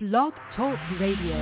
Blog Talk Radio.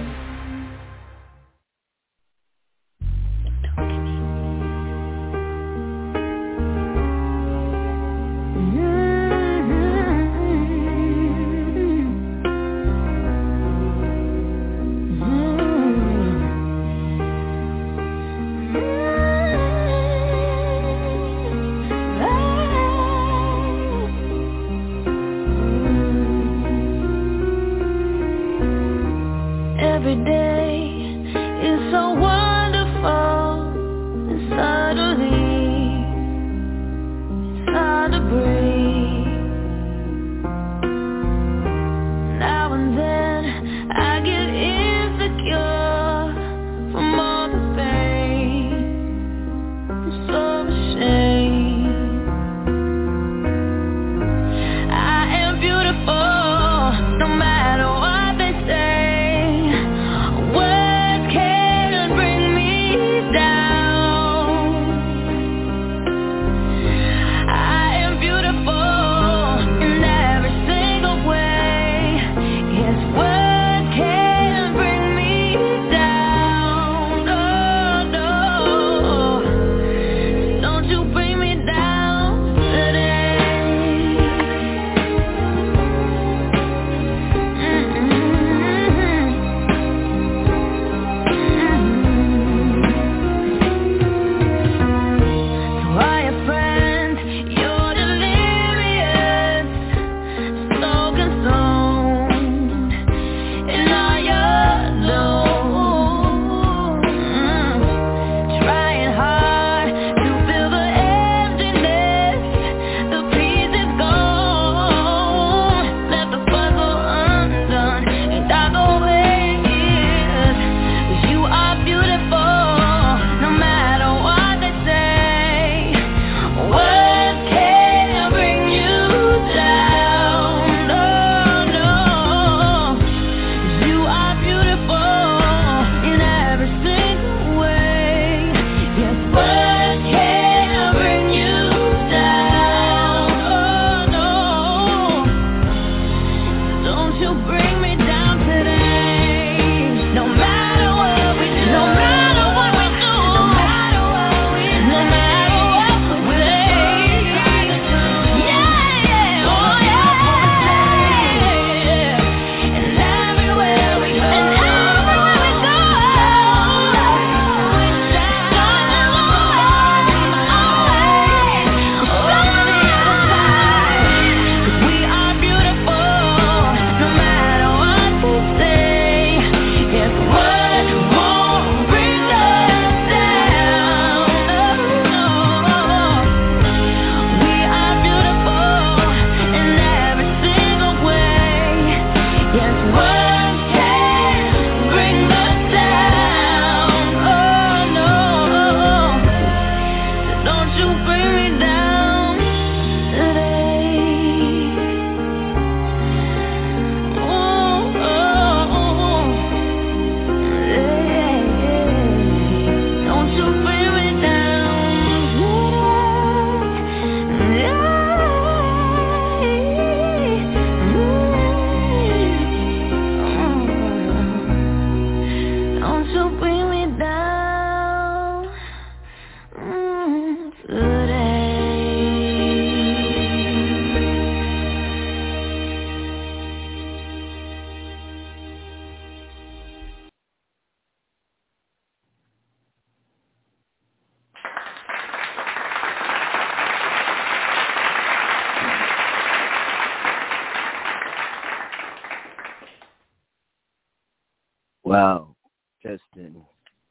Wow, testing.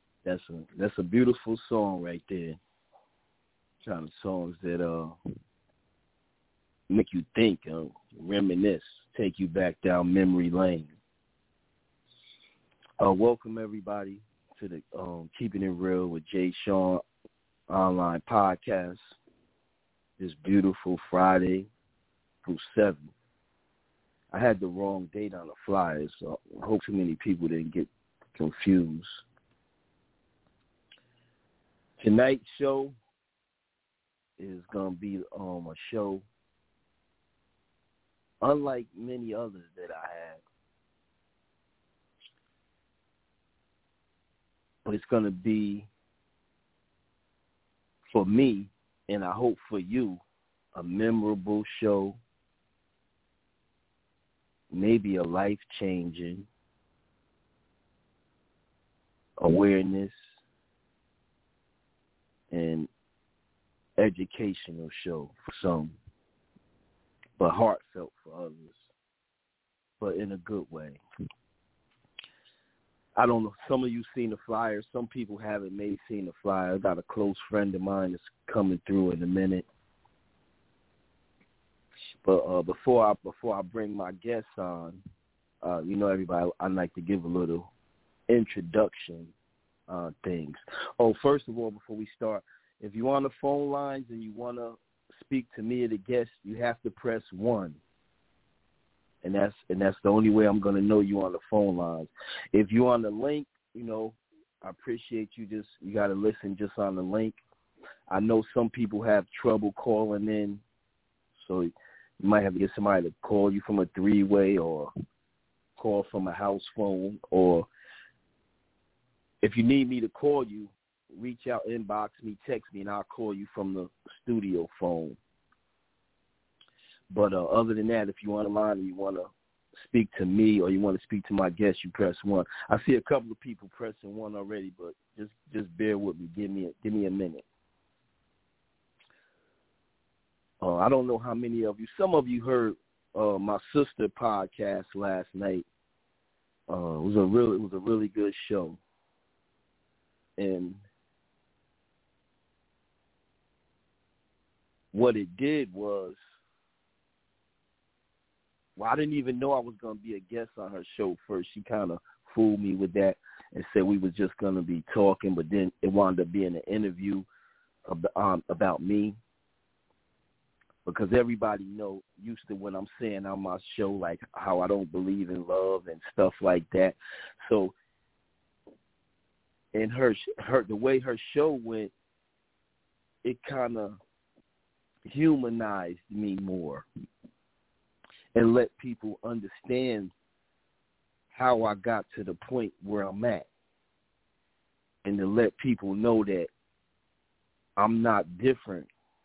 That's a beautiful song right there. Kind of songs that make you think, reminisce, take you back down memory lane. Welcome everybody to the Keeping It Real with Jay Sean online podcast. This beautiful Friday through 7. I had the wrong date on the flyer, so I hope too many people didn't get confused. Tonight's show is going to be a show unlike many others that I had. it's going to be, for me, and I hope for you, a memorable show, maybe a life-changing awareness and educational show for some, but heartfelt for others, but in a good way. I don't know, some of you seen the flyer. Some people haven't maybe seen the flyer. I got a close friend of mine that's coming through in a minute. But before I bring my guests on, everybody, I like to give a little introduction things. Oh, first of all, before we start, if you're on the phone lines and you want to speak to me or the guest, you have to press 1. And that's the only way I'm going to know you on the phone lines. If you're on the link, I appreciate you. You got to listen just on the link. I know some people have trouble calling in, so you might have to get somebody to call you from a 3-way or call from a house phone. Or if you need me to call you, reach out, inbox me, text me, and I'll call you from the studio phone. But other than that, if you're on the line and you want to speak to me or you want to speak to my guest, you press 1. I see a couple of people pressing 1 already, but just bear with me. Give me a minute. I don't know how many of you. Some of you heard my sister podcast last night. It was a really good show, and what it did was, I didn't even know I was going to be a guest on her show first. She kind of fooled me with that and said we were just going to be talking, but then it wound up being an interview about me, because everybody used to when I'm saying on my show, like how I don't believe in love and stuff like that. So in her the way her show went, it kind of humanized me more and let people understand how I got to the point where I'm at, and to let people know that I'm not different.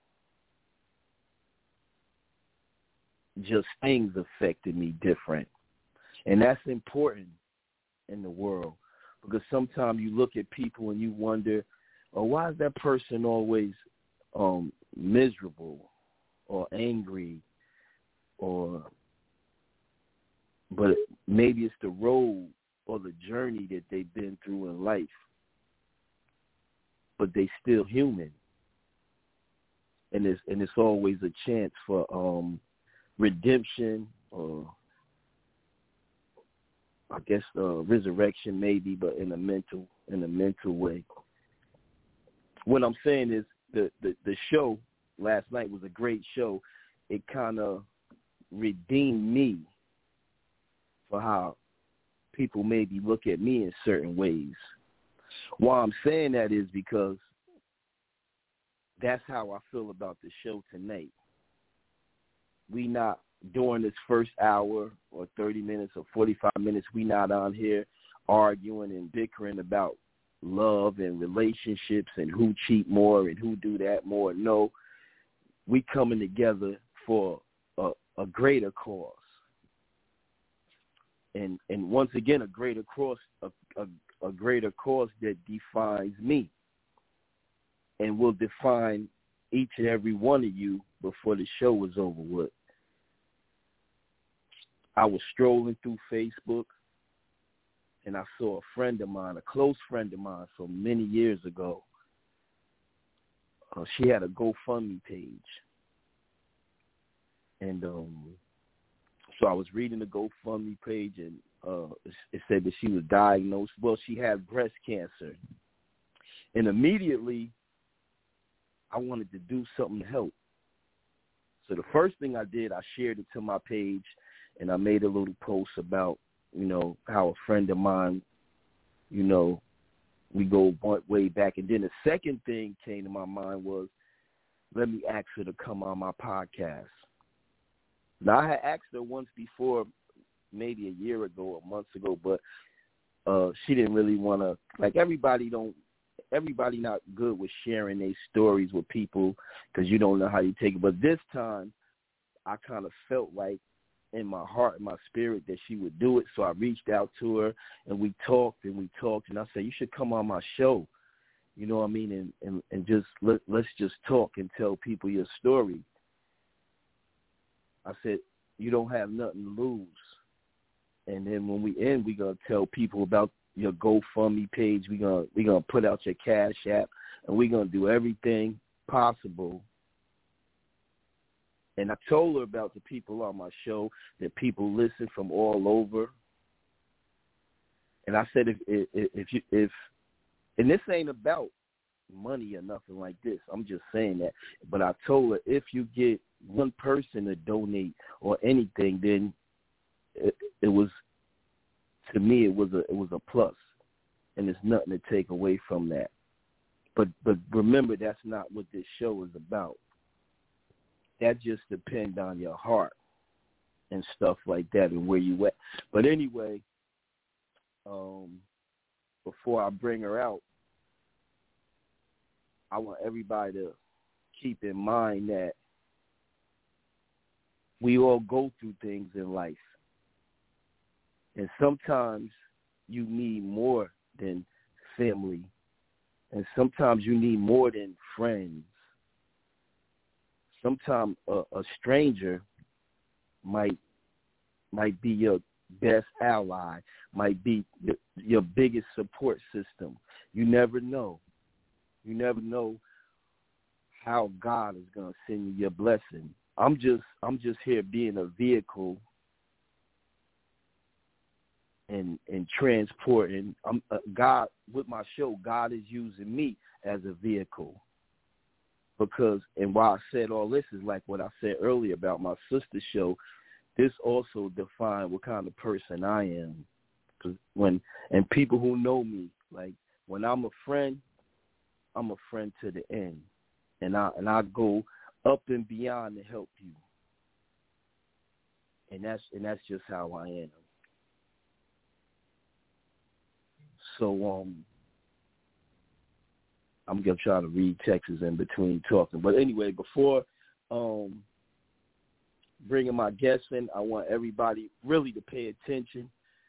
Just things affected me different. And that's important in the world, because sometimes you look at people and you wonder, why is that person always miserable or angry? But maybe it's the road or the journey that they've been through in life, but they still human. And it's always a chance for redemption, or I guess resurrection maybe, but in a mental way. What I'm saying is the show last night was a great show. It kind of redeemed me for how people maybe look at me in certain ways. Why I'm saying that is because that's how I feel about the show tonight. We not, during this first hour or 30 minutes or 45 minutes, we not on here arguing and bickering about love and relationships and who cheat more and who do that more. No, we coming together for a greater cause. And once again, a greater cause that defines me and will define each and every one of you before the show was over with. I was strolling through Facebook, and I saw a friend of mine, a close friend of mine from many years ago. She had a GoFundMe page. And so I was reading the GoFundMe page, and it said that she was diagnosed. Well, she had breast cancer. And immediately, I wanted to do something to help. So the first thing I did, I shared it to my page, and I made a little post about, how a friend of mine, we go way back. And then the second thing came to my mind was, let me ask her to come on my podcast. Now, I had asked her once before, maybe a year ago or months ago, but she didn't really want to, like, everybody not good with sharing their stories with people because you don't know how you take it. But this time, I kind of felt like in my heart and my spirit that she would do it. So I reached out to her, and we talked, and I said, you should come on my show. You know what I mean? And just let's just talk and tell people your story. I said, you don't have nothing to lose. And then when we end, we're going to tell people about your GoFundMe page. We're gonna put out your Cash App, and we're going to do everything possible. And I told her about the people on my show, that people listen from all over. And I said, if and this ain't about money or nothing like this. I'm just saying that. But I told her, if you get one person to donate or anything, then it was, to me, it was a plus, and there's nothing to take away from that. But remember, that's not what this show is about. That just depends on your heart and stuff like that and where you at. But anyway, before I bring her out, I want everybody to keep in mind that we all go through things in life. And sometimes you need more than family. And sometimes you need more than friends. Sometimes a stranger might be your best ally, might be your biggest support system. You never know. You never know how God is going to send you your blessing. I'm just here being a vehicle and transporting. God, with my show, God is using me as a vehicle. Because, and why I said all this is like what I said earlier about my sister's show, this also defines what kind of person I am. And people who know me, like, when I'm a friend to the end. And I go up and beyond to help you. And that's just how I am. So I'm gonna try to read texts in between talking. But anyway, before bringing my guests in, I want everybody really to pay attention.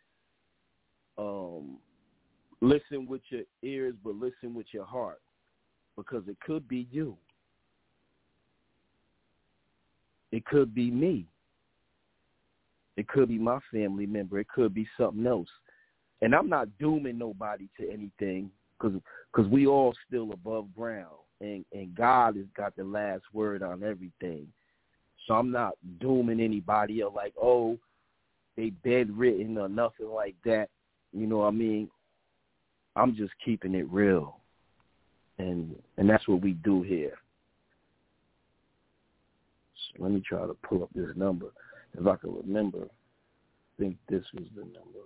Listen with your ears, but listen with your heart, because it could be you. It could be me. It could be my family member. It could be something else. And I'm not dooming nobody to anything, because we all still above ground, and God has got the last word on everything. So I'm not dooming anybody or like, oh, they bedridden or nothing like that. You know what I mean? I'm just keeping it real, and that's what we do here. So let me try to pull up this number if I can remember. I think this was the number.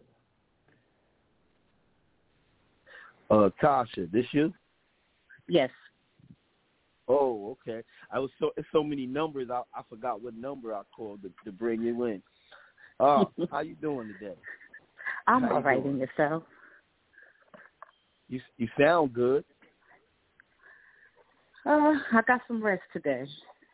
Tasha, this you? Yes. Oh, okay. It's so many numbers. I forgot what number I called to bring you in. How you doing today? I'm all right. And yourself? You sound good. I got some rest today.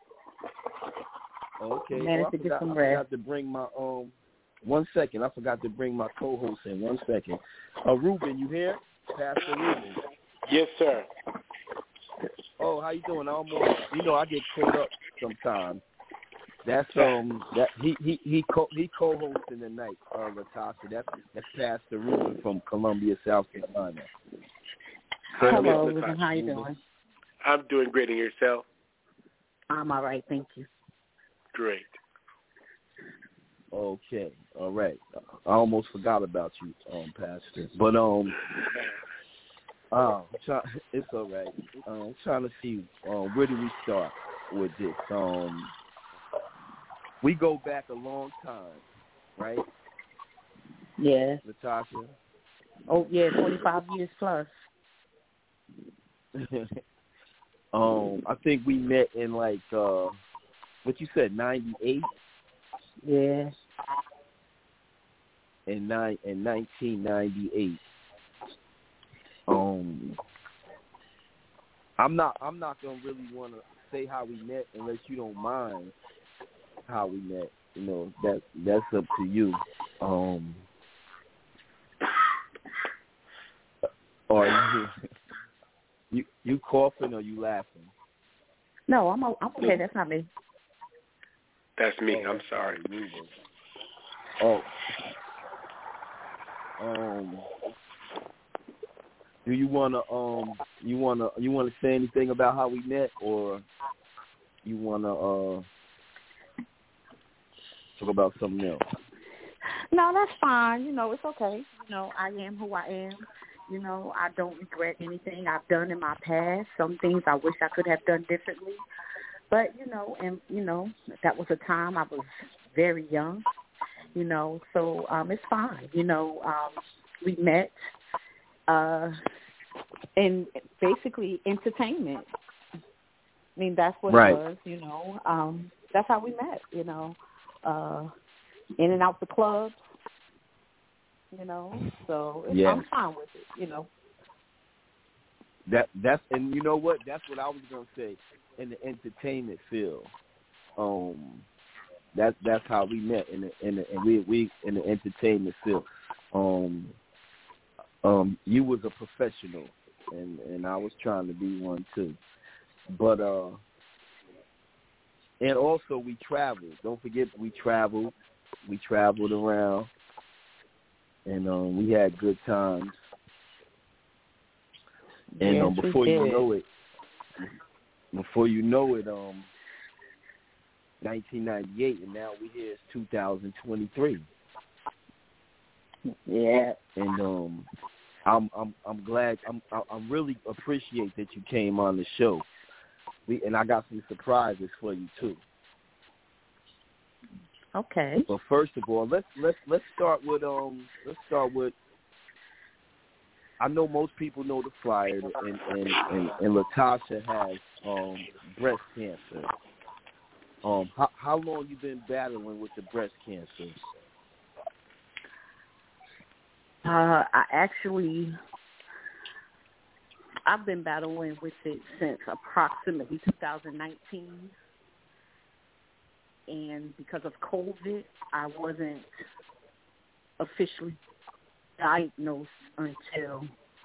Okay. Managed to get some rest. I forgot to bring my 1 second. I forgot to bring my co-host in. 1 second. Ruben, you here? Pastor Ruben. Yes, sir. Oh, how you doing? I get caught up sometimes. That's that he co-hosting tonight, Latasha. That's Pastor Ruben from Columbia, South Carolina. Hello, Ruben. How you doing? I'm doing great. And yourself? I'm all right, thank you. Great. Okay, all right. I almost forgot about you, Pastor. But it's all right. I'm trying to see where do we start with this. We go back a long time, right? Yeah. Latasha? Oh, yeah, 25 years plus. I think we met in like what you said, 98? Yeah. in 1998. I'm not gonna really want to say how we met unless you don't mind how we met. You know, that's up to you. Or you coughing or you laughing? No, I'm okay. That's not me. That's me. I'm sorry. Do you wanna say anything about how we met, or you wanna talk about something else? No, that's fine. You know, it's okay. You know, I am who I am. You know, I don't regret anything I've done in my past. Some things I wish I could have done differently. But, that was a time I was very young, so it's fine. We met in basically entertainment. I mean, that's what right. It was, that's how we met, in and out the clubs. So I'm fine with it, That's and you know what? That's what I was gonna say. In the entertainment field, that's how we met we in the entertainment field. You was a professional, and I was trying to be one too. But and also we traveled. Don't forget we traveled. We traveled around. And we had good times. And yes, before you know it, 1998, and now we here is 2023. Yeah. And I'm glad. I'm really appreciate that you came on the show. And I got some surprises for you too. Okay. But first of all, let's start with I know most people know the flyer, and Latasha has breast cancer. How long you been battling with the breast cancer? I've been battling with it since approximately 2019. And because of COVID, I wasn't officially diagnosed until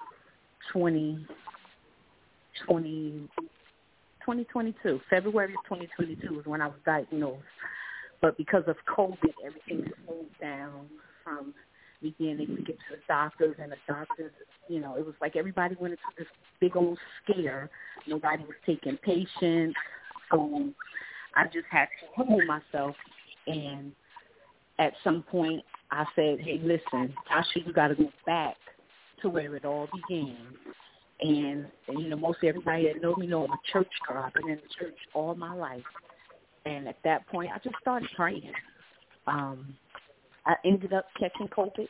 2022. February of 2022 is when I was diagnosed. But because of COVID, everything slowed down from me being able to get to the doctors, and the doctors, it was like everybody went into this big old scare. Nobody was taking patients. So I just had to humble myself, and at some point I said, hey, listen, Tasha, you got to go back to where it all began. And most everybody that knows me know I'm a church girl. I've been in the church all my life. And at that point, I just started praying. I ended up catching COVID.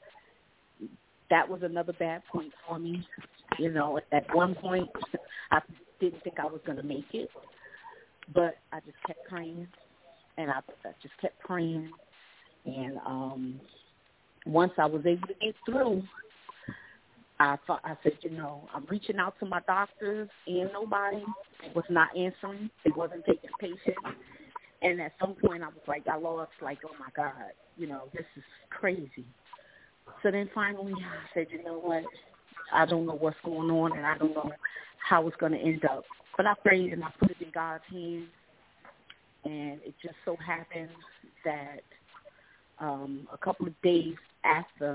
That was another bad point for me. At one point, I didn't think I was going to make it. But I just kept praying, and I just kept praying. And once I was able to get through, I said, I'm reaching out to my doctors, and nobody was not answering. They wasn't taking patients. And at some point, I was like, I lost, oh, my God, this is crazy. So then finally I said, you know what, I don't know what's going on, and I don't know how it's going to end up. But I prayed, and I put it in God's hands, and it just so happened that a couple of days after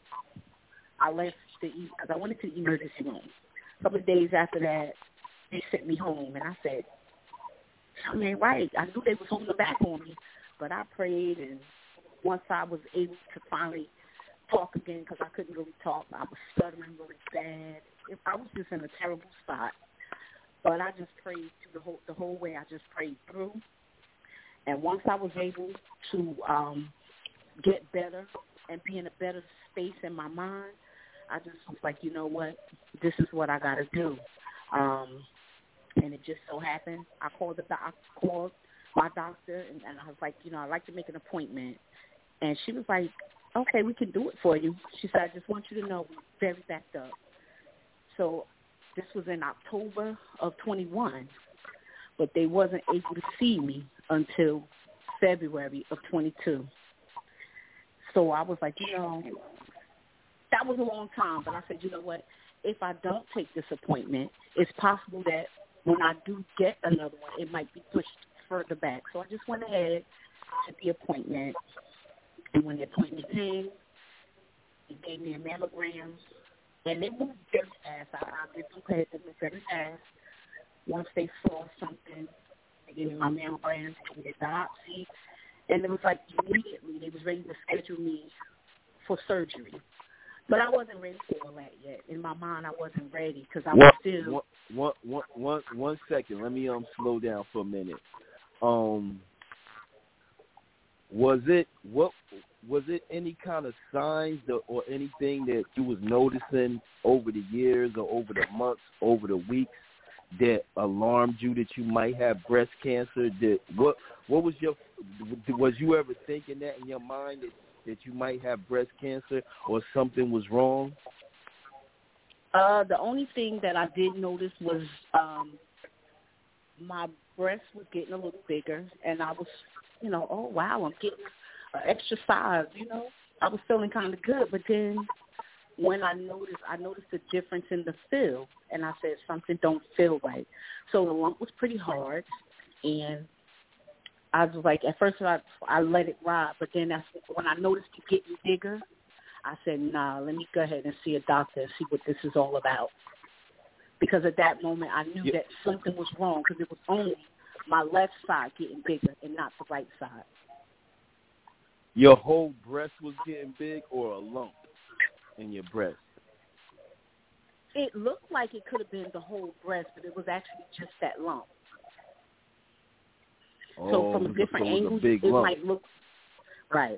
I left because I went into the emergency room. A couple of days after that, they sent me home, and I said, something ain't right. I knew they was holding the back on me, but I prayed, and once I was able to finally talk again, because I couldn't really talk, I was stuttering really bad. I was just in a terrible spot. But I just prayed through the whole way. I just prayed through. And once I was able to get better and be in a better space in my mind, I just was like, you know what, this is what I got to do. And it just so happened, I called my doctor, and I was like, I'd like to make an appointment. And she was like, okay, we can do it for you. She said, I just want you to know we're very backed up. So this was in October of 21, but they wasn't able to see me until February of 22. So I was like, that was a long time. But I said, you know what? If I don't take this appointment, it's possible that when I do get another one, it might be pushed further back. So I just went ahead, took the appointment. And when the appointment came, they gave me a mammogram. And they moved very fast. I did prepared to move very fast. Once they saw something, they gave me my mammogram, they gave me a biopsy. And it was like immediately they was ready to schedule me for surgery. But I wasn't ready for all that yet. In my mind, I wasn't ready because I was still... One second. Let me slow down for a minute. Was it any kind of signs or anything that you was noticing over the years or over the months, over the weeks that alarmed you that you might have breast cancer? What was you ever thinking that in your mind that you might have breast cancer or something was wrong? The only thing that I did notice was my breast was getting a little bigger, and I was, oh wow, I'm getting an extra size. I was feeling kind of good, but then when I noticed a difference in the feel, and I said something don't feel right. So the lump was pretty hard, and I was like, at first I let it ride, but then when I noticed it getting bigger, I said, nah, let me go ahead and see a doctor and see what this is all about. Because at that moment, I knew that something was wrong because it was only my left side getting bigger and not the right side. Your whole breast was getting big or a lump in your breast? It looked like it could have been the whole breast, but it was actually just that lump. So from different angles, it might look right.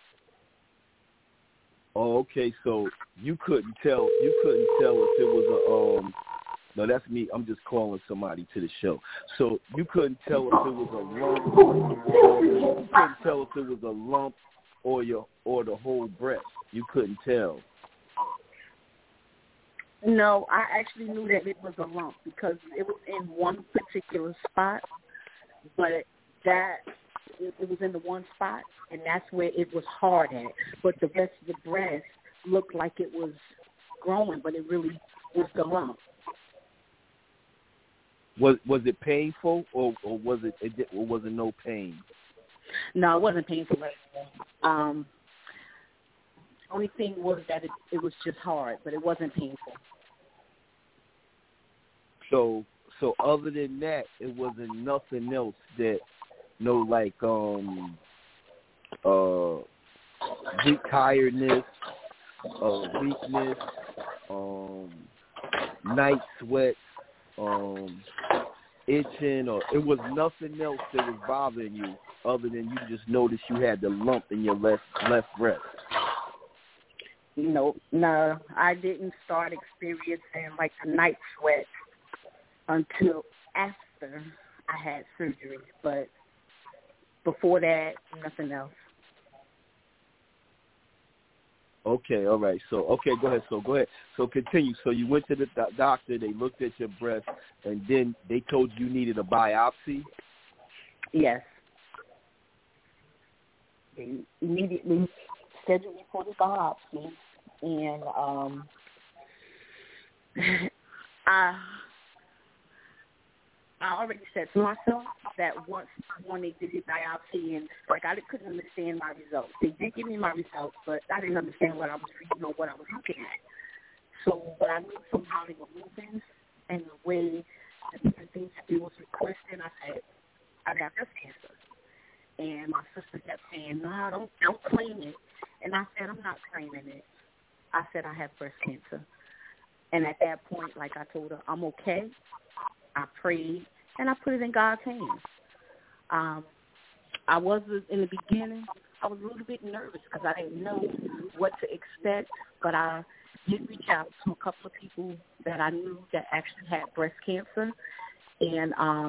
Oh, okay. So you couldn't tell if it was a no, that's me. I'm just calling somebody to the show. So you couldn't tell if it was a lump. You couldn't tell if it was a lump or the whole breast. You couldn't tell. No, I actually knew that it was a lump because it was in one particular spot, but it was in the one spot, and that's where it was hard at. But the rest of the breast looked like it was growing, but it really was the lump. Was it painful, or was it no pain? No, it wasn't painful. Only thing was that it was just hard, but it wasn't painful. So other than that, it wasn't nothing else that tiredness, weakness, night sweats, itching, or it was nothing else that was bothering you other than you just noticed you had the lump in your left breast. No, I didn't start experiencing like the night sweats until after I had surgery, but before that, nothing else. Okay, all right. So, go ahead. So continue. So you went to the doctor, they looked at your breast, and then they told you needed a biopsy? Yes. They immediately scheduled me for the biopsy, and I already said to myself that when they did the biopsy, and I couldn't understand my results. They did give me my results, but I didn't understand what I was reading or what I was looking at. So, but I knew somehow they were moving, and the way the different things that they was requesting, I said, I got breast cancer. And my sister kept saying, no, don't claim it. And I said, I'm not claiming it. I said, I have breast cancer. And at that point, like I told her, I'm okay. I prayed, and I put it in God's hands. I was, in the beginning, I was a little bit nervous because I didn't know what to expect, but I did reach out to a couple of people that I knew that actually had breast cancer, and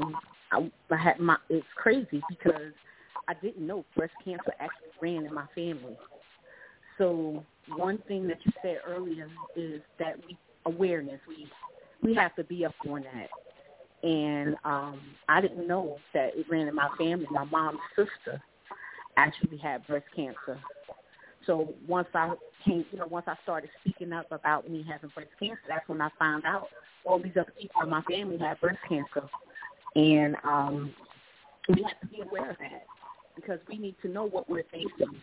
it's crazy because I didn't know breast cancer actually ran in my family. So one thing that you said earlier is that awareness. We have to be up on that. And I didn't know that it ran in my family. My mom's sister actually had breast cancer. So once I started speaking up about me having breast cancer, that's when I found out all these other people in my family had breast cancer. And we have to be aware of that because we need to know what we're facing.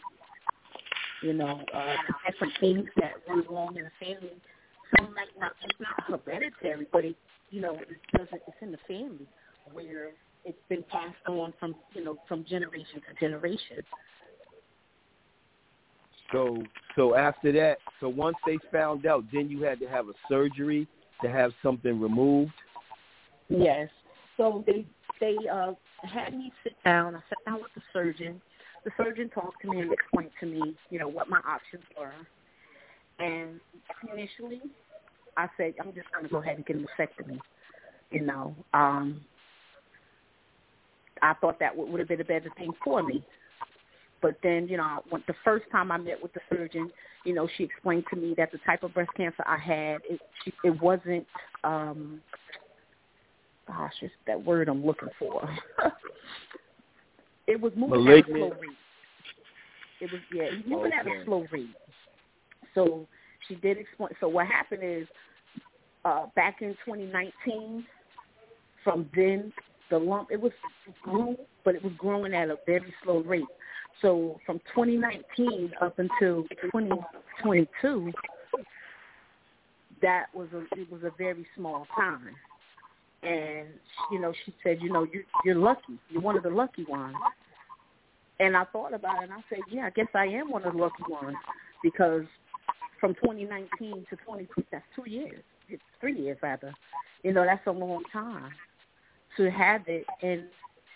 Different things that run along in the family. Some like it's not hereditary, but it's in the family where it's been passed on from generation to generation. So after that, so once they found out, then you had to have a surgery to have something removed? Yes. So they had me sit down. I sat down with the surgeon. The surgeon talked to me and explained to me, what my options were. And initially, I said, I'm just going to go ahead and get a mastectomy. I thought that would have been a better thing for me. But then, the first time I met with the surgeon, she explained to me that the type of breast cancer I had, it wasn't, it's that word I'm looking for. It was moving at a slow rate. It was moving at a slow rate. So she did explain. So what happened is, back in 2019, from then, the lump, it grew, but it was growing at a very slow rate. So from 2019 up until 2022, it was a very small time. And, she said, you're lucky. You're one of the lucky ones. And I thought about it, and I said, yeah, I guess I am one of the lucky ones because from 2019 to 2022, that's 2 years. It's 3 years, rather. That's a long time to have it. And,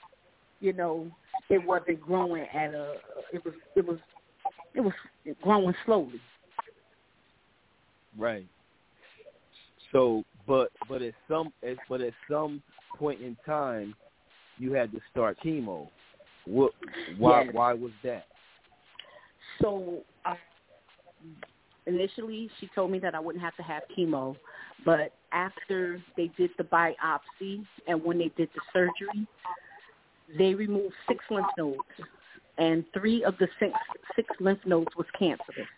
it wasn't growing it was growing slowly. Right. So, but at some point in time, you had to start chemo. Why was that? So, initially, she told me that I wouldn't have to have chemo, but after they did the biopsy and when they did the surgery, they removed 6 lymph nodes, and 3 of the 6 lymph nodes was cancerous.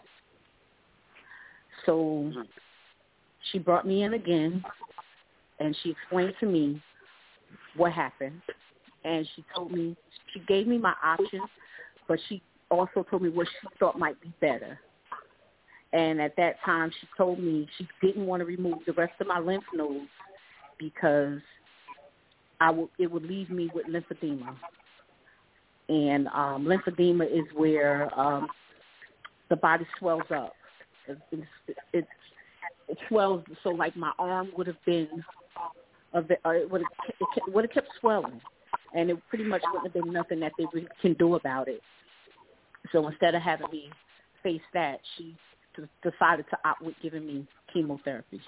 So she brought me in again, and she explained to me what happened. And she gave me my options, but she also told me what she thought might be better. And at that time, she told me she didn't want to remove the rest of my lymph nodes because it would leave me with lymphedema. And lymphedema is where the body swells up. It swells, so like my arm would have been, it would have kept swelling, and it pretty much wouldn't have been nothing that they can do about it. So instead of having me face that, she decided to opt with giving me chemotherapy.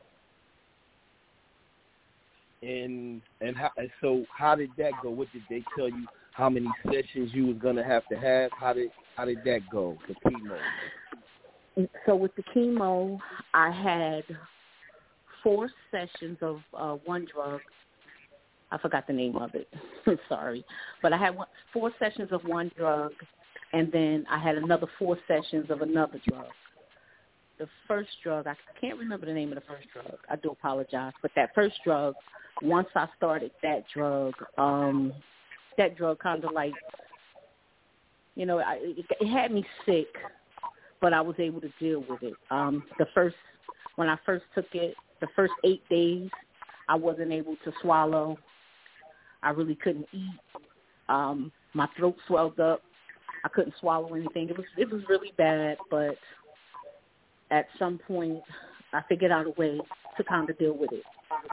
And how did that go? What did they tell you? How many sessions you was gonna have to have? How did that go? The chemo. So with the chemo, I had 4 sessions of one drug. I forgot the name of it. Sorry, but I had 4 sessions of one drug, and then I had another 4 sessions of another drug. The first drug, I can't remember the name of the first drug. I do apologize, but that first drug, once I started that drug kind of like, it had me sick, but I was able to deal with it. When I first took it, the first 8 days, I wasn't able to swallow. I really couldn't eat. My throat swelled up. I couldn't swallow anything. It was really bad, but at some point, I figured out a way to kind of deal with it.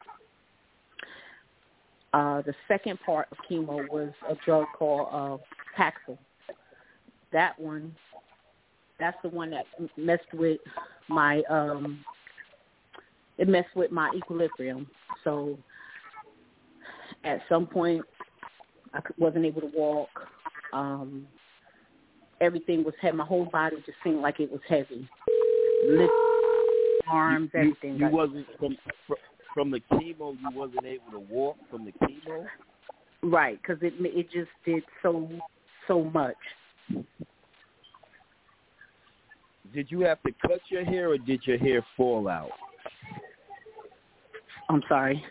The second part of chemo was a drug called Paxil. That's the one that messed with my equilibrium. So at some point, I wasn't able to walk. everything was heavy. My whole body just seemed like it was heavy. Lips, arms, everything. You wasn't from the chemo. You wasn't able to walk from the chemo. Right, because it just did so much. Did you have to cut your hair, or did your hair fall out? I'm sorry.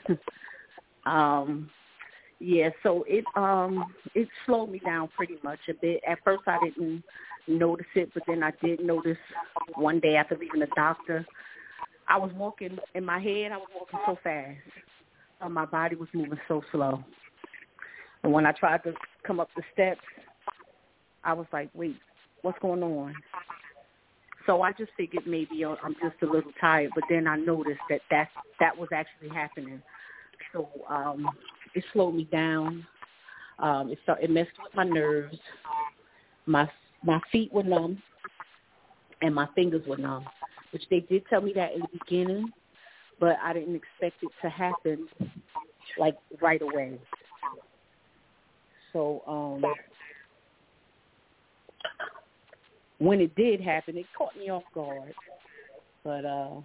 Yeah, so it slowed me down pretty much a bit. At first I didn't notice it, but then I did notice one day after leaving the doctor, I was walking in my head, I was walking so fast. My body was moving so slow. And when I tried to come up the steps, I was like, wait, what's going on? So I just figured maybe I'm just a little tired, but then I noticed that was actually happening. So it slowed me down. It messed with my nerves. My feet were numb, and my fingers were numb, which they did tell me that in the beginning, but I didn't expect it to happen like right away. So when it did happen, it caught me off guard. But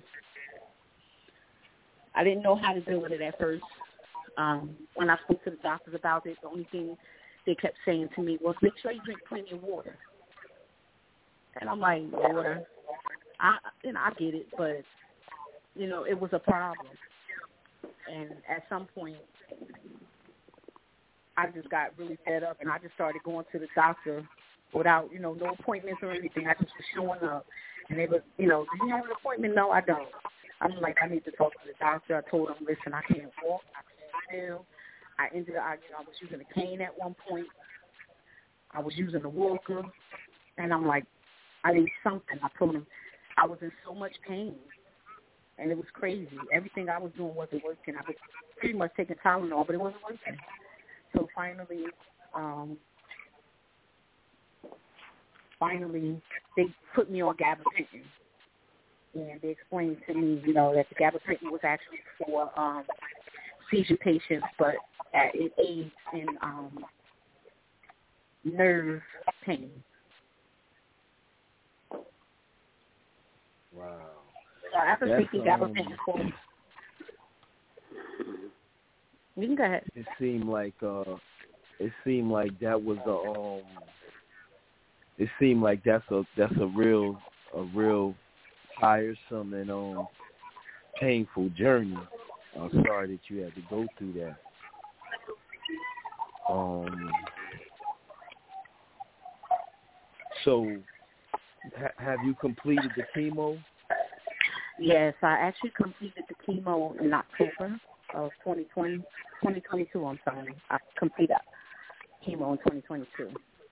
I didn't know how to deal with it at first. When I spoke to the doctors about it, the only thing they kept saying to me was, make sure you drink plenty of water. And I'm like, water? I get it, but, it was a problem. And at some point, I just got really fed up, and I just started going to the doctor without, no appointments or anything. I just was showing up. And they were, do you have an appointment? No, I don't. I'm like, I need to talk to the doctor. I told him, listen, I can't walk. I can't feel. I was using a cane at one point. I was using a walker. And I'm like, I need something. I told him I was in so much pain. And it was crazy. Everything I was doing wasn't working. I was pretty much taking Tylenol, but it wasn't working. So finally, they put me on gabapentin. And they explained to me, that the gabapentin was actually for seizure patients, but it aids in nerve pain. Wow. So after taking gabapentin for, you can go ahead. It seemed like that was it seemed like that's a real tiresome and painful journey. I'm sorry that you had to go through that. So have you completed the chemo? Yes, I actually completed the chemo in October of 2022. I'm sorry. I completed chemo in 2022.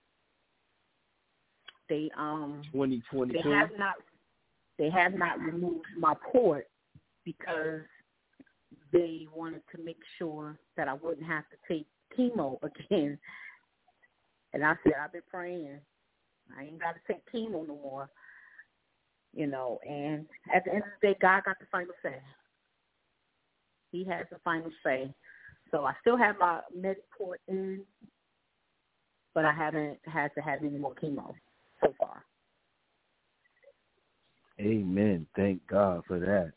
They 2022. They have not removed my port because they wanted to make sure that I wouldn't have to take chemo again. And I said, I've been praying. I ain't got to take chemo no more. And at the end of the day, God got the final say. He has the final say. So I still have my Mediport in, but I haven't had to have any more chemo so far. Amen. Thank God for that.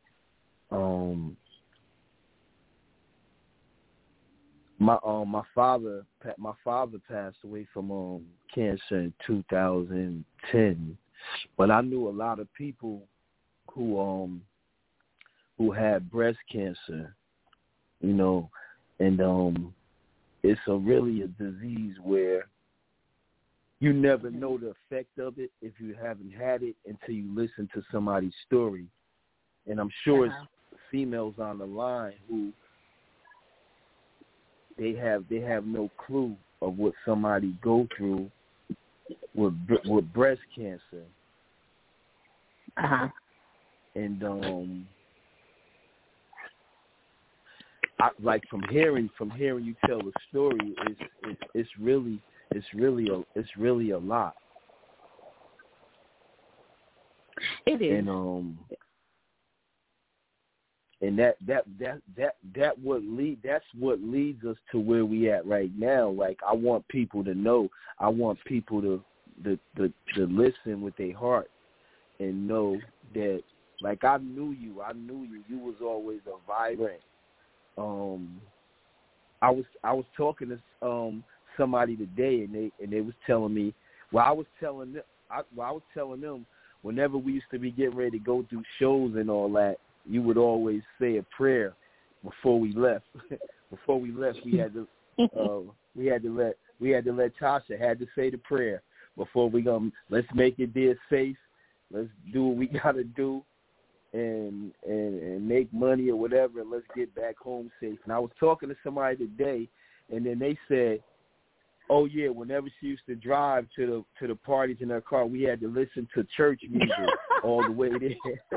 My father passed away from cancer in 2010, but I knew a lot of people who had breast cancer, and it's really a disease where you never know the effect of it if you haven't had it until you listen to somebody's story. And I'm sure it's females on the line who they have no clue of what somebody go through with breast cancer. And I, like from hearing you tell the story, it's really a lot. It is. And that's what leads us to where we at right now. Like, I want people to know. I want people to to listen with their heart and know that, like, I knew you. You was always a vibrant. I was talking to somebody today, and they was telling me. I was telling them whenever we used to be getting ready to go through shows and all that, you would always say a prayer before we left. Before we left, we had to let Tasha had to say the prayer before we go. Let's make it there safe. Let's do what we gotta do, and make money or whatever, and let's get back home safe. And I was talking to somebody today, and then they said, oh yeah, whenever she used to drive to the parties in her car, we had to listen to church music all the way there.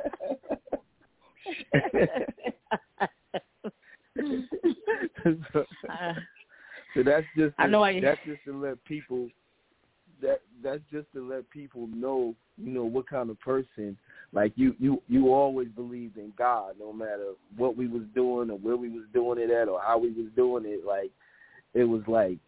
So that's just to let people that's just to let people know, what kind of person, like you always believed in God, no matter what we was doing or where we was doing it at or how we was doing it. Like, it was like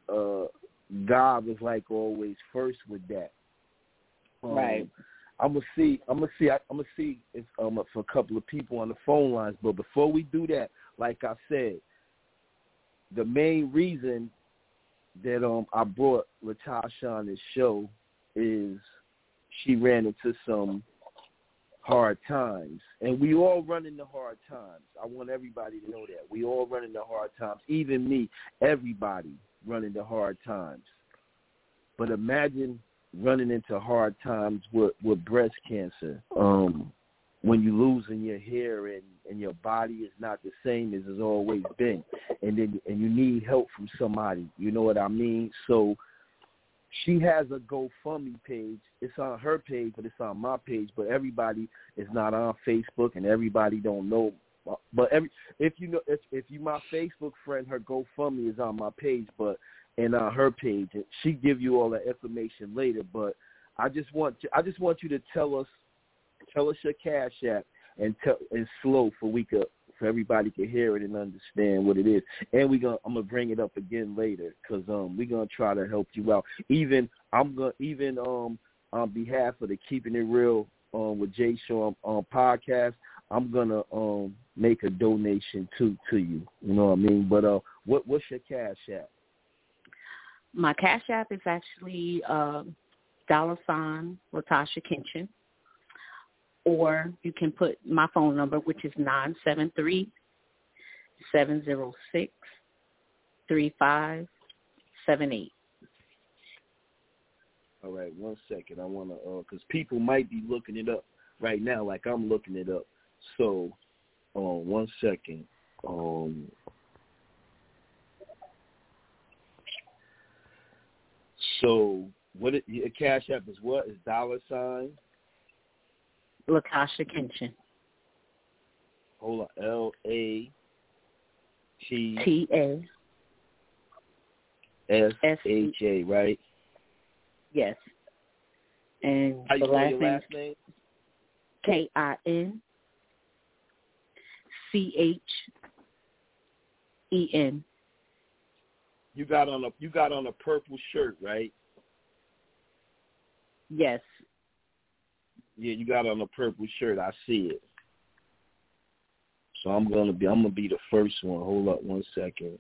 God was like always first with that. Right. I'm gonna see if for a couple of people on the phone lines. But before we do that, like I said, the main reason that I brought Latasha on this show is she ran into some hard times, and we all run into hard times. I want everybody to know that we all run into hard times. Even me, everybody run into hard times. But imagine running into hard times with breast cancer, when you losing your hair and your body is not the same as it's always been, and you need help from somebody. You know what I mean? So she has a GoFundMe page. It's on her page, but it's on my page. But everybody is not on Facebook, and everybody don't know. But if you my Facebook friend, her GoFundMe is on my page, and on her page, she give you all the information later. But I just want you to tell us your Cash App and slow for everybody can hear it and understand what it is. And I'm gonna bring it up again later because we're gonna try to help you out. Even on behalf of the Keeping It Real with Jay Sean podcast, I'm gonna make a donation to you. You know what I mean? But what's your Cash App? My Cash App is actually $Latasha Kenshin. Or you can put my phone number, which is 973-706-3578. All right, 1 second. I want to, because people might be looking it up right now like I'm looking it up. So, 1 second. So, your Cash App is what? Is $? Latasha Kenshin. Hold on. LATASHA, right? Yes. And how you the spell your last name? KINCHEN. You got on a purple shirt, right? Yes. Yeah, you got on a purple shirt. I see it. So I'm gonna be the first one. Hold up 1 second.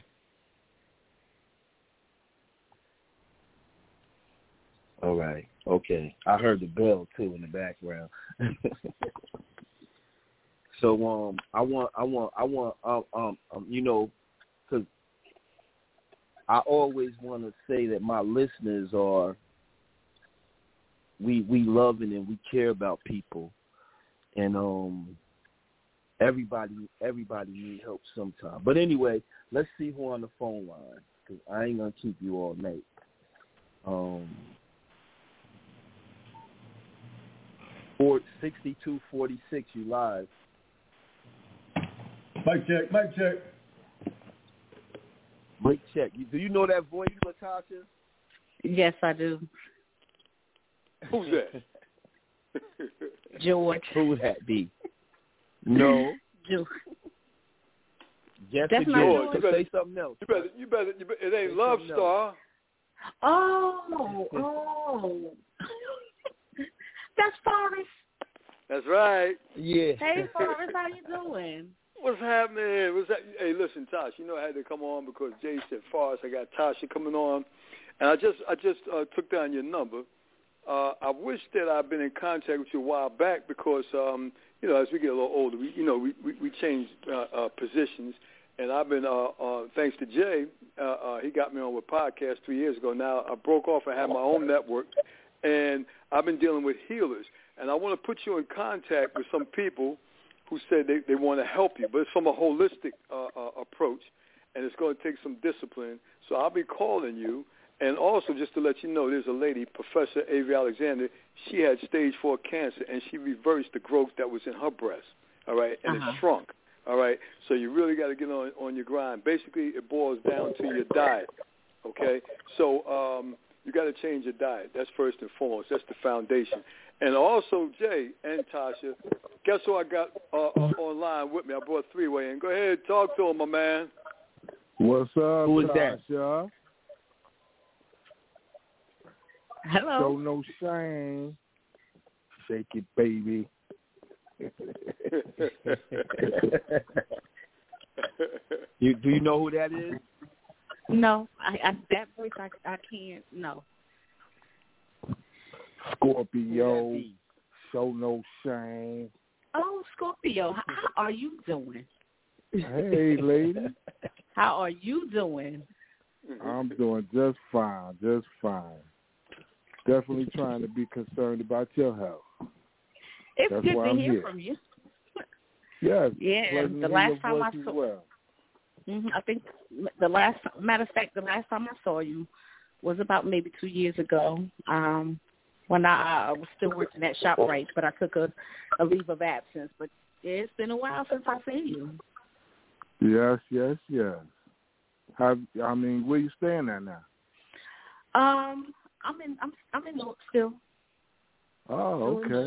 All right. Okay. I heard the bell too in the background. So I want because I always want to say that my listeners are. We love it and we care about people, and everybody need help sometime. But anyway, let's see who on the phone line because I ain't gonna keep you all night. 6246, you live. Mic check. Mic check. Do you know that voice, Latasha? Yes, I do. Who's that? George. Who would that be? No. George. Yes, That's George. George. Say something else. You better. It ain't Love Star. Oh. That's Forrest. That's right. Yeah. Hey, Forrest, how you doing? What's happening? Hey, listen, Tosh, you know I had to come on because Jay said, Forrest, I got Tasha coming on. And I just took down your number. I wish that I'd been in contact with you a while back because, as we get a little older, we change positions. And I've been, thanks to Jay, he got me on with podcast 3 years ago. Now I broke off and had my own network, and I've been dealing with healers. And I want to put you in contact with some people who said they want to help you, but it's from a holistic approach, and it's going to take some discipline. So I'll be calling you. And also, just to let you know, there's a lady, Professor Avery Alexander. She had stage 4 cancer, and she reversed the growth that was in her breast, all right, and it shrunk, all right? So you really got to get on your grind. Basically, it boils down to your diet, okay? So you got to change your diet. That's first and foremost. That's the foundation. And also, Jay and Tasha, guess who I got online with me? I brought three-way in. Go ahead, talk to him, my man. What's up, Who is Tasha? that? Hello. Show no shame. Shake it, baby. Do you know who that is? No, I that voice I can't. No. Scorpio. Show no shame. Oh, Scorpio, how are you doing? Hey, lady. How are you doing? I'm doing just fine. Just fine. Definitely trying to be concerned about your health. It's That's good why to I'm hear here. from you. Yes. Yeah, the last time I saw well. I think the last time I saw you was about maybe 2 years ago. When I was still working at ShopRite, but I took a leave of absence. But it's been a while since I've seen you. Yes. Where you staying at now? I'm in Newark still. Oh, okay.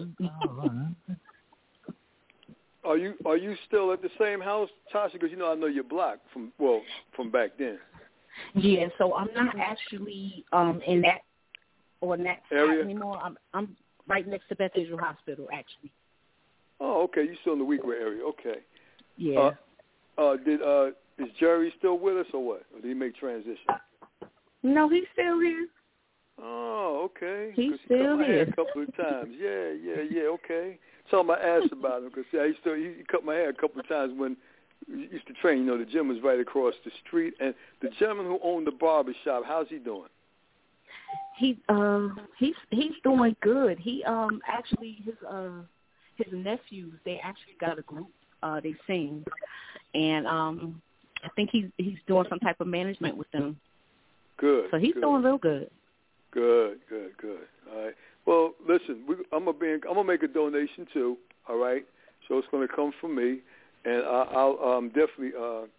Are you still at the same house, Tasha? Because I know your block from back then. Yeah, so I'm not actually in that area spot anymore. I'm right next to Beth Israel Hospital, actually. Oh, okay. You're still in the Weaver area. Okay. Yeah. Is Jerry still with us or what? Or did he make transition? No, he's still here. Oh, okay. He's he still cut my here. hair a couple of times. Yeah. Okay. Tell him I asked about him because he cut my hair a couple of times when we used to train. The gym was right across the street, and the gentleman who owned the barber shop, how's he doing? He's doing good. He actually his nephews, they actually got a group. They sing, and I think he's doing some type of management with them. Good. So he's doing real good. Good. All right. Well, listen, I'm gonna make a donation too. All right. So it's gonna come from me, and I'll definitely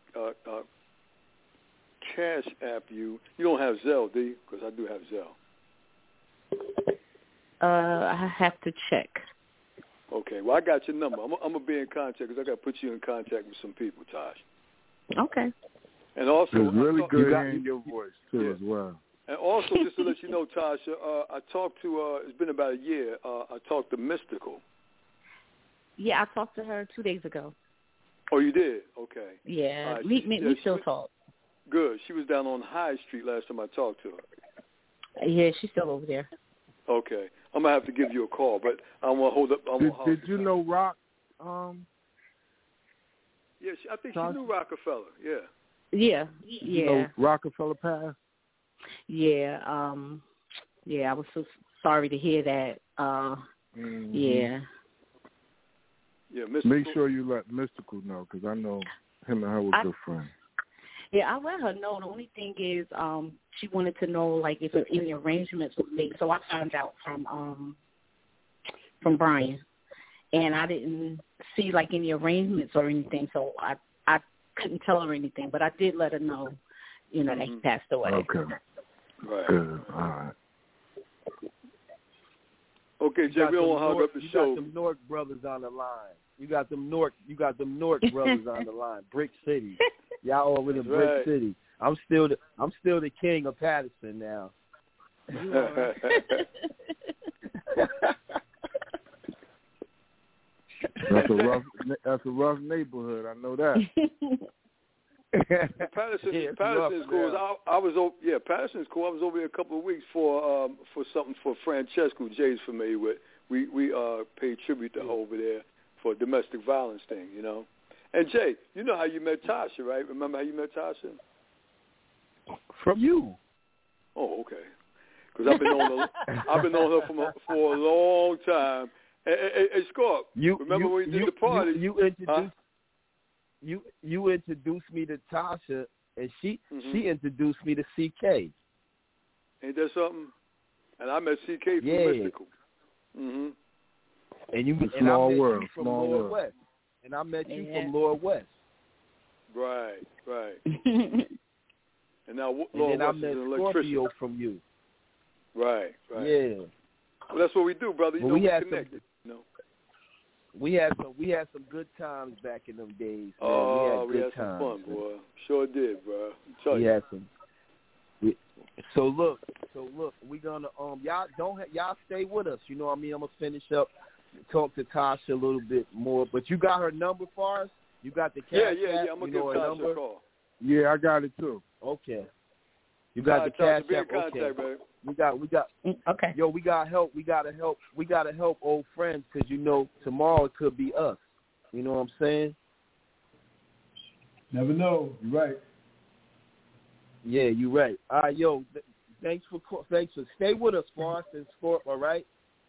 cash app you. You don't have Zelle, do you? Because I do have Zelle. I have to check. Okay. Well, I got your number. I'm gonna be in contact because I got to put you in contact with some people, Tosh. Okay. And also, it's really good hearing your voice too, as well. And also, just to let you know, Tasha, I talked to. It's been about a year. I talked to Mystical. Yeah, I talked to her 2 days ago. Oh, you did? Okay. Yeah, right. we still talk. Good. She was down on High Street last time I talked to her. Yeah, she's still over there. Okay. I'm going to have to give you a call, but I want to hold up. Did you know Rock? Yeah, I think she knew Rockefeller, yeah. Yeah. You know Rockefeller passed? Yeah, I was so sorry to hear that. Yeah. Yeah, Mystical. Make sure you let Mystical know, because I know him and her were good friends. Yeah, I let her know. The only thing is she wanted to know, like, if any arrangements were made. So I found out from Brian. And I didn't see, like, any arrangements or anything, so I couldn't tell her anything. But I did let her know, that he passed away. Okay. Right. Good. All right. Okay, Jay, we don't want to hog up the show. You got them Nork brothers on the line. You got them Nork brothers on the line. Brick City. Y'all over in Brick City. I'm still the king of Patterson now. You all right. That's a rough neighborhood. I know that. Patterson's cool. Patterson's cool. I was over here a couple of weeks for something for Francesco. Jay's familiar with. We paid tribute to her over there for a domestic violence thing, you know. And Jay, you know how you met Tasha, right? Remember how you met Tasha? From you. Oh, okay. Because I've been knowing her for a long time. Hey, Scorp, remember when we did the party? You introduced me to Tasha, and she introduced me to CK. Ain't that something? And I met CK from Mystical. Mm-hmm. And you met you from Lord West. And I met you from Lord West. Right. And now Lord West is an electrician. Scorpio from you. Right. Yeah. Well, that's what we do, brother. You know, we connected. We had some good times back in them days. Man. Oh, we had some times, fun, boy. Sure did, bro. Had some. So look, we gonna y'all stay with us. You know what I mean? I'm gonna finish up, talk to Tasha a little bit more. But you got her number for us? You got the cash? Yeah. I'm gonna give Tasha a call. Yeah, I got it too. Okay. You got the cash app? Okay. Babe. We got. Okay. Yo, we gotta help old friends because you know tomorrow it could be us. You know what I'm saying? Never know. You're right. Yeah, you're right. All right, yo, thanks for stay with us, Forrest and Scorp. All right.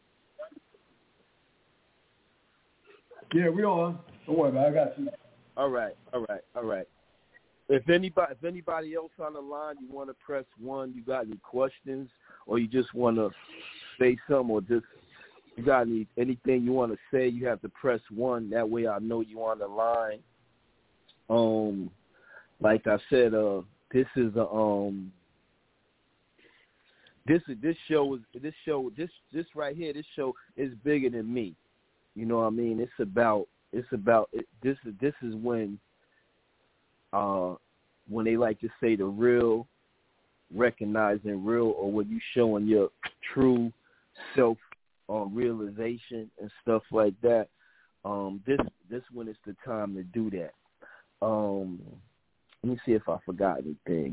Yeah, we on. Don't worry about it. I got you. All right. If anybody else on the line, you want to press 1, you got any questions, or you just want to say something, or just you got anything you want to say, you have to press 1. That way I know you on the line. Like I said, this show right here. This show is bigger than me. You know what I mean? This is when they like to say the real, recognizing real, or when you showing your true self realization and stuff like that. This when it's the time to do that. Let me see if I forgot anything.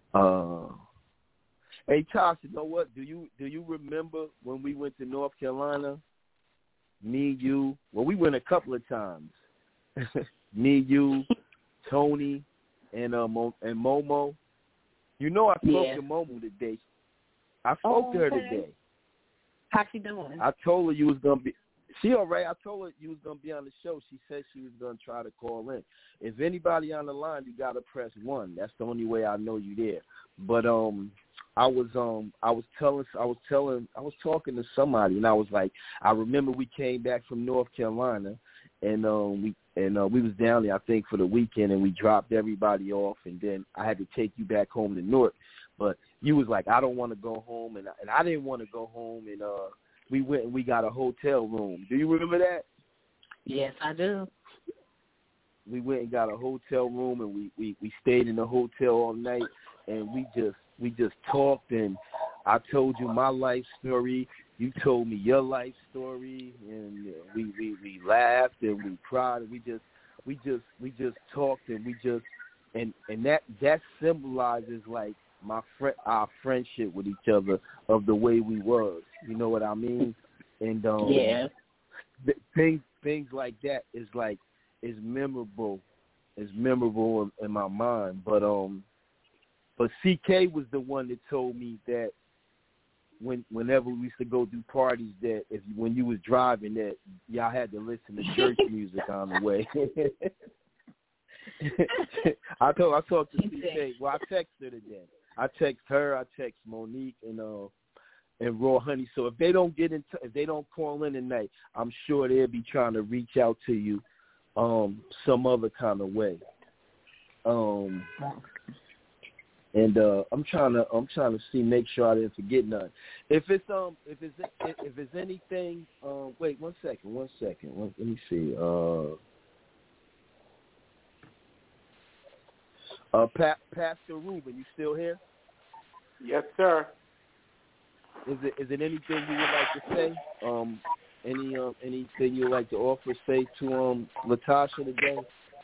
Hey, Tosh, you know what? Do you remember when we went to North Carolina? Me, you. Well, we went a couple of times. Me, you, Tony, and Momo. You know I spoke to Momo today. I spoke to her today. How's she doing? I told her you was gonna be. She all right. I told her you was gonna be on the show. She said she was gonna try to call in. If anybody on the line, you gotta press 1. That's the only way I know you there. But I was talking to somebody, and I was like, I remember we came back from North Carolina, and we was down there, I think, for the weekend, and we dropped everybody off, and then I had to take you back home to Newark. But you was like, I don't want to go home, and I didn't want to go home, and we went and we got a hotel room. Do you remember that? Yes, I do. We went and got a hotel room, and we stayed in the hotel all night, and we just talked, and I told you my life story. You told me your life story, and we laughed and we cried, and we just talked, and that symbolizes like our friendship with each other of the way we was. You know what I mean? And things like that is memorable. Is memorable in my mind. But CK was the one that told me that whenever we used to go do parties, that when you was driving, that y'all had to listen to church music on the way. I talked to CK. Well, I texted her today. I text her. I text Monique and Raw Honey. So if they don't if they don't call in tonight, I'm sure they'll be trying to reach out to you some other kind of way. And I'm trying to see, make sure I didn't forget none. If it's anything, wait one second. Let me see. Pastor Ruben, you still here? Yes, sir. Is it anything you would like to say? Anything you would like to offer, say to Latasha today?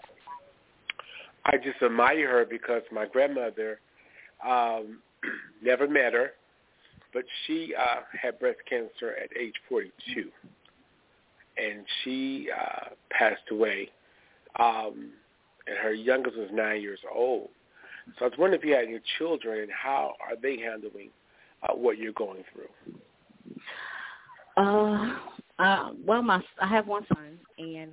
I just admire her because my grandmother never met her, but she had breast cancer at age 42, and she passed away, and her youngest was 9 years old. So I was wondering if you had any children, and how are they handling what you're going through? Well, I have one son, and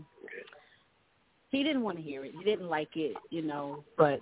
he didn't want to hear it. He didn't like it, but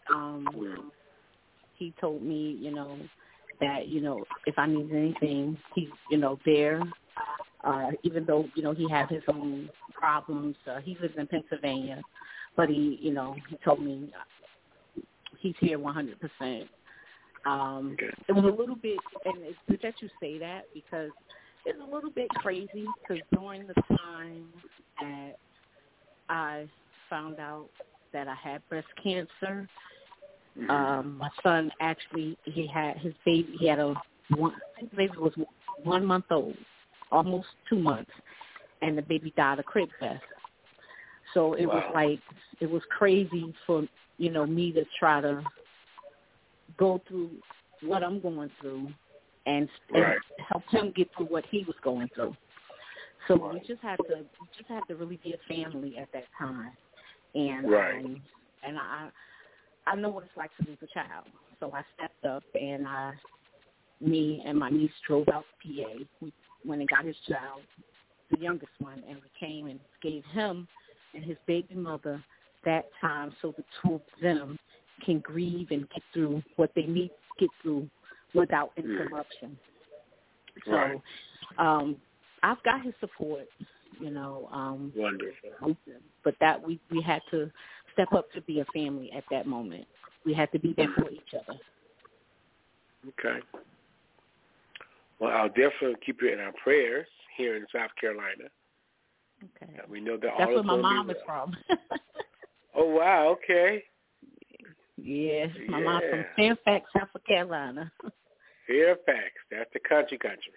he told me, that, if I needed anything, he's, there. Even though, he had his own problems. He lives in Pennsylvania, but he told me he's here 100%. It was a little bit, and it's good that you say that, because it's a little bit crazy, because during the time that I found out that I had breast cancer, my son actually, he had his baby, his baby was 1 month old, almost 2 months, and the baby died of crib death. So it was like, it was crazy for, me to try to go through what I'm going through and help him get through what he was going through. So we just had to really be a family at that time. And and I know what it's like to lose a child. So I stepped up, and me and my niece drove out to PA. We went and got his child, the youngest one, and we came and gave him and his baby mother that time so the two of them can grieve and get through what they need to get through without interruption. So I've got his support, Wonderful. But that we had to step up to be a family at that moment. We had to be there for each other. Okay. Well, I'll definitely keep you in our prayers here in South Carolina. Okay. We know that that's all where my mom is from. Oh, wow, okay. Yes, my mom's from Fairfax, South Carolina. Fairfax, that's the country.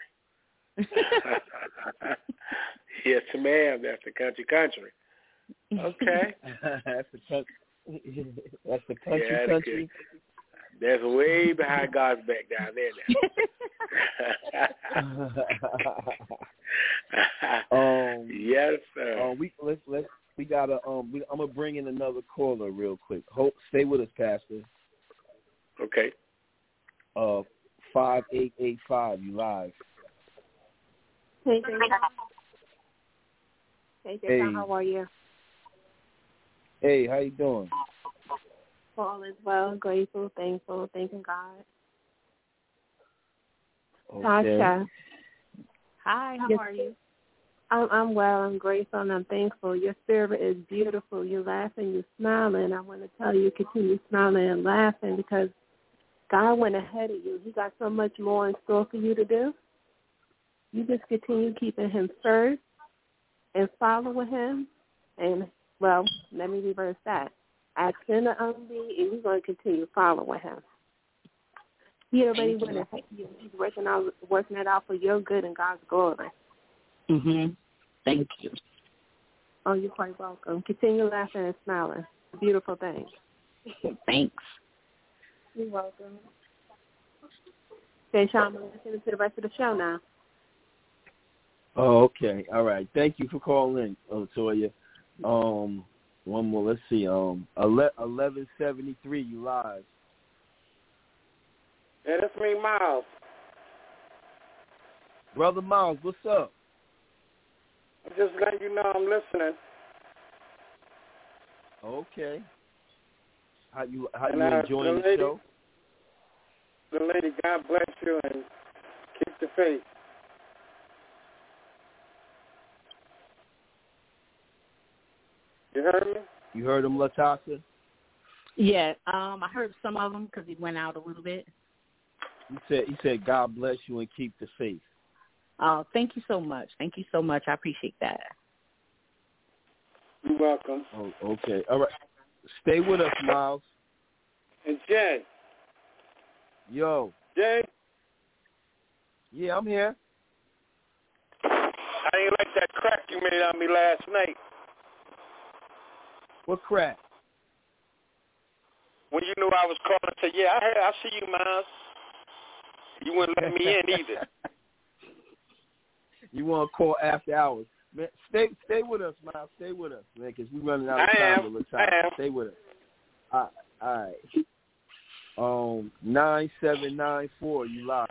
Yes, ma'am, that's the country. Okay. That's the country. That's way behind God's back down there now. Yes, sir. We gotta I'm gonna bring in another caller real quick. Stay with us, Pastor. Okay. 5885, you live. Hey, Jason, how are you? Hey, how you doing? All is well, grateful, thankful, thanking God. Okay. Tasha. Hi, how are you? I'm well, I'm grateful, and I'm thankful. Your spirit is beautiful. You're laughing, you're smiling. I want to tell you, continue smiling and laughing, because God went ahead of you. He got so much more in store for you to do. You just continue keeping him first and following him. And, well, let me reverse that. Ask him to unbe, and you're going to continue following him. He already went ahead. He's working it out for your good and God's glory. Thank you. Oh, you're quite welcome. Continue laughing and smiling. Beautiful thing. Thanks. You're welcome. Okay, Sean, I'm listening to the rest of the show now. Oh, okay. All right. Thank you for calling in, Toya. One more. Let's see. 1173, you live. Yeah, that's me, Miles. Brother Miles, what's up? I'm just letting you know I'm listening. Okay. How you enjoying the show? The lady, God bless you and keep the faith. You heard me? You heard him, Latasha? Yeah, I heard some of them because he went out a little bit. He said, God bless you and keep the faith. Oh, thank you so much. Thank you so much. I appreciate that. You're welcome. Oh, okay. All right. Stay with us, Miles. And Jay. Yo. Jay. Yeah, I'm here. I ain't like that crack you made on me last night. What crack? When you knew I was calling and said, yeah, I see you, Miles. You wouldn't let me in either. You want to call after hours. Man, stay with us, Miles. Stay with us, man, because we're running out of time. I am. Stay with us. All right. 9794, you live.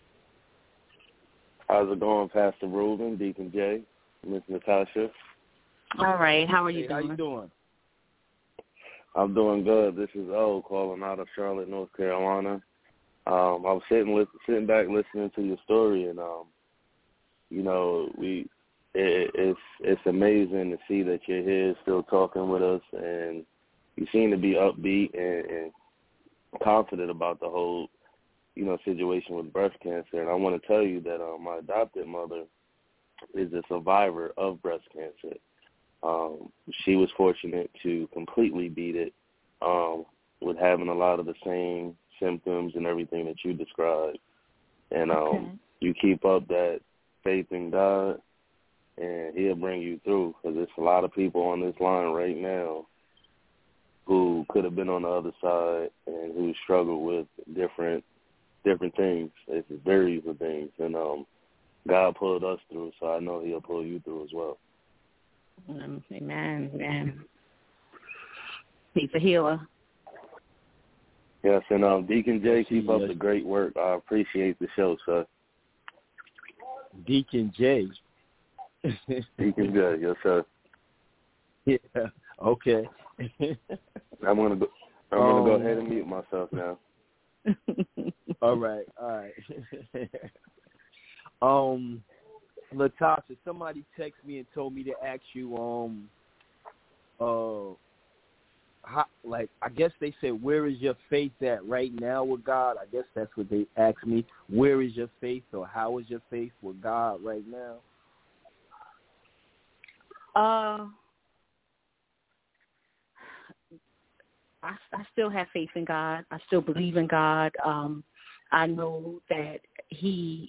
How's it going, Pastor Reuben, Deacon J, Miss Natasha? All right. How are you doing? How you doing? I'm doing good. This is O calling out of Charlotte, North Carolina. I was sitting back listening to your story, and it's amazing to see that you're here still talking with us, and you seem to be upbeat and confident about the whole, situation with breast cancer. And I want to tell you that my adopted mother is a survivor of breast cancer. She was fortunate to completely beat it with having a lot of the same symptoms and everything that you described. And you keep up that faith in God, and he'll bring you through, because there's a lot of people on this line right now who could have been on the other side and who struggle with different things. It's various of things. And God pulled us through, so I know he'll pull you through as well. Amen. He's a healer. Yes, and Deacon J, keep up the great work. I appreciate the show, sir. Deacon J. Deacon J, yes, sir. Yeah, okay. I'm gonna go ahead and mute myself now. All right. Latasha, somebody texted me and told me to ask you, I guess they said, where is your faith at right now with God? I guess that's what they asked me. Where is your faith, or how is your faith with God right now? I still have faith in God. I still believe in God. I know that he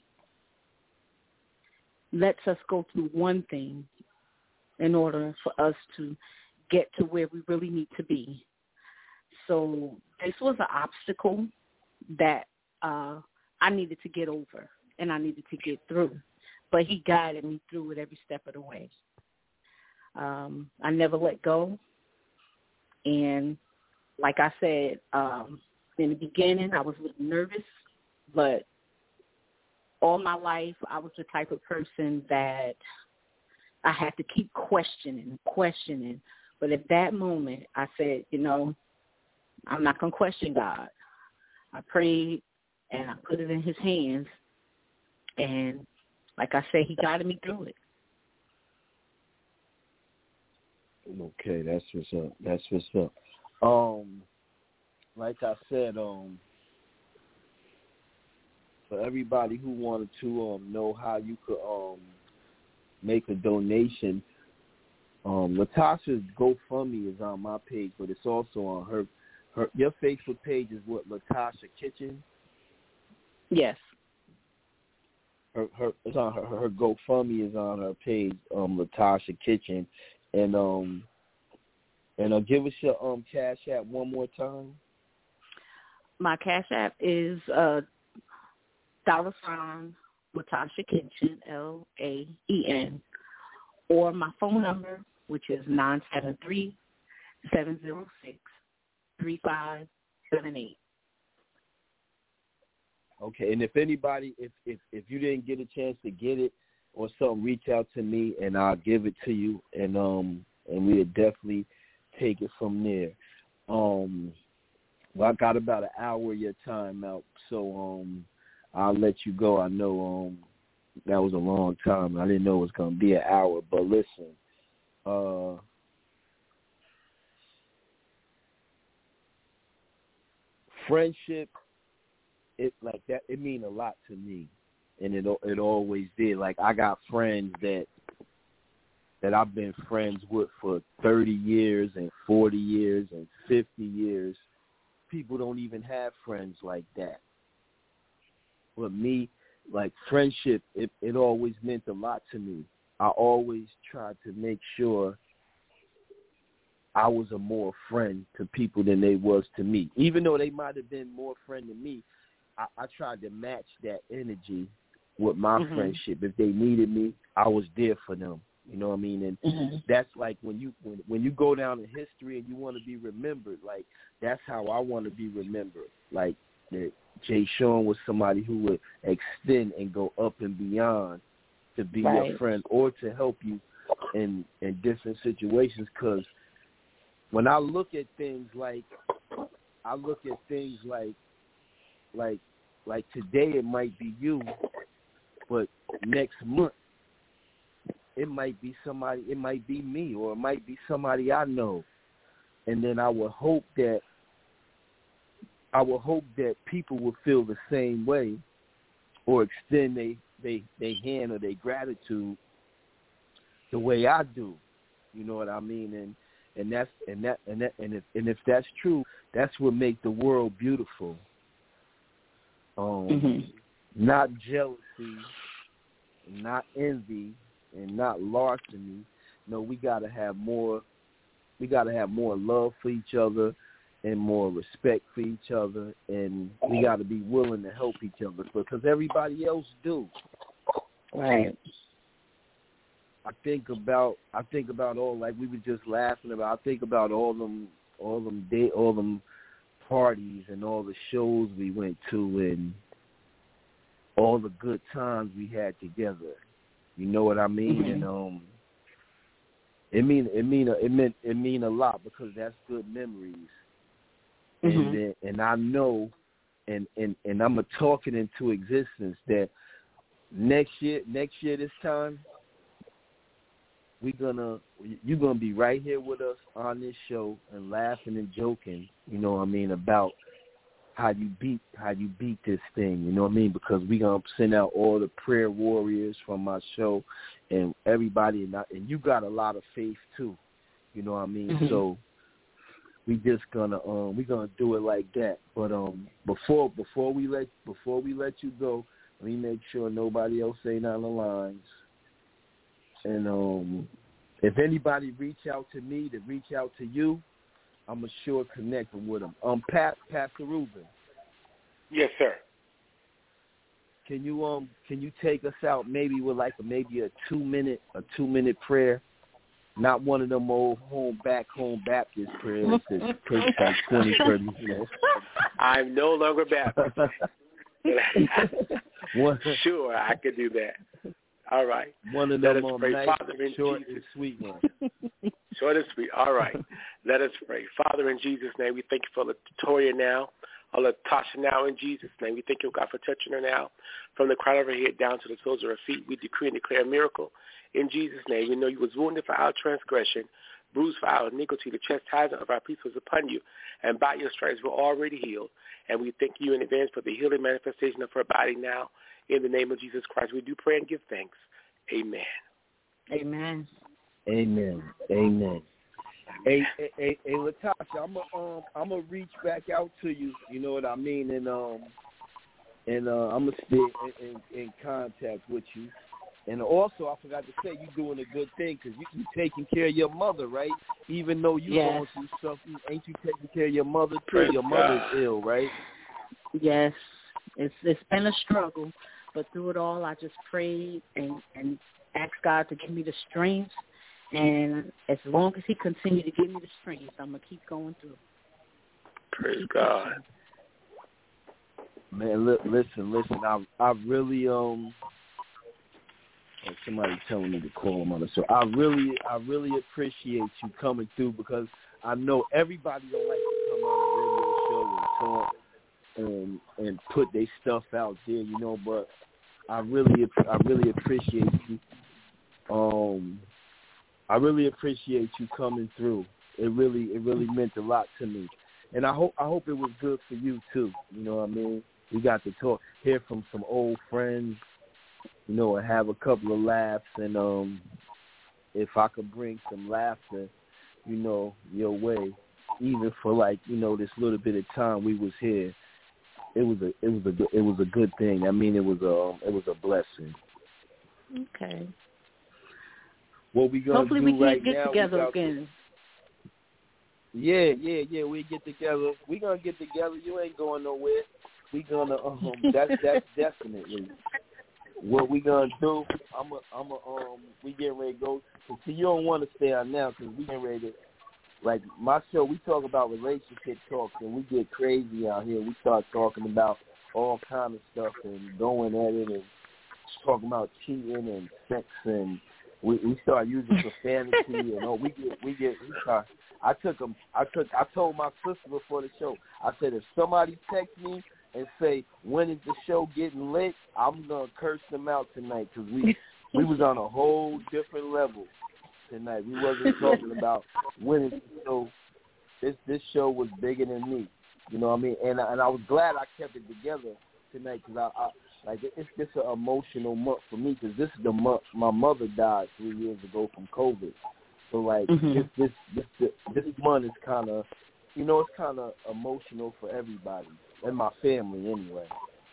lets us go through one thing in order for us to get to where we really need to be. So this was an obstacle that I needed to get over, and I needed to get through. But he guided me through it every step of the way. I never let go. And like I said, in the beginning, I was a little nervous, but all my life, I was the type of person that I had to keep questioning. But at that moment, I said, I'm not going to question God. I prayed, and I put it in his hands. And like I said, he guided me through it. Okay, that's what's up. Like I said, for everybody who wanted to know how you could make a donation, Latasha's GoFundMe is on my page, but it's also on her. Your Facebook page is what, Latasha Kitchen? Yes. It's on her GoFundMe is on her page, Latasha Kitchen, and give us your Cash App one more time. My Cash App is $Latasha Kitchen, LAEN, or my phone number, which is 973-706-3578. Okay, and if anybody, if you didn't get a chance to get it or something, reach out to me and I'll give it to you, and we'll definitely take it from there. Well, I got about an hour of your time out, so I'll let you go. I know that was a long time. I didn't know it was going to be an hour, but listen, friendship, it mean a lot to me, and it always did. Like, I got friends that I've been friends with for 30 years and 40 years and 50 years. People don't even have friends like that. But me like friendship, it always meant a lot to me. I always tried to make sure I was a more friend to people than they was to me. Even though they might have been more friend to me, I tried to match that energy with my friendship. If they needed me, I was there for them. You know what I mean? And that's like when you go down in history and you want to be remembered, like that's how I want to be remembered. Like that Jay Sean was somebody who would extend and go up and beyond to be your friend or to help you in different situations. Because when I look at things like today it might be you, but next month it might be somebody, it might be me, or it might be somebody I know. And then I would hope that people will feel the same way or extend they hand or their gratitude the way I do. You know what I mean? And if that's true, that's what makes the world beautiful. Not jealousy, not envy, and not larceny. No, we gotta have more love for each other and more respect for each other, and we gotta be willing to help each other because everybody else do. Right. I think about all, like we were just laughing about. I think about all them parties and all the shows we went to and all the good times we had together. You know what I mean? And it mean a lot because that's good memories. And I know, and I'm a talking into existence that next year this time, you're gonna be right here with us on this show and laughing and joking, you know what I mean, about how you beat this thing, you know what I mean? Because we gonna send out all the prayer warriors from my show and everybody, and you got a lot of faith too, you know what I mean? So we just gonna do it like that. But before we let you go, let me make sure nobody else ain't on the lines. And if anybody reach out to me to reach out to you, I'm sure connecting with them. Pastor Ruben. Yes, sir. Can you take us out maybe with maybe a 2-minute prayer? Not one of them old back home Baptist prayers that takes like 20, 30 minutes. I'm no longer Baptist. Sure, I could do that. All right. One of them nice, short and sweet ones. Short and sweet. All right. Let us pray. Father, in Jesus' name, we thank you for Latoya now. Latasha now, in Jesus' name. We thank you, God, for touching her now. From the crown of her head down to the soles of her feet, we decree and declare a miracle. In Jesus' name, we know you was wounded for our transgression, bruised for our iniquity. The chastisement of our peace was upon you, and by your stripes we're already healed. And we thank you in advance for the healing manifestation of her body now. In the name of Jesus Christ, we do pray and give thanks. Amen. Amen. Amen. Amen. Hey, Latasha, I'm gonna reach back out to you. You know what I mean, and I'm gonna stay in contact with you. And also, I forgot to say, you're doing a good thing because you taking care of your mother, right? Even though you're going through something, ain't you taking care of your mother too? Your mother's ill, right? Yes. It's been a struggle, but through it all, I just prayed and asked God to give me the strength. And as long as He continues to give me the strength, I'm gonna keep going through. Praise God. Man, listen. I really somebody telling me to call him on the show. I really appreciate you coming through because I know everybody don't like to come on a radio show and talk and put their stuff out there, you know. But I really appreciate you. I really appreciate you coming through. It really meant a lot to me, and I hope it was good for you too. You know what I mean? We got to hear from some old friends, you know, and have a couple of laughs. And if I could bring some laughter, you know, your way, even for like, you know, this little bit of time we was here, a good thing. I mean, it was a blessing. Okay. What we gonna Hopefully do we can right get now, together again. Yeah. We get together. We gonna get together. You ain't going nowhere. We gonna that's definitely what we gonna do. We getting ready to go. See, you don't want to stay on now because we getting ready to. Like my show, we talk about relationship talks, and we get crazy out here. We start talking about all kind of stuff and going at it and talking about cheating and sex, and we start using profanity and we start. I told my sister before the show. I said if somebody text me and say when is the show getting lit, I'm gonna curse them out tonight because we was on a whole different level tonight. We wasn't talking about winning the show. This show was bigger than me. You know what I mean? And I was glad I kept it together tonight because it's just an emotional month for me because this is the month my mother died 3 years ago from COVID. So like this month is kind of, it's kind of emotional for everybody and my family anyway.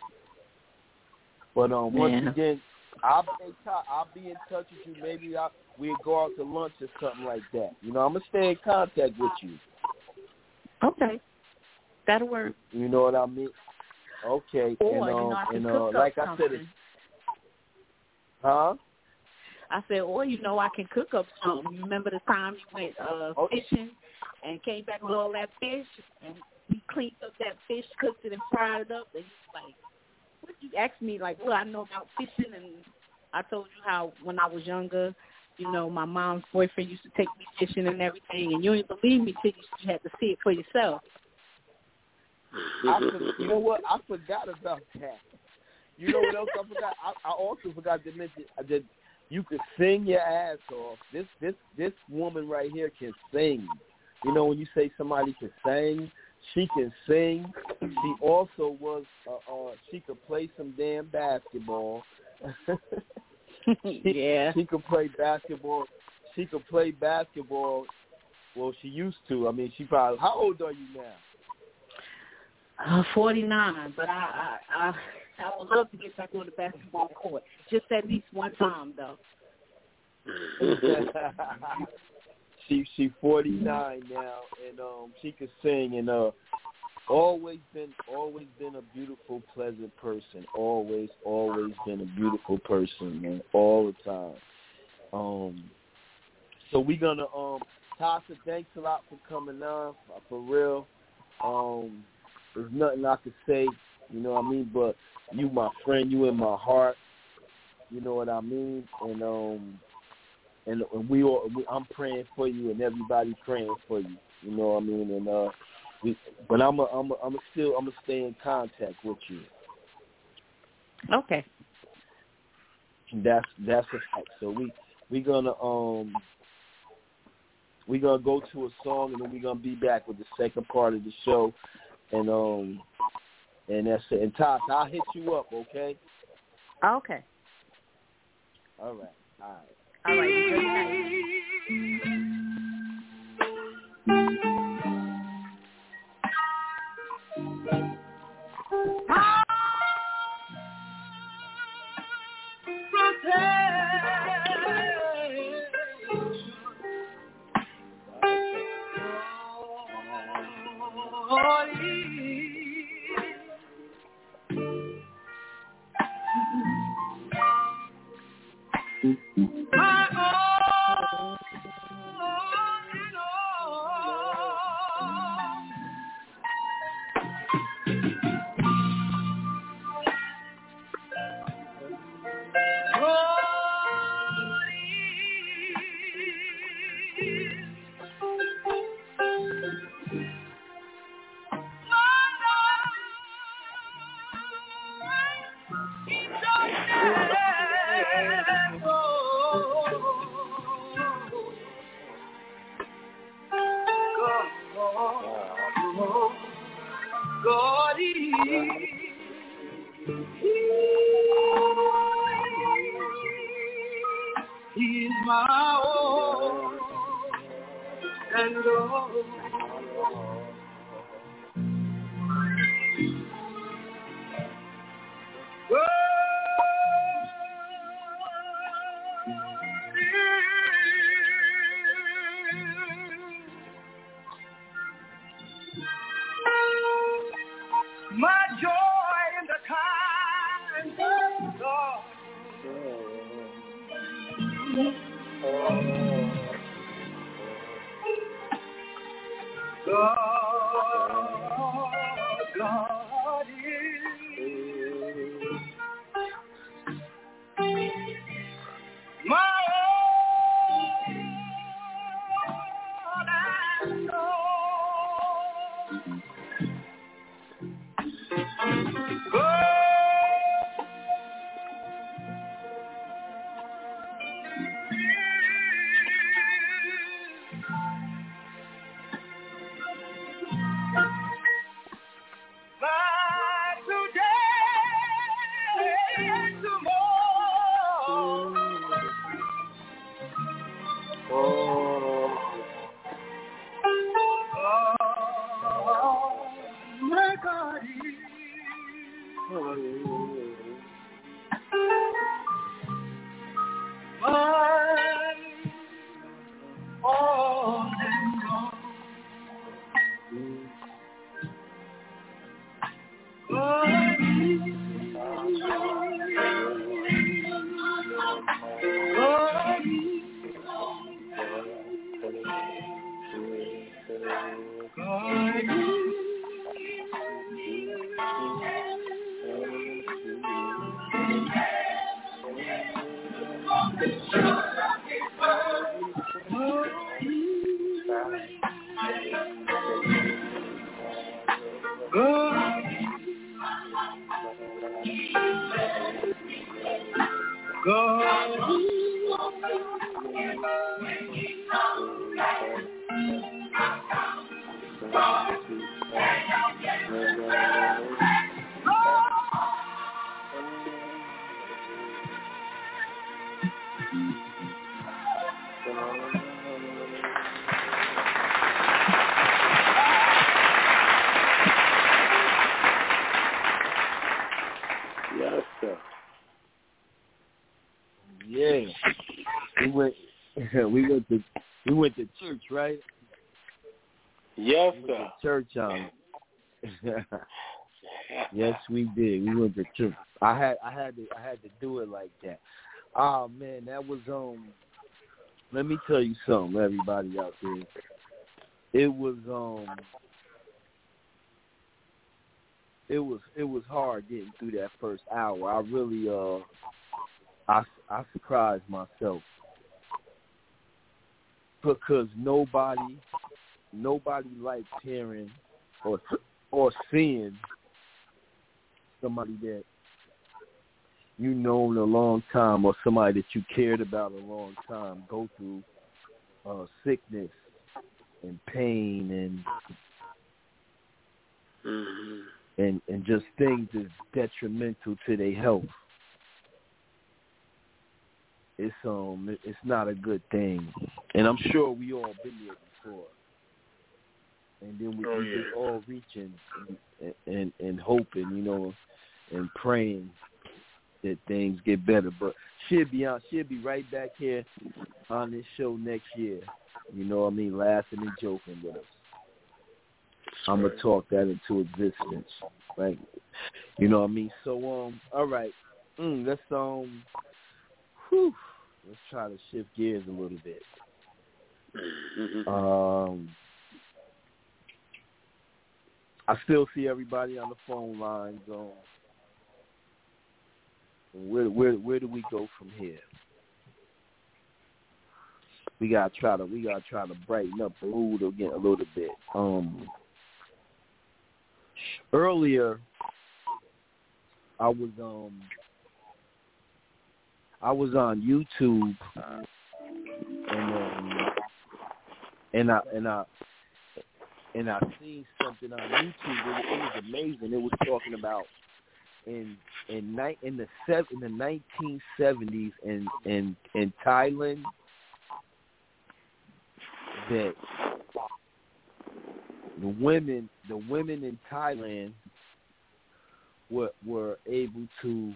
But once again, I'll be in touch with you. Maybe we'll go out to lunch or something like that. I'm gonna stay in contact with you. Okay, that'll work. You know what I mean? Okay. Or I can cook like up I something. said, huh? I said, or I can cook up something. You remember the time you went fishing and came back with all that fish, and we cleaned up that fish, cooked it, and fried it up, and you like. What you asked me, like, what I know about fishing, and I told you how when I was younger, my mom's boyfriend used to take me fishing and everything, and you didn't believe me till you had to see it for yourself. You know what? I forgot about that. You know what else I forgot? I also forgot to mention that you could sing your ass off. This woman right here can sing. When you say somebody can sing, she can sing. She also was, she could play some damn basketball. Yeah. She could play basketball. Well, she used to. I mean, she probably, how old are you now? 49, but I would love to get back on the basketball court. Just at least one time, though. She 49 now, and she can sing, and always been a beautiful, pleasant person. Always been a beautiful person, man, all the time. So we gonna Tasha, thanks a lot for coming on, for real. There's nothing I could say, you know what I mean, but you my friend, you in my heart, you know what I mean, and I'm praying for you, and everybody praying for you. You know what I mean? And but I'm still stay in contact with you. Okay. And that's a fact. So we gonna go to a song, and then we're gonna be back with the second part of the show, and that's it. And Tosh, I'll hit you up, okay? Okay. All right. All right, good night. God He's my all and all. my joy in the times of God. God is my all and all. My God is all and all. Yes, sir. Yeah, we went to church, right? Yes, We went sir. to church on. Yes, we did. We went to church. I had to do it like that. Oh man, that was Let me tell you something, everybody out there. It was hard getting through that first hour. I really I surprised myself because nobody likes hearing or seeing somebody that you known a long time or somebody that you cared about a long time go through sickness and pain and just things that's detrimental to their health. It's not a good thing, and I'm sure we all been there before. And then we just all reaching and hoping, and praying that things get better. But she'll be right back here on this show next year. You know what I mean? Laughing and joking with us. I'm gonna talk that into existence, right? You know what I mean? So all right, let's try to shift gears a little bit. I still see everybody on the phone lines. Where do we go from here? We gotta try to brighten up the mood again a little bit. Earlier, I was on YouTube, and I seen something on YouTube. It was amazing. It was talking about in the 1970s in Thailand that the women in Thailand were able to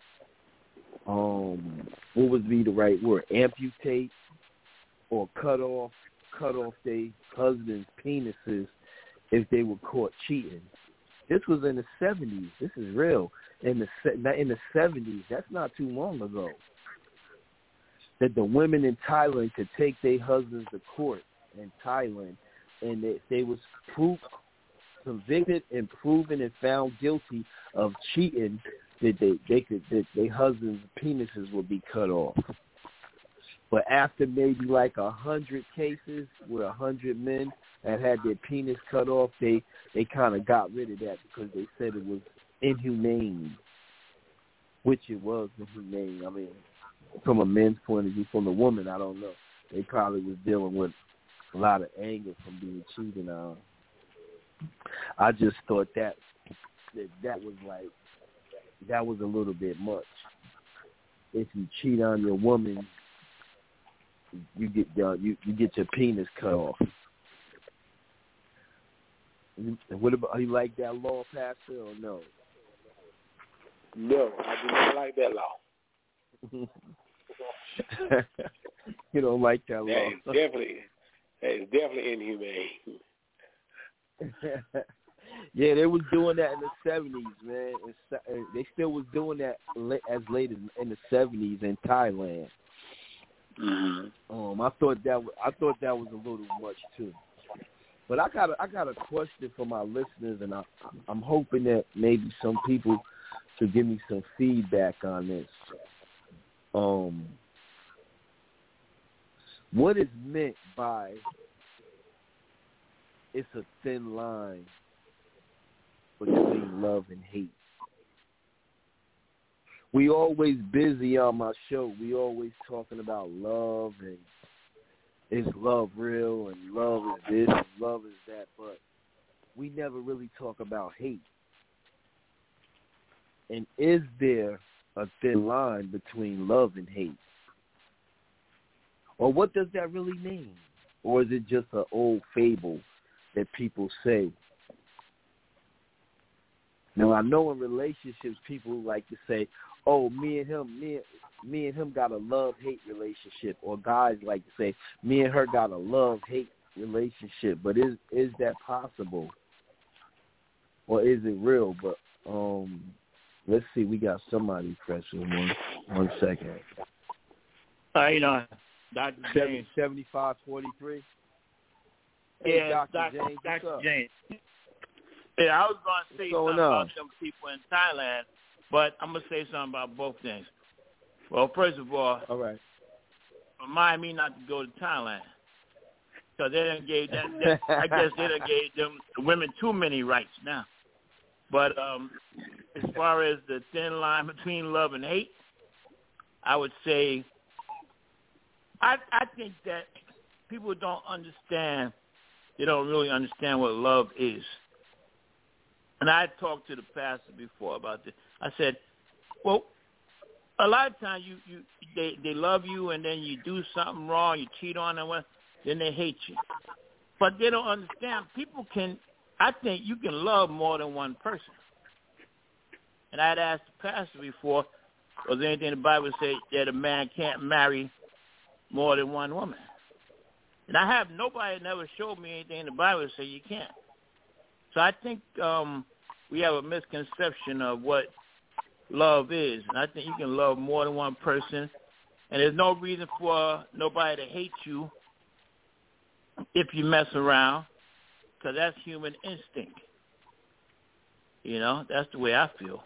what would be the right word, amputate or cut off their husbands' penises if they were caught cheating. This was in the 70s. This is real. In the 70s, that's not too long ago. That the women in Thailand could take their husbands to court in Thailand, and they was convicted and proven and found guilty of cheating, that their husbands' penises would be cut off. But after maybe like 100 cases with 100 men that had their penis cut off, they kind of got rid of that because they said it was inhumane, which it was inhumane. I mean, from a man's point of view, from the woman, I don't know. They probably was dealing with a lot of anger from being cheated on. I just thought that was a little bit much. If you cheat on your woman, you get your penis cut off. What about, you like that law, Pastor, or no? No, I do not like that law. You don't like that law? It's definitely inhumane. Yeah, they was doing that in the 70s, man. They still was doing that as late as in the 70s in Thailand. Mm-hmm. I thought that was a little much too. But I got a question for my listeners, and I'm hoping that maybe some people could give me some feedback on this. What is meant by it's a thin line between love and hate? We always busy on my show. We always talking about love and is love real and love is this and love is that, but we never really talk about hate. And is there a thin line between love and hate? Or what does that really mean? Or is it just an old fable that people say? Now, I know in relationships people like to say, oh, me and him got a love-hate relationship. Or guys like to say, me and her got a love-hate relationship. But is that possible? Or is it real? But let's see. We got somebody pressing. One second. You know, Dr. James. 7543? Yeah, Dr. James. Dr. James. Yeah, I was going to say something about them people in Thailand, but I'm going to say something about both things. Well, first of all right. Remind me not to go to Thailand. Because they done gave that I guess they done gave them the women too many rights now. But as far as the thin line between love and hate, I would say I think that people don't understand. They don't really understand what love is. And I talked to the pastor before about this. I said, well, a lot of times they love you, and then you do something wrong, you cheat on them, then they hate you. But they don't understand. I think you can love more than one person. And I had asked the pastor before, was there anything in the Bible say that a man can't marry more than one woman? And I have nobody never showed me anything in the Bible that say you can't. So I think we have a misconception of what love is. And I think you can love more than one person. And there's no reason for nobody to hate you if you mess around, because that's human instinct. You know, that's the way I feel.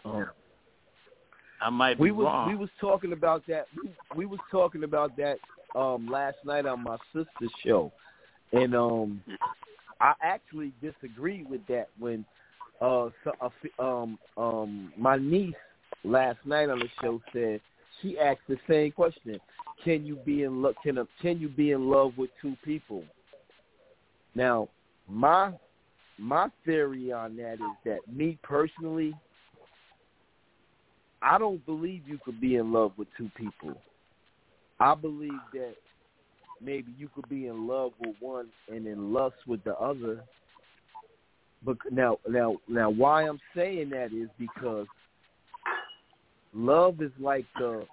I might be wrong. We was talking about that. We was talking about that last night on my sister's show. And I actually disagree with that when my niece last night on the show said she asked the same question: Can you be in love? Can you be in love with two people? Now, my theory on that is that me personally, I don't believe you could be in love with two people. I believe that maybe you could be in love with one and in lust with the other. But now, why I'm saying that is because love is like the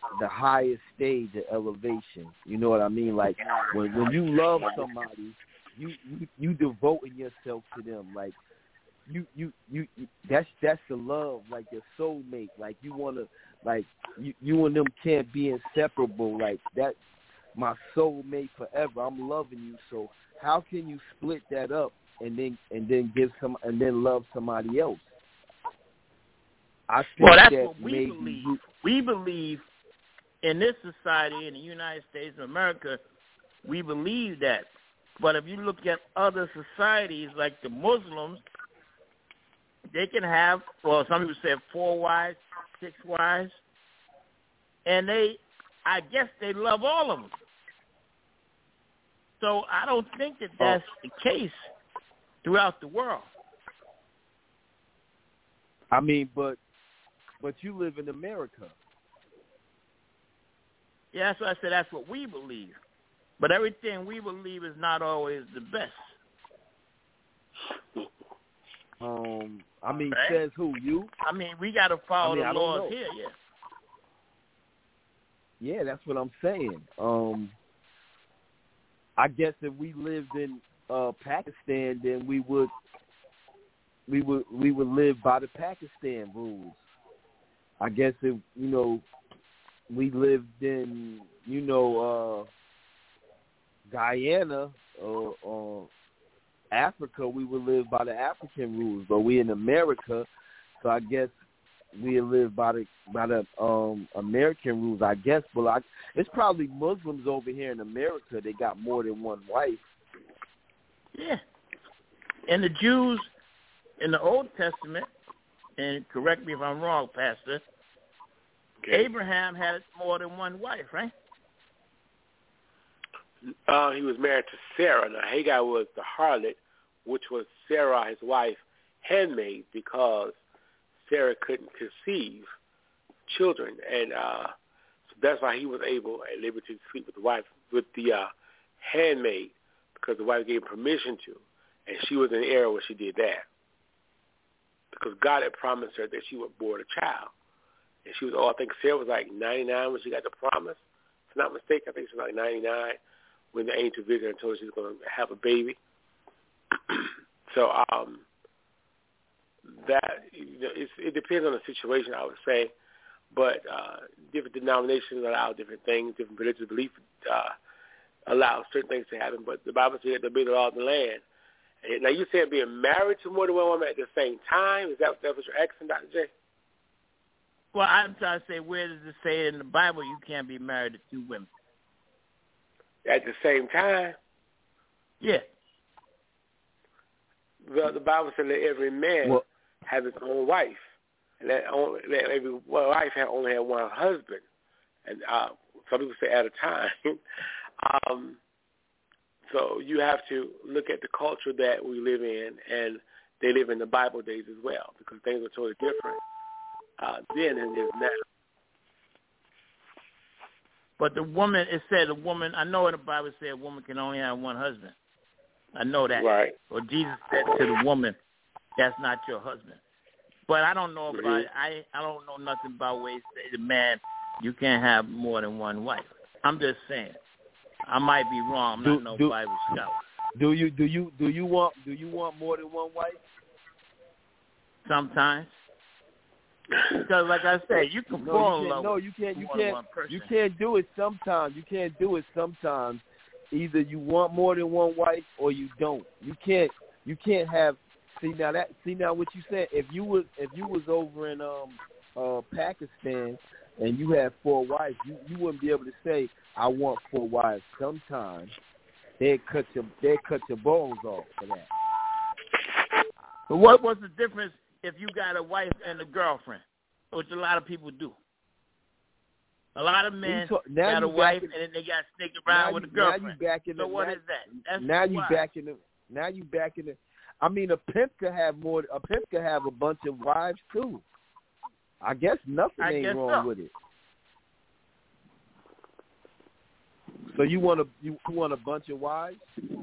highest stage of elevation. You know what I mean? Like when you love somebody, you devoting yourself to them. Like you that's the love, like your soulmate. Like you wanna, like you and them can't be inseparable. Like that, my soulmate forever. I'm loving you. So how can you split that up and then give some and then love somebody else? I think well, that's that what we believe. We believe in this society, in the United States of America, we believe that. But if you look at other societies like the Muslims, they can have, well, some people say 4 wives, 6 wives, and I guess they love all of them. So I don't think that that's the case throughout the world. I mean, but you live in America. Yeah, that's what I said. That's what we believe. But everything we believe is not always the best. I mean, right? Says who? You? I mean, we got to follow the laws here, yeah. Yeah, that's what I'm saying. I guess if we lived in Pakistan, then we would live by the Pakistan rules. I guess if we lived in Guyana or Africa, we would live by the African rules. But we in America, so I guess we live by the American rules. I guess, but it's probably Muslims over here in America. They got more than one wife. Yeah, and the Jews in the Old Testament, and correct me if I'm wrong, Pastor, okay. Abraham had more than one wife, right? He was married to Sarah. Now, Hagar was the harlot, which was Sarah, his wife, handmaid, because Sarah couldn't conceive children. And so that's why he was able at liberty to sleep with the wife, with the handmaid, because the wife gave him permission to. And she was in the era where she did that, because God had promised her that she would bear a child. And she was, I think Sarah was like 99 when she got the promise. If I'm not mistaken, I think she was like 99 when the angel visited her and told her she was going to have a baby. So that it depends on the situation, I would say. But different denominations allow different things, different religious beliefs allow certain things to happen. But the Bible says there'll be the law of the land. And now you said being married to more than one woman at the same time. Is that what you're asking, Dr. J? Well, I'm trying to say, where does it say in the Bible you can't be married to 2 women? At the same time? Yeah. Well, the Bible said that every man have his own wife, and that every wife only had one husband, and some people say at a time. So you have to look at the culture that we live in, and they live in the Bible days as well, because things are totally different then than it is now. But the woman, it said a woman, I know in the Bible said a woman can only have one husband. I know that. Right. Or Jesus said to the woman, that's not your husband. But I don't know about it. I don't know nothing about where he say the man, you can't have more than one wife. I'm just saying. I might be wrong. I'm not no Bible scholar. Do you want more than one wife? Sometimes. Because, like I said, you can fall in love with more than one person. You can't do it sometimes. You can't do it sometimes. Either you want more than one wife or you don't. You can't have. See now what you said. If you was over in Pakistan and you had 4 wives, you wouldn't be able to say I want 4 wives. Sometimes they'd cut your balls off for that. But what was the difference if you got a wife and a girlfriend, which a lot of people do? A lot of men got a wife and then they got to stick around with a girlfriend. So what is that? Now you back in the. I mean, a pimp could have more. A pimp could have a bunch of wives too. I guess nothing ain't wrong with it. So you want a bunch of wives?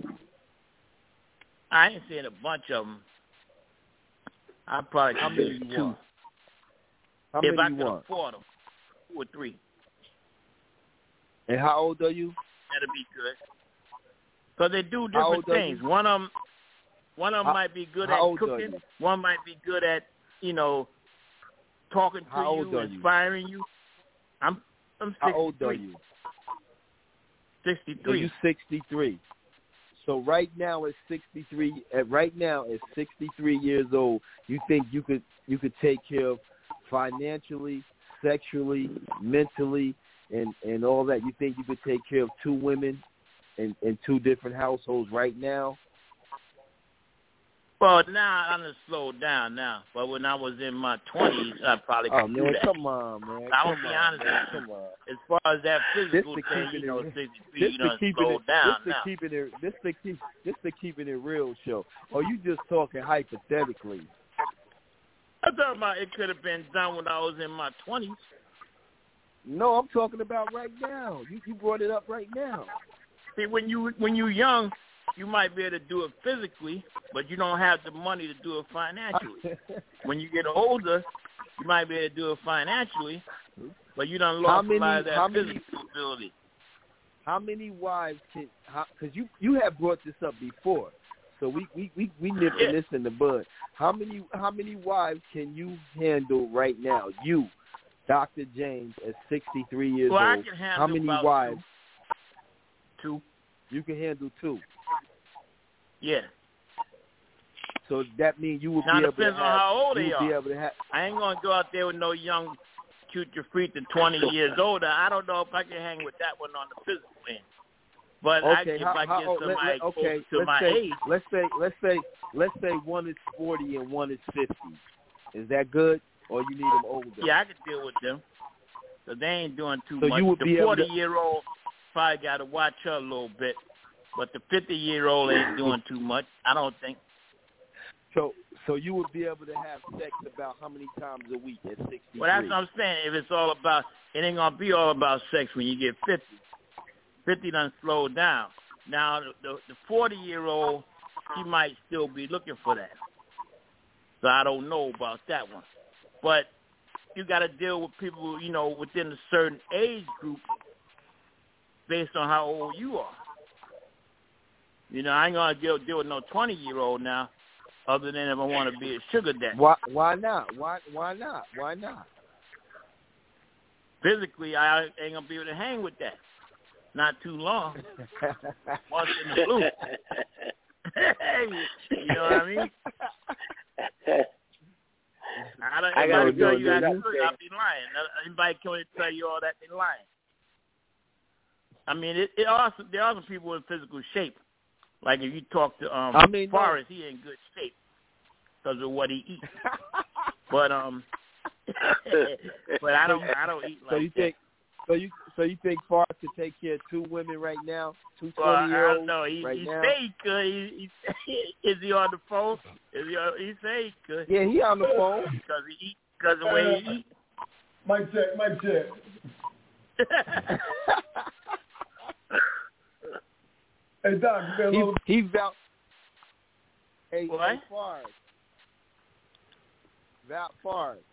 I ain't saying a bunch of them. I probably how many you want? How if many I you could want? afford them, 2 or 3. And how old are you? That'd be good. So they do different things. One of them might be good at cooking. One might be good at, talking to you, inspiring you. I'm 63. How old are you? 63. So you 63. So right now at 63, at 63 years old, you think you could take care of financially, sexually, mentally, and all that? You think you could take care of two women in two different households right now? Well, now I'm going to slow down now. But when I was in my 20s, I probably could do that. Come on, man. I'm going to be honest with you. Come on. As far as that physical thing, 63, you know, slow down now. This the keeping it real show. Or you just talking hypothetically? I'm talking about it could have been done when I was in my 20s. No, I'm talking about right now. You brought it up right now. See, when you're young, you might be able to do it physically, but you don't have the money to do it financially. When you get older, you might be able to do it financially, but you done lost a lot of that physical ability. How many wives can? Because you have brought this up before, so we nipping this in the bud. How many wives can you handle right now? You, Dr. James, at 63 years old. I can handle how many about wives? Two. You can handle two. Yeah. So that means you will now be able to have. Now depends on how old they are. Be able to have, I ain't gonna go out there with no young, cute your freak to 20 years older. I don't know if I can hang with that one on the physical end. But okay, if I get somebody close to my age, let's say one is 40 and one is 50. Is that good, or you need them older? Yeah, I can deal with them. So they ain't doing too so much. You would the be 40-year-old probably got to watch her a little bit, but the 50-year-old ain't doing too much, I don't think. So you would be able to have sex about how many times a week at 63? Well, that's what I'm saying. If it's all about, it ain't gonna be all about sex when you get 50. 50 done slowed down. Now the 40-year-old, he might still be looking for that. So I don't know about that one. But you got to deal with people, within a certain age group based on how old you are. I ain't going to deal with no 20-year-old now, other than if I want to be a sugar daddy. Why not? Why not? Physically, I ain't going to be able to hang with that. Not too long. Once in the blue. You know what I mean? I got to tell you that I'll be lying. Anybody can tell you all that, they're lying. I mean, there are some people in physical shape. Like if you talk to Forrest, he in good shape because of what he eats. But but I don't eat like that. So you think Forrest could take care of two women right now? Two 20-year-olds I don't know. He now? Say he could. Is he on the phone? He say he could. Yeah, he on the phone. Because of the way he eats. Mic check. Hey, Doc, he's out. Hey, what? Hey, Forrest.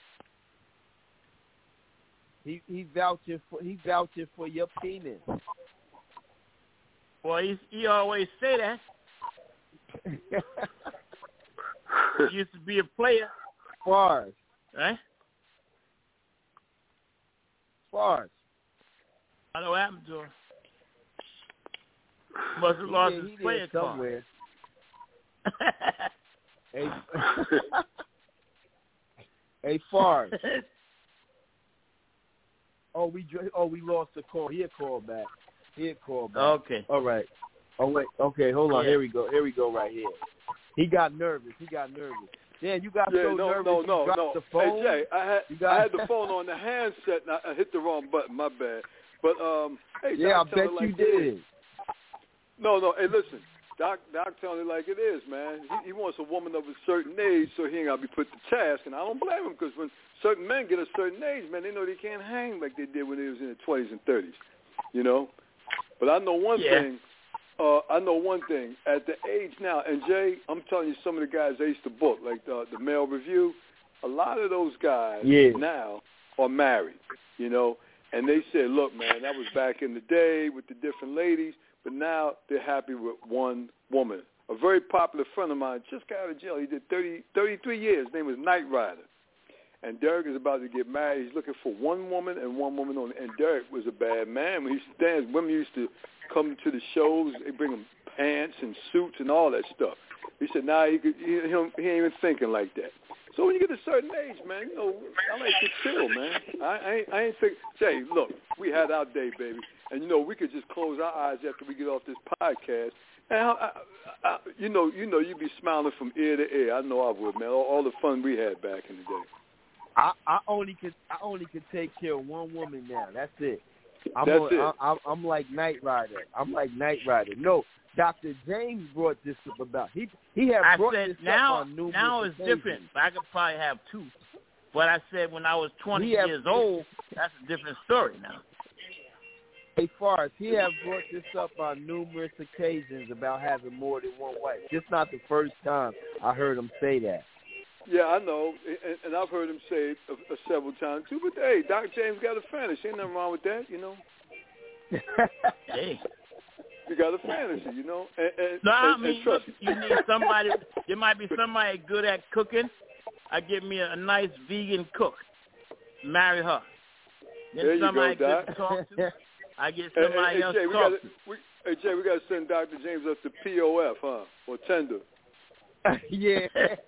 He's vouching for your penis. Well, he always say that. He used to be a player. Forrest. Right? Forrest. I know what happened to him. Must have lost his player somewhere. Hey, Forrest. We lost the call. He'll call back. Okay. All right. Oh wait. Okay, hold on. Yeah. Here we go. Right here. He got nervous. Yeah, you got so nervous. No. You dropped the phone. Hey, Jay, I had the phone on the handset and I hit the wrong button. My bad. But hey, yeah, Doc, I bet you did. No. Hey, listen. Doc telling it like it is, man. He wants a woman of a certain age so he ain't got to be put to task, and I don't blame him because when certain men get a certain age, man, they know they can't hang like they did when they was in their 20s and 30s, But I know one thing. At the age now, and Jay, I'm telling you, some of the guys I used to book, like the Male Review, a lot of those guys now are married, and they said, look, man, that was back in the day with the different ladies. but now they're happy with one woman. A very popular friend of mine just got out of jail. He did 33 years. His name was Knight Rider. And Derek is about to get married. He's looking for one woman and one woman only. And Derek was a bad man. When he used to dance, women used to come to the shows. They bring him pants and suits and all that stuff. He said, nah, he ain't even thinking like that. So when you get a certain age, man, I like to chill, man. I ain't think, Jay, look, we had our day, baby. And, we could just close our eyes after we get off this podcast. And, you'd be smiling from ear to ear. I know I would, man, all the fun we had back in the day. I only could take care of one woman now. That's it. I'm like Knight Rider. No, Dr. James brought this up about. He had brought this up on numerous now it's occasions. different. I could probably have two. But I said when I was 20 years old, that's a different story now. As far as he has brought this up on numerous occasions about having more than one wife. This is not the first time I heard him say that. Yeah, I know, and I've heard him say it several times too. But hey, Dr. James got a fantasy. Ain't nothing wrong with that, Hey, you got a fantasy, And, no, I mean, and trust you need somebody. There might be somebody good at cooking. I get me a nice vegan cook. Marry her. Then there you somebody go, Doc. good to talk to. I get somebody else Jay, to talk to. Hey, Jay, we got to send Dr. James up to POF, huh? Or Tender. Yeah.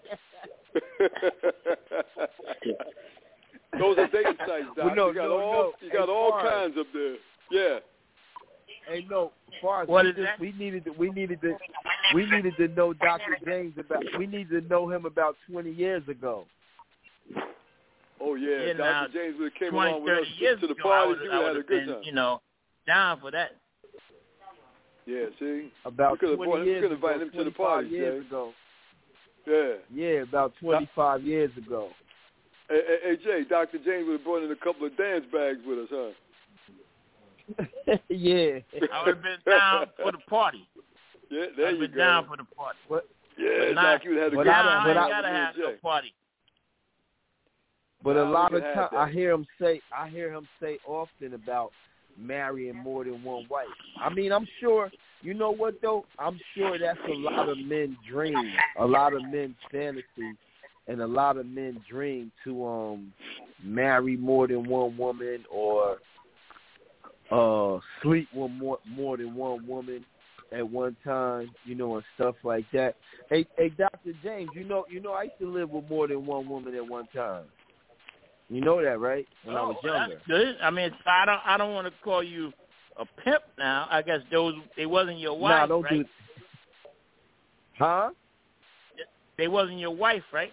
Those are dating sites, Doc. Well, you got all kinds up there. Yeah. Hey, no. As far as what is that? We needed to know Dr. James about. We needed to know him about 20 years ago. Oh yeah, now, Dr. James would have came 20, along with us to the ago, party. We I would have had a good been, time. Down for that. Yeah, see. About 20 years ago. Invite him to the party, years Jay. ago. Yeah. Yeah, about 25 years ago. Hey, Jay, Dr. James would have brought in a couple of dance bags with us, huh? Yeah. I would have been down for the party. Yeah, there you go. Been down for the party. Yeah, Doc, you would have had a good time. time. I gotta have a party. But a lot of times I hear him say often about marrying more than one wife. I mean, I'm sure, you know what though? I'm sure that's a lot of men's dream, a lot of men's fantasy, and a lot of men dream to marry more than one woman or sleep with more than one woman at one time, and stuff like that. Hey, Dr. James, I used to live with more than one woman at one time. You know that, right? When I was younger. That's good. I mean, I don't want to call you a pimp now. I guess they wasn't your wife, don't right? do. Huh? They wasn't your wife, right?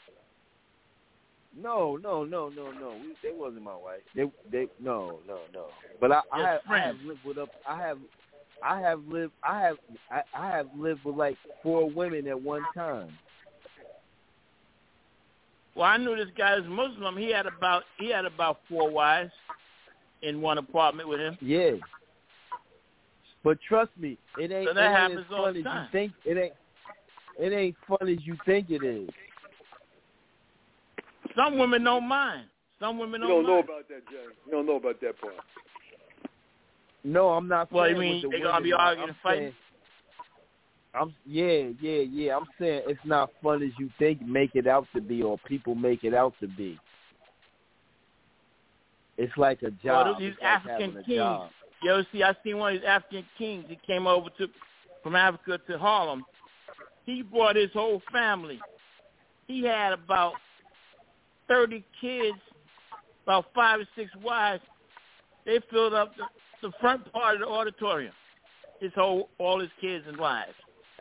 No. They wasn't my wife. They no. But I have lived with I have lived with like 4 women at one time. Well, I knew this guy is Muslim. He had about 4 wives in one apartment with him. Yeah. But trust me, it ain't, so that happens as fun as you think. It ain't fun as you think it is. Some women don't mind. Some women don't mind. You don't know mind. about that, Jay. You don't know about that part. No, I'm not. Well, saying you mean they're gonna be arguing and fighting? Yeah. I'm saying it's not fun as you think. Make it out to be, or people make it out to be. It's like a job. Well, these it's like African having a kings. job. See, I seen one of these African kings. He came over from Africa to Harlem. He brought his whole family. He had about 30 kids, about 5 or 6 wives. They filled up the front part of the auditorium. All his kids and wives.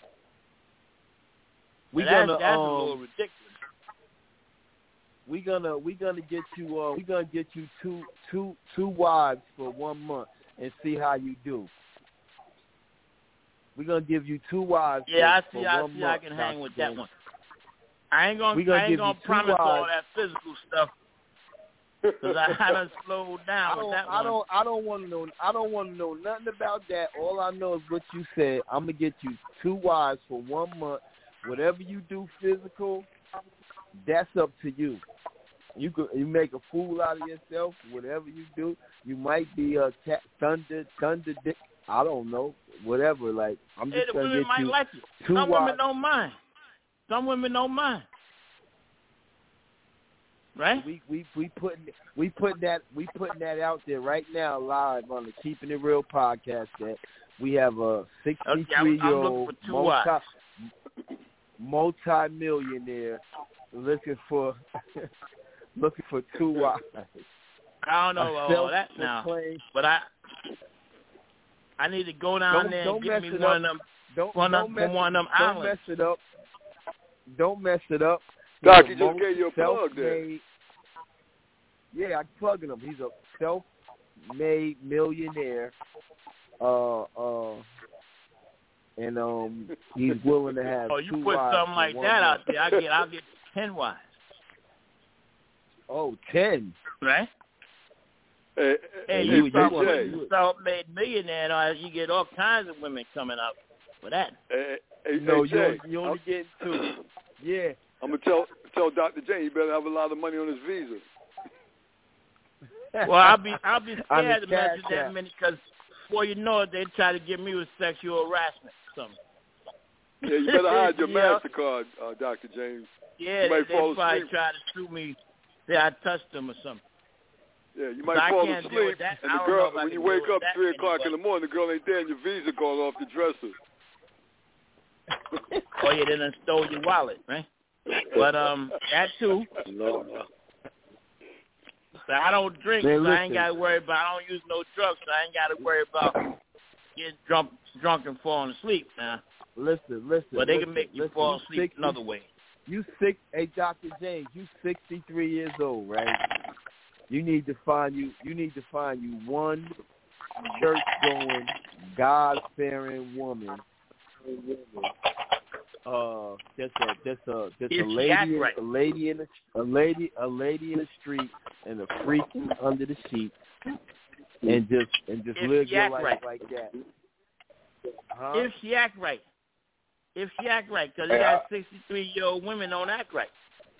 That's a little ridiculous. We're gonna get you two wives for 1 month and see how you do. We're gonna give you 2 wives. Yeah, for 1 month. I can hang with that one. I ain't gonna promise wives. all that physical stuff because I done slowed down with that one. I don't want to know. I don't want to know nothing about that. All I know is what you said. I'm gonna get you 2 wives for 1 month. Whatever you do physical, that's up to you. You make a fool out of yourself. Whatever you do, you might be a thunder dick I don't know, whatever. Like, I'm just gonna women get might you like it. two Some wives. women don't mind. Some women don't mind. Right? We putting that out there right now live on the Keeping It Real podcast that we have a 63-year-old multi-millionaire looking for two wives. I don't know about all that now, but I need to go down there and give me one of them. One of them islands. Don't mess it up. Don't mess it up. Doc, he just gave you a plug there. Yeah, I'm plugging him. He's a self-made millionaire, and he's willing to have. Oh, you two put wives something like that out there, I'll get 10 wives. Oh, 10. Right? Hey, you self-made millionaire, you get all kinds of women coming up for that. No, you only get 2. Yeah. I'm gonna tell Dr. J he better have a lot of money on his visa. Well, I'll be scared to mention that many because before you know it, they try to get me with sexual harassment or something. Yeah, you better hide your MasterCard, Dr. James. Yeah, they probably try to sue me. I touched them or something. Yeah, you might fall asleep, and the girl, when you wake up 3 o'clock in the morning, the girl ain't there, and your visa gone off the dresser. Oh, yeah, they done stole your wallet, right? But that too. So I don't drink, so I ain't got to worry about. I don't use no drugs, so I ain't got to worry about getting drunk and falling asleep. Now, listen. But they can make you fall asleep another way. Hey, Dr. James, you 63 years old, right? You need to find you one church-going, God-fearing woman. That's a lady in the street and a freak under the sheet, and just live your life like that. Huh? If she act right, because they got 63-year-old women don't act right.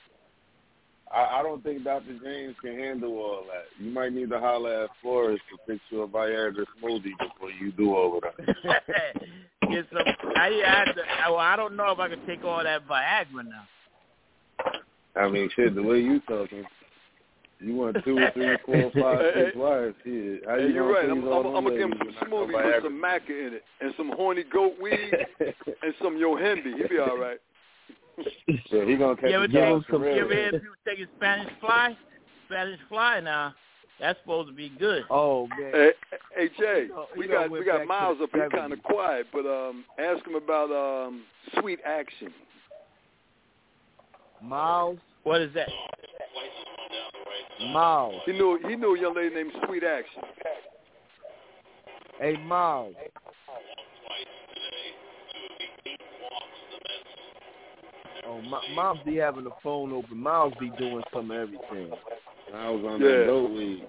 I don't think Dr. James can handle all that. You might need to holler at Flores to fix you a Viagra smoothie before you do all of that. Get some. I don't know if I can take all that Viagra now. I mean, shit, the way you talking, you want 2, 3, 4, 5, 6 wives. Shit. You're right. I'm gonna give him some smoothie with some maca in it and some horny goat weed and some Yohimbe. He'll be all right. So he gonna catch you ever hear people taking Spanish fly? Spanish fly now. That's supposed to be good. Oh man. Hey Jay, we got Miles up here kind of quiet, but ask him about Sweet Action. Miles, what is that? Miles. He knew a young lady named Sweet Action. Hey Miles. Oh, Miles be having the phone open. Miles be doing some of everything. Miles on the goat weed.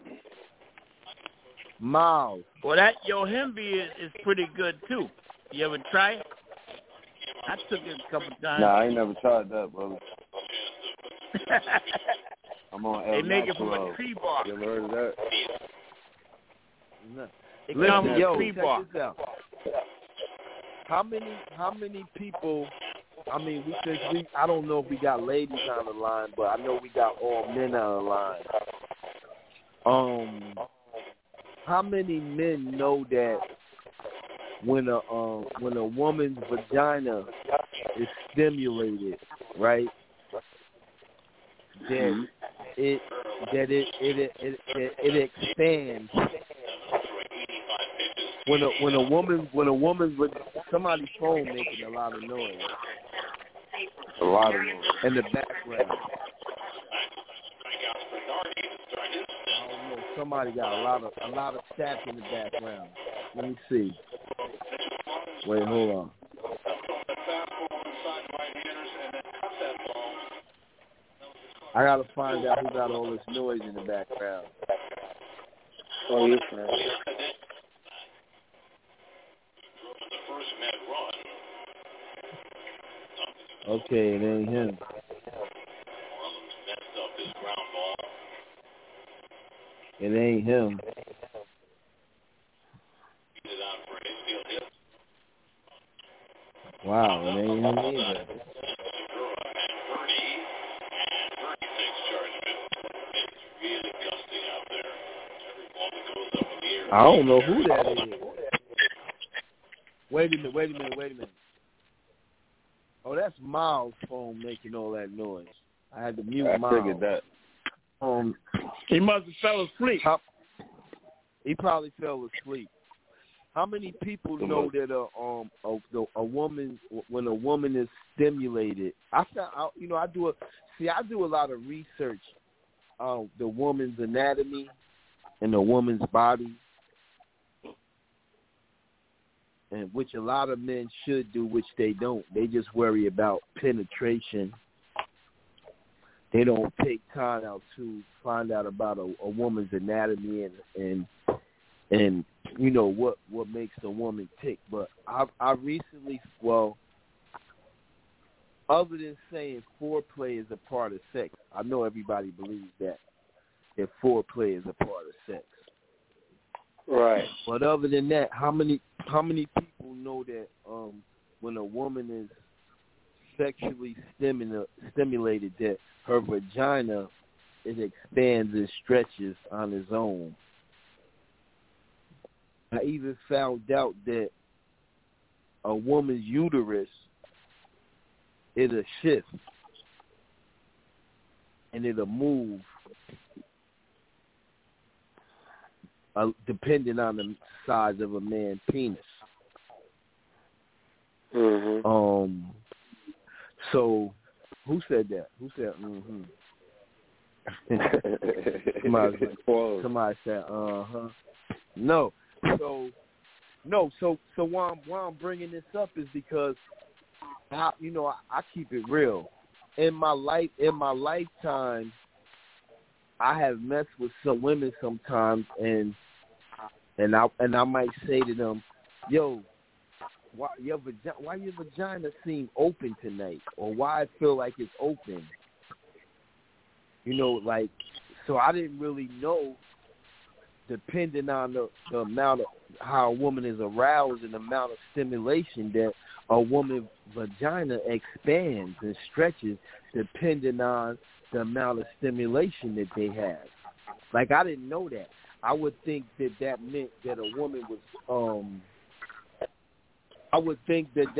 Miles. Well, that Yohimbe is pretty good, too. You ever try it? I took it a couple times. Nah, I ain't never tried that, brother. I'm on El They make Natural. it from a tree bark. You ever heard of that? No. It comes from a tree check bark. this out. How many people... I mean, I don't know if we got ladies on the line, but I know we got all men on the line. How many men know that when a woman's vagina is stimulated, right? That it expands. When a woman with somebody's phone making a lot of noise. A lot of noise. In the background. I don't know. Somebody got a lot of stats in the background. Let me see. Wait, hold on. I gotta find out who got all this noise in the background. Oh, yes, man. Okay, it ain't him. It ain't him. Wow, it ain't him either. I don't know who that is. Wait a minute. Oh, that's Miles' phone making all that noise. I had to mute Miles. I figured that. He must have fell asleep. He probably fell asleep. How many people know that a woman, when a woman is stimulated? I do a lot of research on the woman's anatomy and the woman's body, and which a lot of men should do, which they don't. They just worry about penetration. They don't take time out to find out about a woman's anatomy and you know what makes a woman tick. But I recently, other than saying foreplay is a part of sex, I know everybody believes that foreplay is a part of sex. Right. But other than that, how many people know that when a woman is sexually stimulated, that her vagina, it expands and stretches on its own? I even found out that a woman's uterus, it'll shift and it'll move depending on the size of a man's penis. Mm-hmm. So, who said that? Who said, mm-hmm? Somebody said, uh-huh. No. So why I'm bringing this up is because, I keep it real. In my lifetime, I have messed with some women sometimes, and I might say to them, "Yo, why your vagina seem open tonight, or why I feel like it's open?" So I didn't really know, depending on the amount of how a woman is aroused and the amount of stimulation, that a woman's vagina expands and stretches depending on the amount of stimulation that they have. Like, I didn't know that. I would think that meant that a woman was, I would think that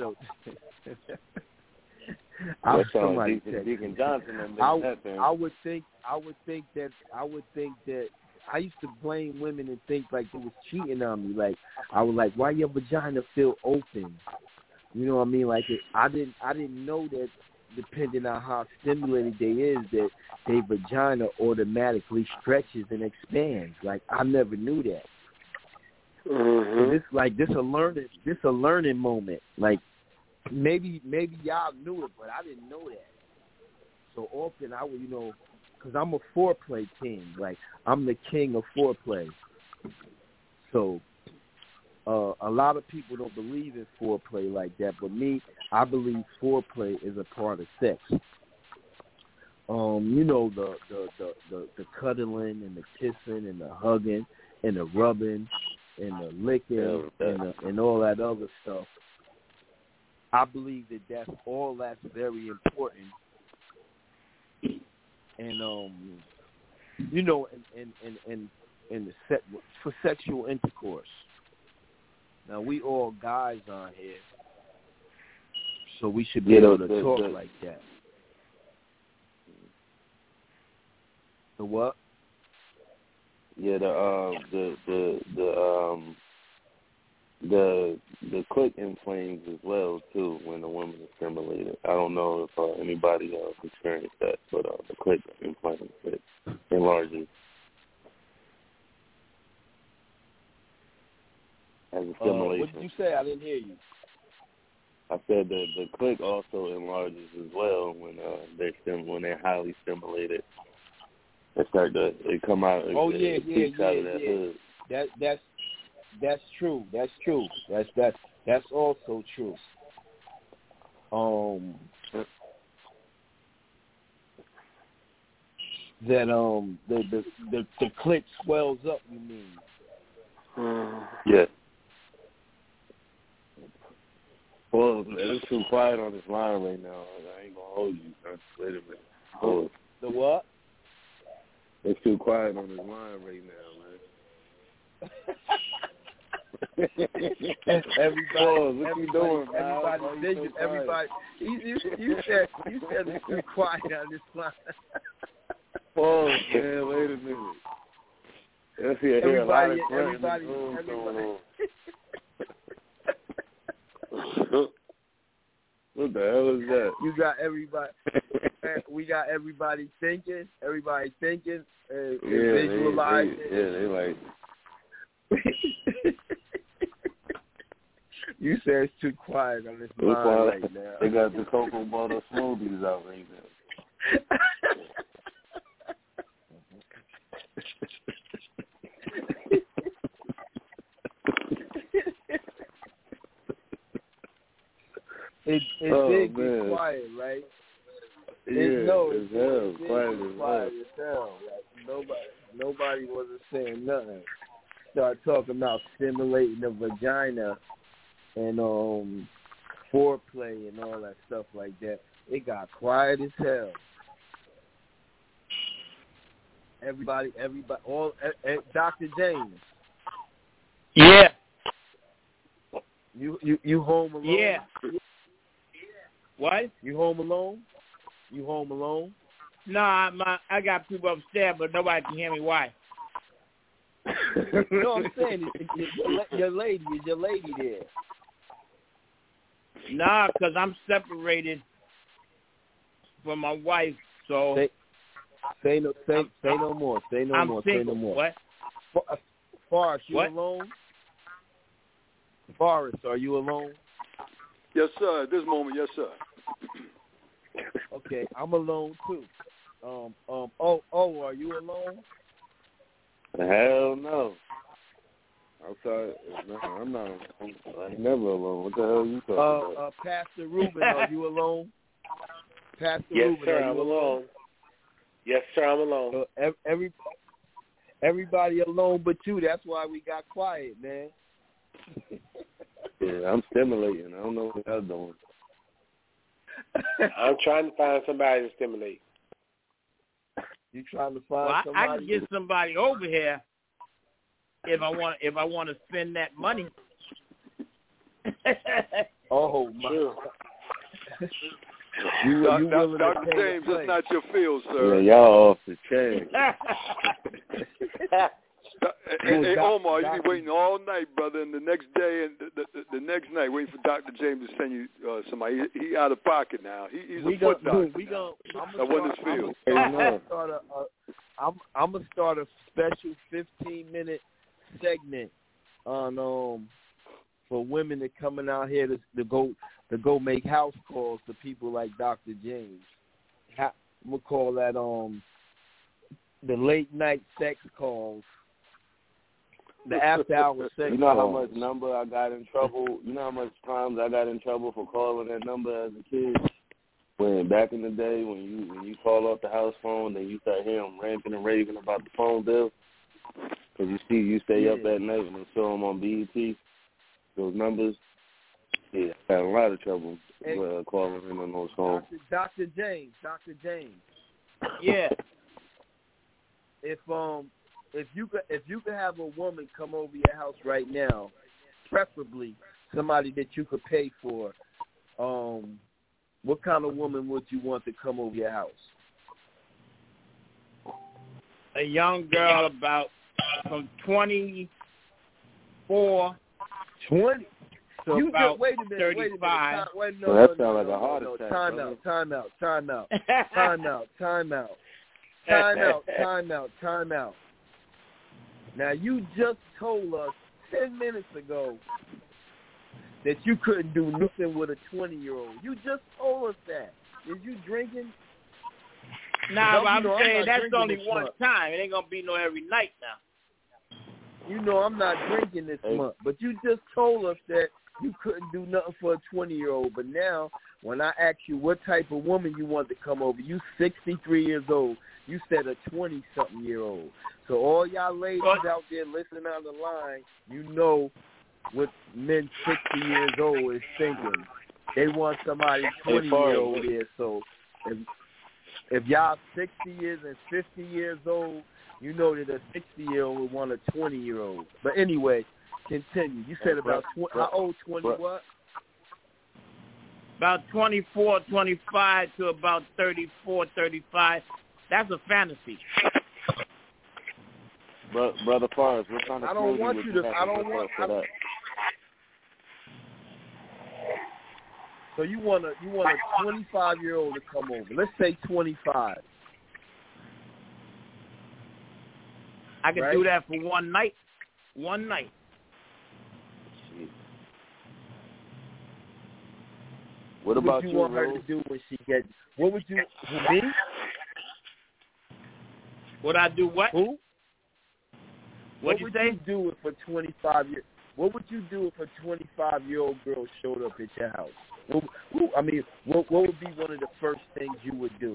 somebody Deacon Johnson and that thing. I would think that I used to blame women and think like they was cheating on me. Like, I was like, why your vagina feel open? You know what I mean? Like, I didn't know that depending on how stimulated they is, that their vagina automatically stretches and expands. Like, I never knew that. Mm-hmm. So this a learning moment. Like, maybe y'all knew it, but I didn't know that. So often I would, because I'm a foreplay king. Like, I'm the king of foreplay. So a lot of people don't believe in foreplay like that, but me, I believe foreplay is a part of sex. The cuddling and the kissing and the hugging and the rubbing and the licking and all that other stuff. I believe that's very important. And for sexual intercourse. Now, we all guys on here, so we should be able to talk like that. The what? Yeah, the click inflames as well too when the woman is stimulated. I don't know if anybody else experienced that, but the click inflames, it enlarges as a stimulation. What did you say? I didn't hear you. I said the click also enlarges as well when they're highly stimulated. They come out. Oh, it peeks out of that hood. That's true. That's true. That's also true. The clit swells up, you mean? Yeah. Well, it's too quiet on this line right now. I ain't gonna hold you. Wait a minute. Hold. The what? It's too quiet on this line right now, man. Everybody, what you doing, everybody. You said it's too quiet on this line. Pause, man. Wait a minute. Let's see. Everybody. What the hell is that? You got everybody. We got everybody thinking. Everybody thinking. Visualizing. They like. You said it's too quiet on this line right now. They got the cocoa butter smoothies out right now. It's big and quiet, right? It's quiet as hell. Like nobody wasn't saying nothing. Start talking about stimulating the vagina and foreplay and all that stuff like that. It got quiet as hell. Everybody, Dr. James. Yeah. You home alone? Yeah. What? You home alone? You home alone? No, I got people upstairs, but nobody can hear me. Why? No, I'm saying your lady there. Nah, because I'm separated from my wife, so say no more. Say no I'm more. single. Say no more. What? Forrest, you what? alone? Forrest, are you alone? Yes, sir. At this moment, yes, sir. Okay, I'm alone too. Are you alone? Hell no. I'm sorry. No, I'm not. I'm never alone. What the hell are you talking about? Pastor Ruben, are you alone? Pastor yes, Ruben, sir, are you I'm alone? Yes, sir, I'm alone. Everybody alone but you. That's why we got quiet, man. Yeah, I'm stimulating. I don't know what y'all doing. I'm trying to find somebody to stimulate. You trying to find somebody? I can get somebody over here if I want to spend that money. Oh my! Sure. Dr. James, that's not your field, sir. Yeah, y'all off the chain. Hey, Omar, you be waiting all night, brother, and the next day and the next night waiting for Dr. James to send you somebody. He out of pocket now. He's a foot doctor. That wasn't his field. I'm gonna start a special 15-minute segment on for women that coming out here to go make house calls to people like Dr. James. I'm gonna call that the late night sex calls. The after hour sex. You know how much number I got in trouble? You know how much times I got in trouble for calling that number as a kid? When back in the day, when you call off the house phone, then you start hearing them ranting and raving about the phone bill, because you stay up at night and they show them on BET. Those numbers. Yeah, I had a lot of trouble calling in on those phones. Dr. James. Yeah. If you could have a woman come over your house right now, preferably somebody that you could pay for, what kind of woman would you want to come over your house? A young girl about from 24 20. So you about wait a minute, 35. No, that sounds like a heart attack. Time out. Now, you just told us 10 minutes ago that you couldn't do nothing with a 20-year-old. You just told us that. Is you drinking? Nah, but I'm saying that's only one time. It ain't going to be no every night now. You know I'm not drinking this month. But you just told us that you couldn't do nothing for a 20-year-old. But now, when I ask you what type of woman you want to come over, you 63 years old. You said a 20-something-year-old. So all y'all ladies out there listening on the line, you know what men 60 years old is thinking. They want somebody 20 years over there. So if y'all 60 years and 50 years old, you know that a 60-year-old would want a 20-year-old. But anyway, continue. You said about how old? 20 what? About 24, 25 to about 34, 35. That's a fantasy. Brother Forrest, what kind of I don't want you to. I don't want that. So you want a 25-year-old to come over. Let's say 25. I can do that for one night. One night. What about you want her to do when she gets? What would you? Me? Would I do what? Who? What would you you do if a 25 year? What would you do if a 25-year-old girl showed up at your house? What would be one of the first things you would do?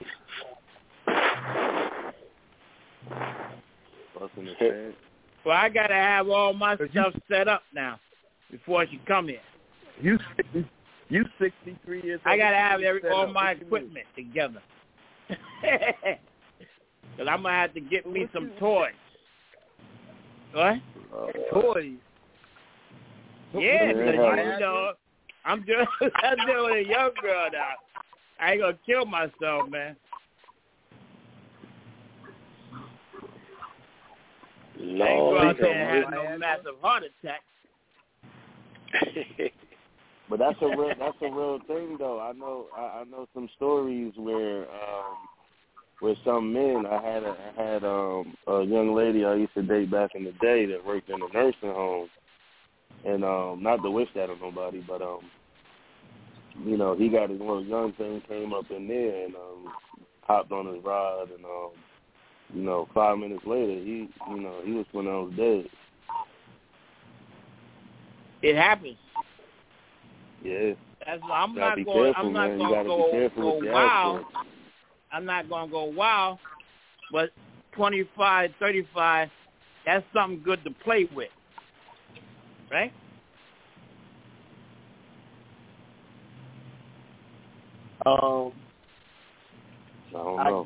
Well, I gotta have all my stuff set up now before she come here. You 63 years old. I gotta have all my equipment together. Cause I'm gonna have to get me some toys. What? Toys? Yeah, because you know, I'm doing a young girl now. I ain't gonna kill myself, man. I ain't go out there and have no massive heart attack. But that's a real thing though. I know some stories where some men I had a young lady I used to date back in the day that worked in a nursing home, and not to wish that on nobody, but you know, he got his little young thing, came up in there and hopped on his ride, and you know, 5 minutes later he was pronounced dead. It happens. Yeah. I'm not going to go wild. I'm not going to go wild, but 25, 35, that's something good to play with, right? I don't know.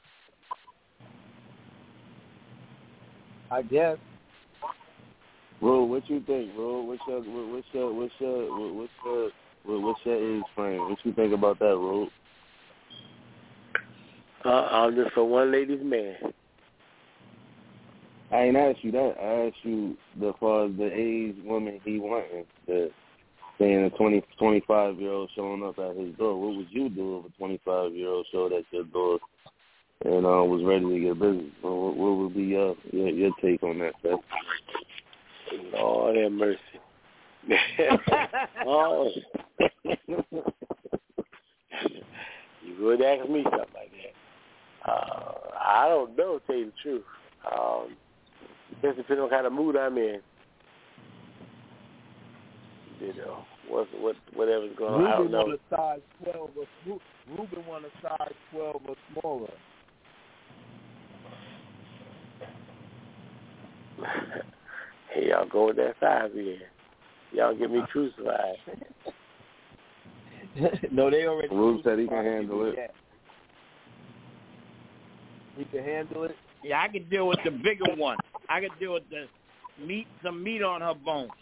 I guess. Ro, what you think, Ro? What's your age frame? What you think about that, Ro? I'm just a one ladies man. I ain't asked you that. I asked you as far as the age woman he wanting. Saying a 25-year-old showing up at his door. What would you do if a 25-year-old showed at your door and was ready to get business? What would be your take on that, Seth? Lord have mercy. Oh. You would ask me something like that. I don't know, to tell you the truth. Just depending on what kind of mood I'm in. You know, whatever's going on. I don't know. Ruben want a size 12 or smaller. Hey, y'all go with that size again. Y'all get me crucified. No, they already. Rube said he can handle it. He can handle it? Yeah, I can deal with the bigger one. I can deal with some meat on her bones.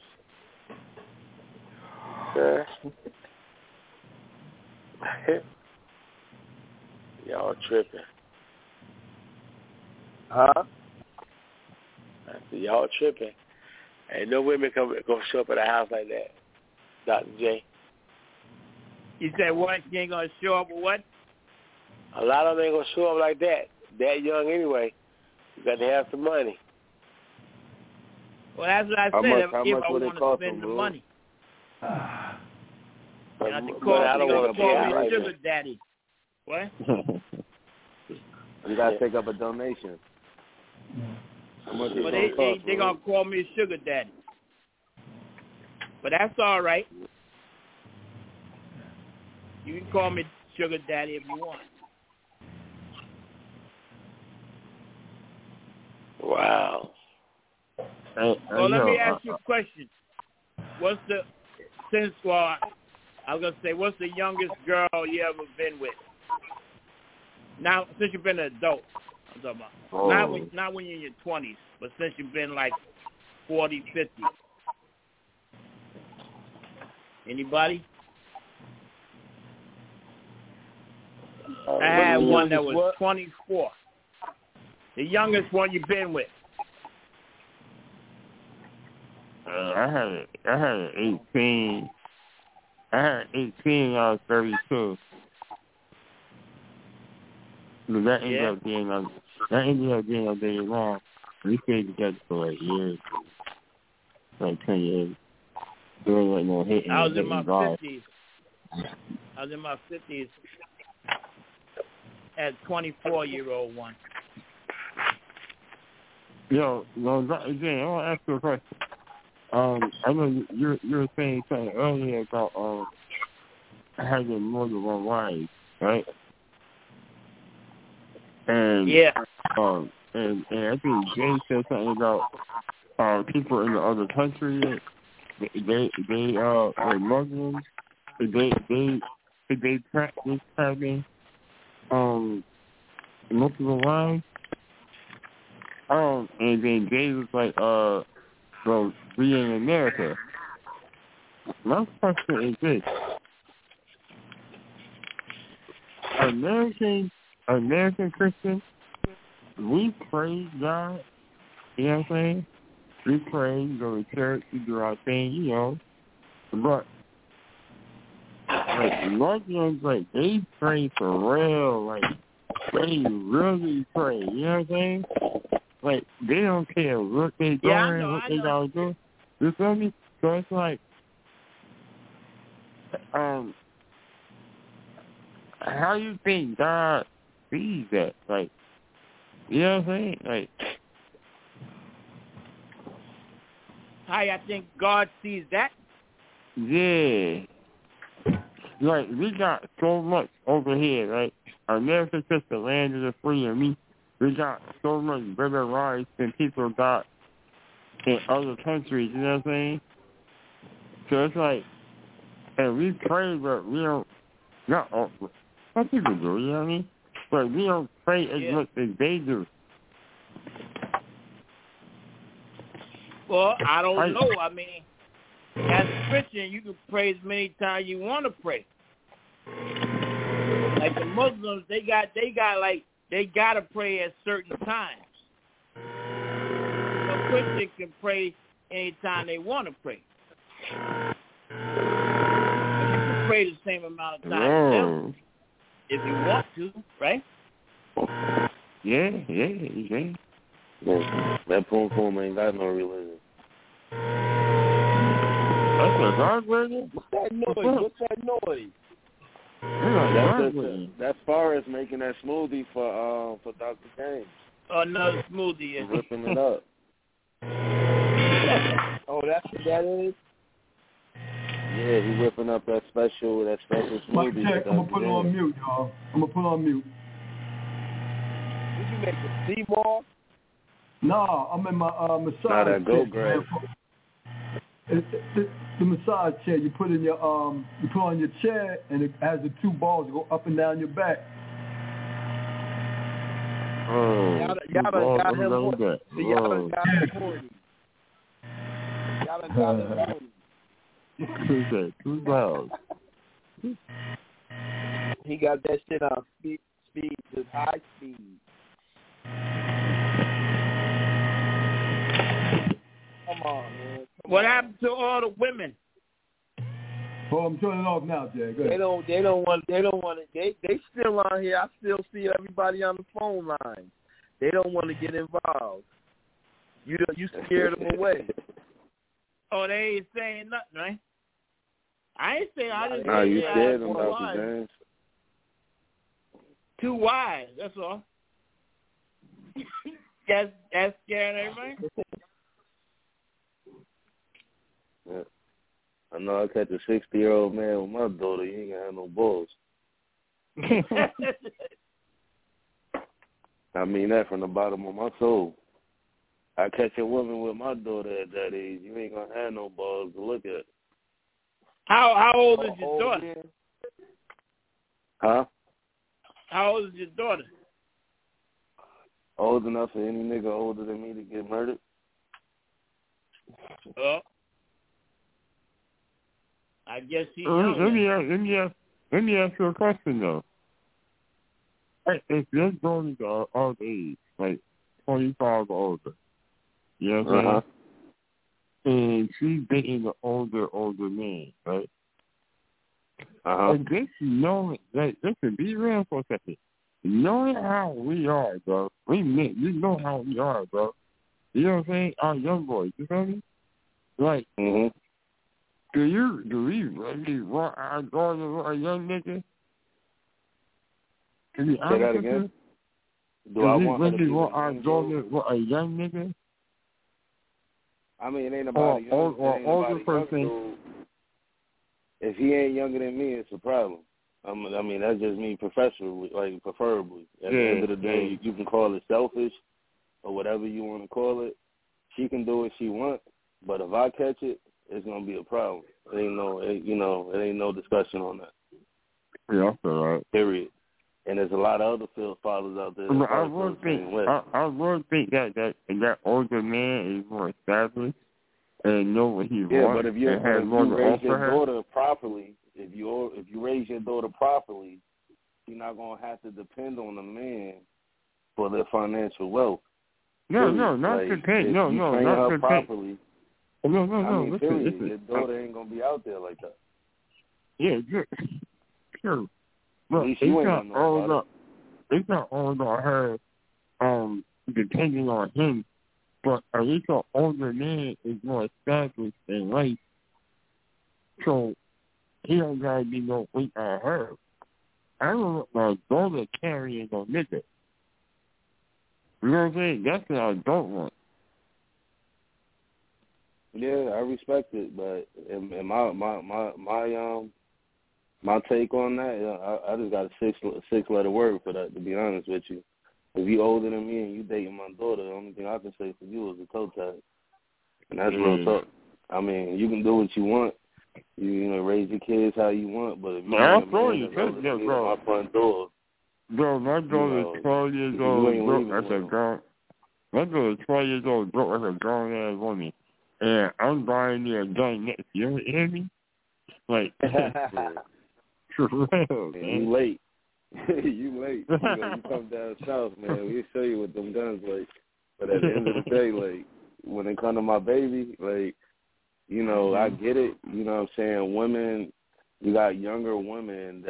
Y'all tripping. Huh? I said, y'all tripping. Ain't no women gonna show up at a house like that, Dr. J. You said what? You ain't gonna show up with what? A lot of them ain't gonna show up like that young anyway. You got to have some money. Well, that's what I said. If I want to spend the money. You have to call, I don't want to call me like sugar daddy. What? You got to take up a donation. How much but they going to call me sugar daddy. But that's all right. You can call me sugar daddy if you want. Wow. Well, let me ask you a question. I was gonna say, what's the youngest girl you ever been with? Now, since you've been an adult, I'm talking about. Not when you're in your 20s, but since you've been like 40, 50. Anybody? I had one that was 24. The youngest one you've been with. I had 18. I had 18. I was 32. But that ended up being a very long. We stayed together for like years, like 10 years. There was like no hitting. I was in my 50s. I was in my 50s. At 24-year-old one. Yo, again, I want to ask you a question. I know you were saying something earlier about having more than one wife, right? And and I think Jay said something about people in the other country. They are Muslims. They practice having multiple wives. And then Jay was like, well, we in America. My question is this. American Christians, we praise God, you know what I'm saying? We pray, go to church, we do our thing, you know. But, like, Muslims, like, they pray for real, like, they really pray, you know what I'm saying? Like, they don't care what they doing, what they gotta do. You feel me? So it's like, how you think God sees that? Like, you know what I'm saying? Like, how I think God sees that? Yeah. Like, we got so much over here, right? America's just the land of the free, and we got so much better rights than people got in other countries, you know what I'm saying? So it's like, and we pray, but we don't, some people do, you know what I mean? But we don't pray as much as they do. Well, I don't know. I mean, as a Christian, you can pray as many times you want to pray. Like the Muslims, they gotta pray at certain times. So Christians can pray anytime they want to pray. You can pray the same amount of times if you want to, right? Yeah, you can. That Poom ain't got no religion. That's a God religion? What's that noise? That's Forrest making that smoothie for Dr. James. Another smoothie. He's ripping it up. Oh, that's what that is? Yeah, he's whipping up that special smoothie. Mike check, I'm going to put it on mute, y'all. I'm going to put it on mute. Did you make the Seymour? No, I'm in my massage chair. Not that go, Greg. The massage chair you put in your you put on your chair, and it has the two balls that go up and down your back. Y'all done got him horny. Y'all done got him horny. Y'all done got him horny. Two balls. He got that shit on speed, just high speed. Come on, man. What happened to all the women? Oh, I'm turning it off now, Jay. Go ahead. They don't want it. They still on here. I still see everybody on the phone line. They don't want to get involved. You scared them away. Oh, they ain't saying nothing, right? I ain't saying. I just no, you scared them, Dr. James. Too wise. That's all. That's scaring everybody. Yeah. I know I catch a 60-year-old man with my daughter. You ain't gonna have no balls. I mean that from the bottom of my soul. I catch a woman with my daughter at that age. You ain't gonna have no balls to look at. How old is your daughter? Man. Huh? How old is your daughter? Old enough for any nigga older than me to get murdered? I guess he. Let me ask you a question though. If your daughter's of age, like 25 or older, you know what I'm saying? And she's dating an older man, right? I guess you know, like, listen, be real for a second. Knowing how we are, bro. You know how we are, bro. You know what I'm saying? Our young boys, you feel me? Like, do we really want our daughter with a young nigga? To be honest with you? Do we really want our daughter with a young nigga? I mean, it ain't about a young older person. If he ain't younger than me, it's a problem. I mean, that's just me preferably. At the end of the day, you can call it selfish or whatever you want to call it. She can do what she wants, but if I catch it, it's gonna be a problem. It ain't no discussion on that. Yeah, that's all right. Period. And there's a lot of other field fathers out there. I would think that older man is more established and know what he wants. Yeah, but if you raise your daughter properly, if you raise your daughter properly, you're not gonna have to depend on a man for their financial wealth. No, not depend. No, not depend. Properly. No. Listen. Your daughter ain't gonna be out there like that. Yeah, sure. Look, it's not all about her depending on him, but at least an older man is more established in life, so he don't gotta be no weight on her. I don't want my daughter carrying no nigga. You know what I'm saying? That's what I don't want. Yeah, I respect it, but in my take on that, I just got a six-letter word for that, to be honest with you. If you older than me and you dating my daughter, the only thing I can say for you is a toe tag. And that's real talk. I mean, you can do what you want. You know, raise your kids how you want, but if you my front door. Bro, my daughter is 12 years old, broke as a grown. My daughter is 12 years old, broke as a grown-ass woman. And I'm buying me a gun next year. You hear me? Like, for real, man. You late. You late. You come down south, man. We'll show you what them guns like. But at the end of the day, like, when it come to my baby, like, you know, I get it. You know what I'm saying? Women, you got younger women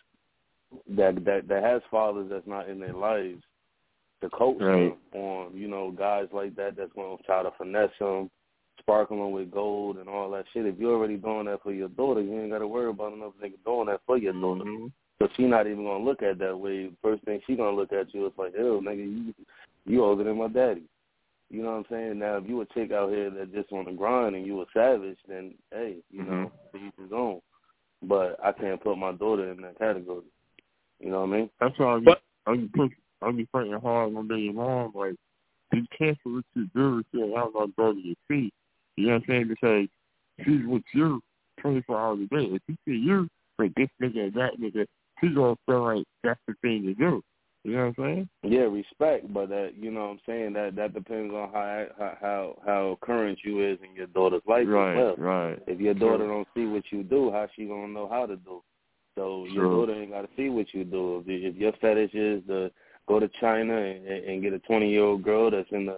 that has fathers that's not in their lives to coach them on, you know, guys like that that's going to try to finesse them, sparkling with gold and all that shit. If you're already doing that for your daughter, you ain't got to worry about another nigga doing that for your daughter. So she not even going to look at that way. First thing she going to look at you is like, ew, nigga, you older than my daddy. You know what I'm saying? Now, if you a chick out here that just on the grind and you a savage, then, hey, you know, each his own. But I can't put my daughter in that category. You know what I mean? That's why I be fighting hard on being mom. Like, be careful what you do to allow my daughter to see. You know what I'm saying? Because she's with you 24 hours a day. If she see you with this nigga and that nigga, she's going to feel like that's the thing to do. You know what I'm saying? Yeah, respect, but you know what I'm saying, that depends on how current you is in your daughter's life as well. Right. If your daughter don't see what you do, how she gonna know how to do? So your daughter ain't gotta see what you do. If your fetish is to go to China and get a 20-year-old girl that's in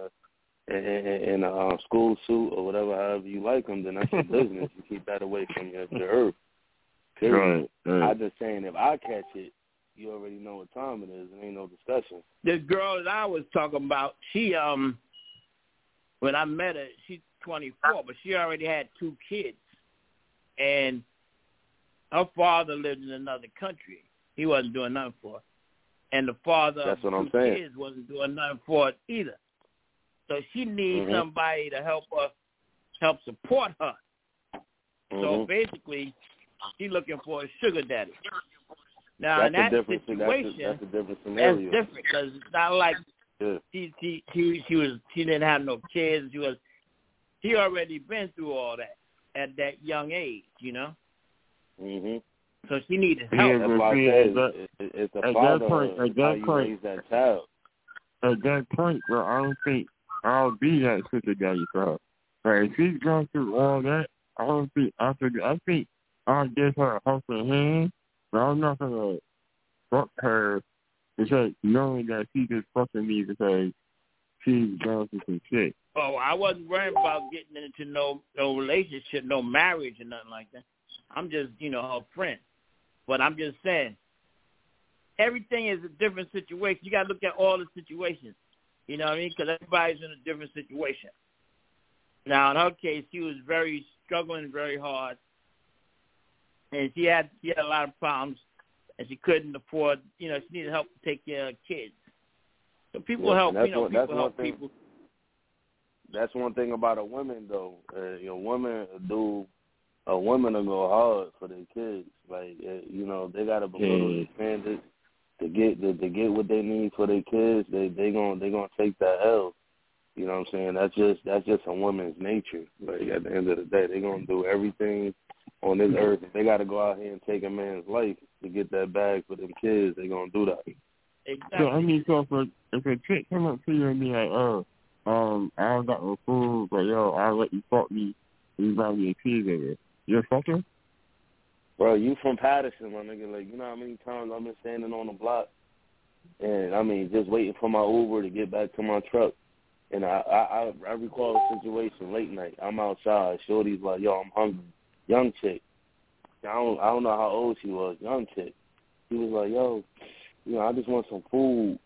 a school suit or whatever, however you like them, then that's your business. You keep that away from your earth. Right. I'm just saying, if I catch it, you already know what time it is. There ain't no discussion. The girl that I was talking about, she when I met her, she's 24, but she already had 2 kids, and her father lived in another country. He wasn't doing nothing for her, and the father of the 2 kids wasn't doing nothing for her either. So she needs somebody to help support her. So basically, she's looking for a sugar daddy. Now, in that situation, that's a different scenario. That's different because it's not like she didn't have no kids. She already been through all that at that young age, you know. Mhm. So she needed help. Yeah, That's why I said it's the father how you raise that child. At that point, bro, I don't think I'll be that sister daddy for her. Like, if she's going through all that, I don't think I think I'll give her a helping hand, but I'm not gonna fuck her because knowing that she just fucking me because she's going through some shit. Oh, I wasn't worried about getting into no relationship, no marriage or nothing like that. I'm just, her friend. But I'm just saying, everything is a different situation. You got to look at all the situations. You know what I mean? Because everybody's in a different situation. Now, in her case, she was struggling very hard. And she had a lot of problems. And she couldn't afford, she needed help to take care of kids. So people help, people help people. That's one thing about a woman, though. A woman will go hard for their kids. Like, they got to be little expanded to get what they need for their kids. They gonna take that L. You know what I'm saying? That's just a woman's nature. Like, at the end of the day, they gonna do everything on this earth. If they got to go out here and take a man's life to get that bag for them kids, they gonna do that. Exactly. So if a chick come up to you and be like, I don't got no food, but I'll let you fuck me and you buy me a cheeseburger. You're fucking? Bro, you from Patterson, my nigga. Like, you know how many times I've been standing on the block and, just waiting for my Uber to get back to my truck. And I recall a situation late night. I'm outside. Shorty's like, I'm hungry. Young chick. I don't know how old she was. Young chick. She was like, I just want some food.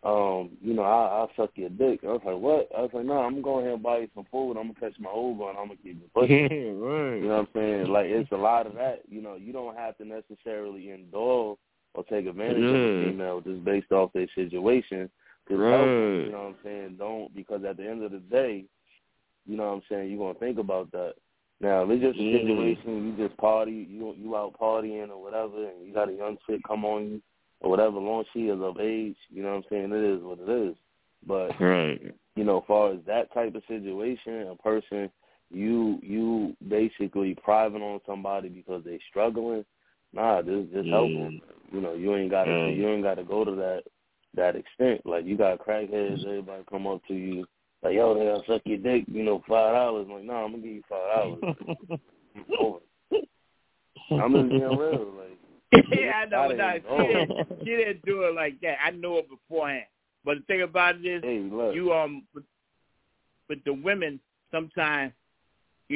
I'll suck your dick. I was like, what? I was like, no, I'm going to go ahead and buy you some food. I'm going to catch my Uber and I'm going to keep it pushing. Yeah, right. You know what I'm saying? Like, it's a lot of that. You don't have to necessarily indulge or take advantage of a female just based off their situation. Help them, you know what I'm saying? Don't, because at the end of the day, you know what I'm saying, you're going to think about that. Now, if it's just a situation, you just party, you out partying or whatever, and you got a young chick come on you, or whatever, long as she is of age, you know what I'm saying, it is what it is. But, as far as that type of situation, a person, you basically private on somebody because they struggling, just help them. You ain't got to go to that extent. Like, you got crackheads, everybody come up to you, like, they'll suck your dick, $5. I'm like, no, I'm going to give you $5. I'm just being real, like. Yeah, I know. She didn't do it like that. I knew it beforehand. But the thing about it is, with the women, sometimes, I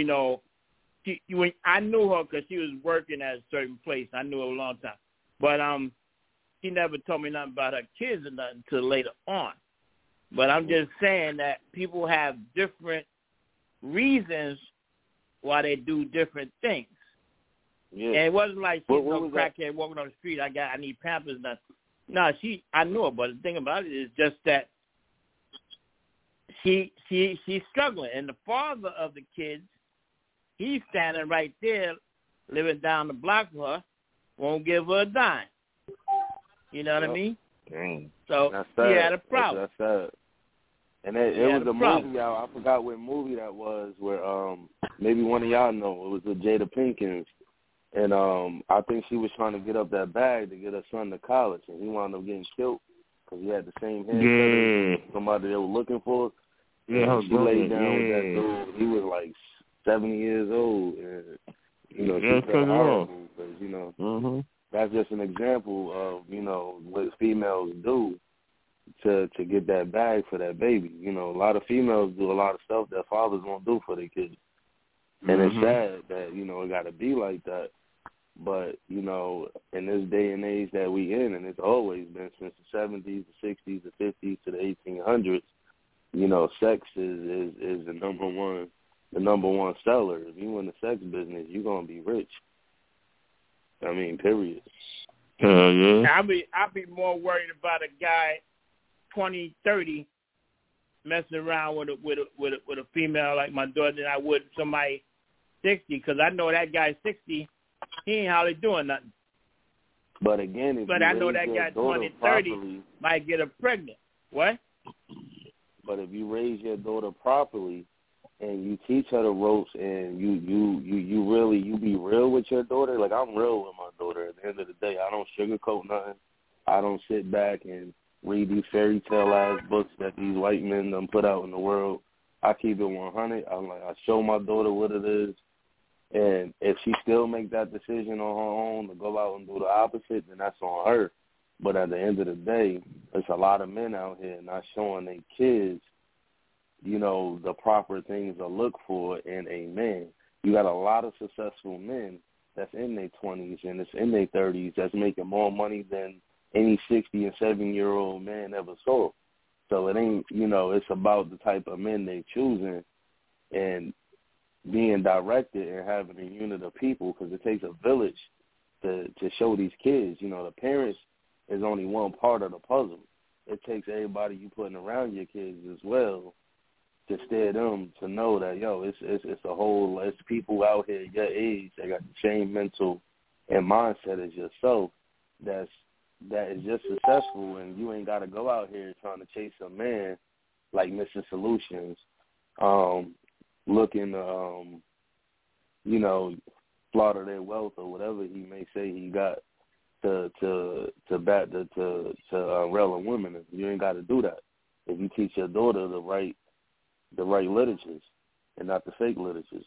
knew her because she was working at a certain place. I knew her a long time. But she never told me nothing about her kids or nothing until later on. But I'm just saying that people have different reasons why they do different things. Yeah. And it wasn't like she's no crackhead walking on the street. I need Pampers. Nothing. No, I knew her, but the thing about it is just that she's struggling, and the father of the kids, he's standing right there, living down the block with her, won't give her a dime. You know what I mean? Dang. So he had a problem. That's sad. And it was a movie. I forgot what movie that was. Where maybe one of y'all know. It was with Jada Pinkins. And I think she was trying to get up that bag to get her son to college, and he wound up getting killed because he had the same haircut as somebody they were looking for. Yeah, she laid down with that dude. He was like 70 years old, and she felt horrible because that's just an example of what females do to get that bag for that baby. A lot of females do a lot of stuff that fathers won't do for their kids. And it's sad that, it got to be like that. But, in this day and age that we in, and it's always been since the 70s, the 60s, the 50s to the 1800s, sex is the number one seller. If you in the sex business, you're going to be rich. I mean, period. Yeah. I'd be more worried about a guy 20, 30 messing around with a female like my daughter than I would somebody 60, because I know that guy 60, he ain't hardly doing nothing. But again, if I know that guy 20, 30 might get her pregnant. What? But if you raise your daughter properly, and you teach her the ropes, and you really be real with your daughter. Like, I'm real with my daughter. At the end of the day, I don't sugarcoat nothing. I don't sit back and read these fairy tale ass books that these white men done put out in the world. I keep it 100. I show my daughter what it is, and if she still make that decision on her own to go out and do the opposite, then that's on her. But at the end of the day, there's a lot of men out here not showing their kids, you know, the proper things to look for in a man. You got a lot of successful men that's in their 20s and it's in their 30s that's making more money than any 60 and 70-year-old man ever saw. So it ain't, you know, it's about the type of men they choosing and being directed and having a unit of people, because it takes a village to show these kids. You know, the parents is only one part of the puzzle. It takes everybody you putting around your kids as well to steer them to know that, yo, it's a whole, it's people out here your age that got the same mental and mindset as yourself that is just successful, and you ain't got to go out here trying to chase a man like Mr. Solutions, looking to, you know, slaughter their wealth or whatever he may say he got to railing women. You ain't got to do that. If you teach your daughter the right literatures and not the fake literatures.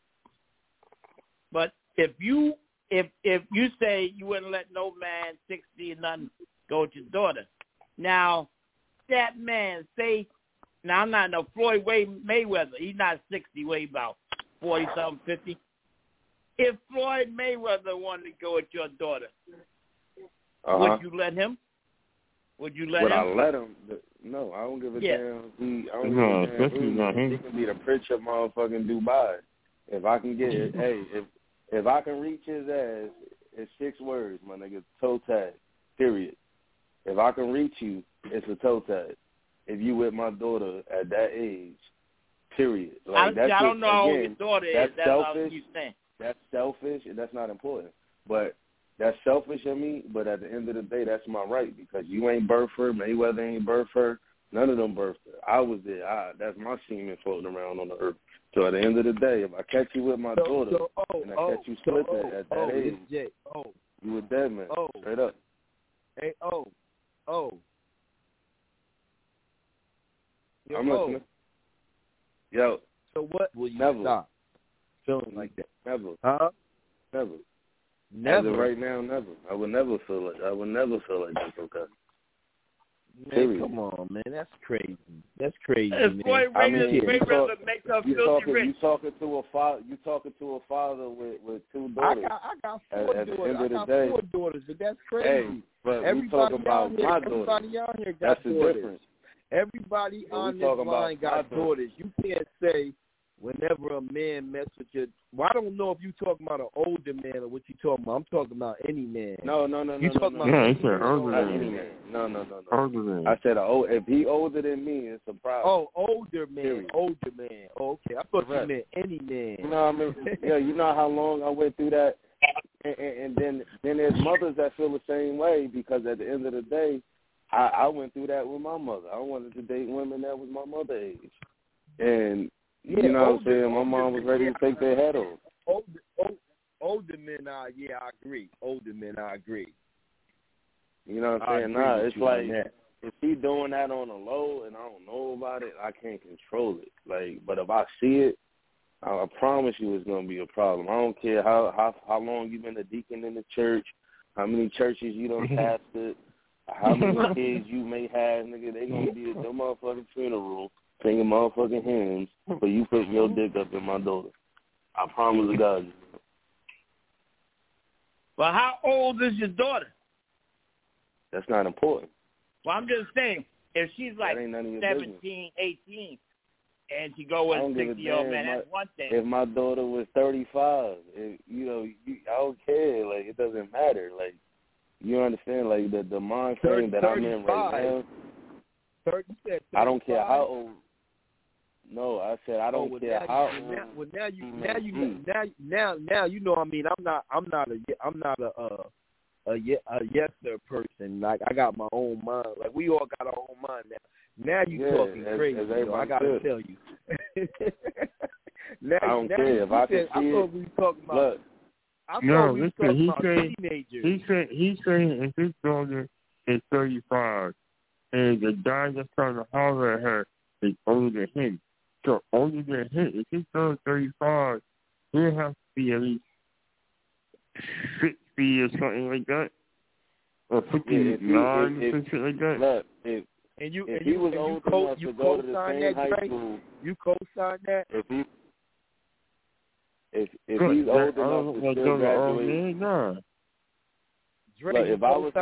But if you say you wouldn't let no man 60 and nothing go with your daughter, now that man say, now I'm not no Floyd Mayweather. He's not 60, way about 40-something, 50. If Floyd Mayweather wanted to go with your daughter, would you let him? Would you let him? I let him? No, I don't give a damn. He can be the prince of motherfucking Dubai. If I can get it, hey, if I can reach his ass, it's 6 words, my nigga. Toe tag. Period. If I can reach you, it's a toe tag. If you with my daughter at that age, period. Like, I don't know how your daughter is. That's all you saying. That's selfish, and that's not important. But that's selfish of me, but at the end of the day, that's my right, because you ain't birthed her, Mayweather ain't birthed her, none of them birthed her. I was there. That's my semen floating around on the earth. So at the end of the day, if I catch you with my daughter and I catch you slipping at that age, you a dead man, straight up. Hey, I'm listening. Yo. So what will you stop feeling like that? Never. Huh? Never. Never. As of right now, never. I would never feel like that's okay. Man, come on, man. That's crazy. That's crazy, man. You talking to a father with 2 daughters. I got 4 daughters, but that's crazy. Hey, but everybody we talking about my daughter. Everybody out here got that's daughters. The difference. Everybody on this line got daughters. You can't say whenever a man mess with your... Well, I don't know if you talking about an older man or what you talking about. I'm talking about any man. No. You talking about any man. No. Older man. I said if he older than me, it's a problem. Oh, older man. Period. Older man. Oh, okay. I thought you meant any man. You know what I mean? Yeah, you know how long I went through that? And then there's mothers that feel the same way, because at the end of the day, I went through that with my mother. I wanted to date women that was my mother age. And... you know what I'm saying? My mom was ready to take their head off. Older men, I agree. Older men, I agree. You know what I'm saying? It's like, if he doing that on the low and I don't know about it, I can't control it. Like, but if I see it, I promise you it's gonna be a problem. I don't care how long you been a deacon in the church, how many churches you done pastored, how many kids you may have, nigga. They gonna be at your motherfucking funeral singing motherfucking hymns, but you put your dick up in my daughter. I promise to God. Well, how old is your daughter? That's not important. Well, I'm just saying, if she's like 17, 18, and she go with a 60-year-old man, that's one thing. If my daughter was 35, I don't care. Like, it doesn't matter. Like, you understand? Like, the mind frame that I'm in right now, I don't care how old. No, I said I don't care how old. Now you know. I mean, I'm not a yes sir person. Like, I got my own mind. Like, we all got our own mind now. Now you talking crazy. I gotta tell you. I don't care if I can see it. We talking about. Look, no, listen. He said if his daughter is 35 and the guy that's trying to holler at her is older than him. So older than him, if his daughter's 35, he'll have to be at least 60 or something like that, or 59 or something like that. Look, if he was old enough to go to the same high school, you co-sign that. If he's old enough to still graduate, Dre, look, if I was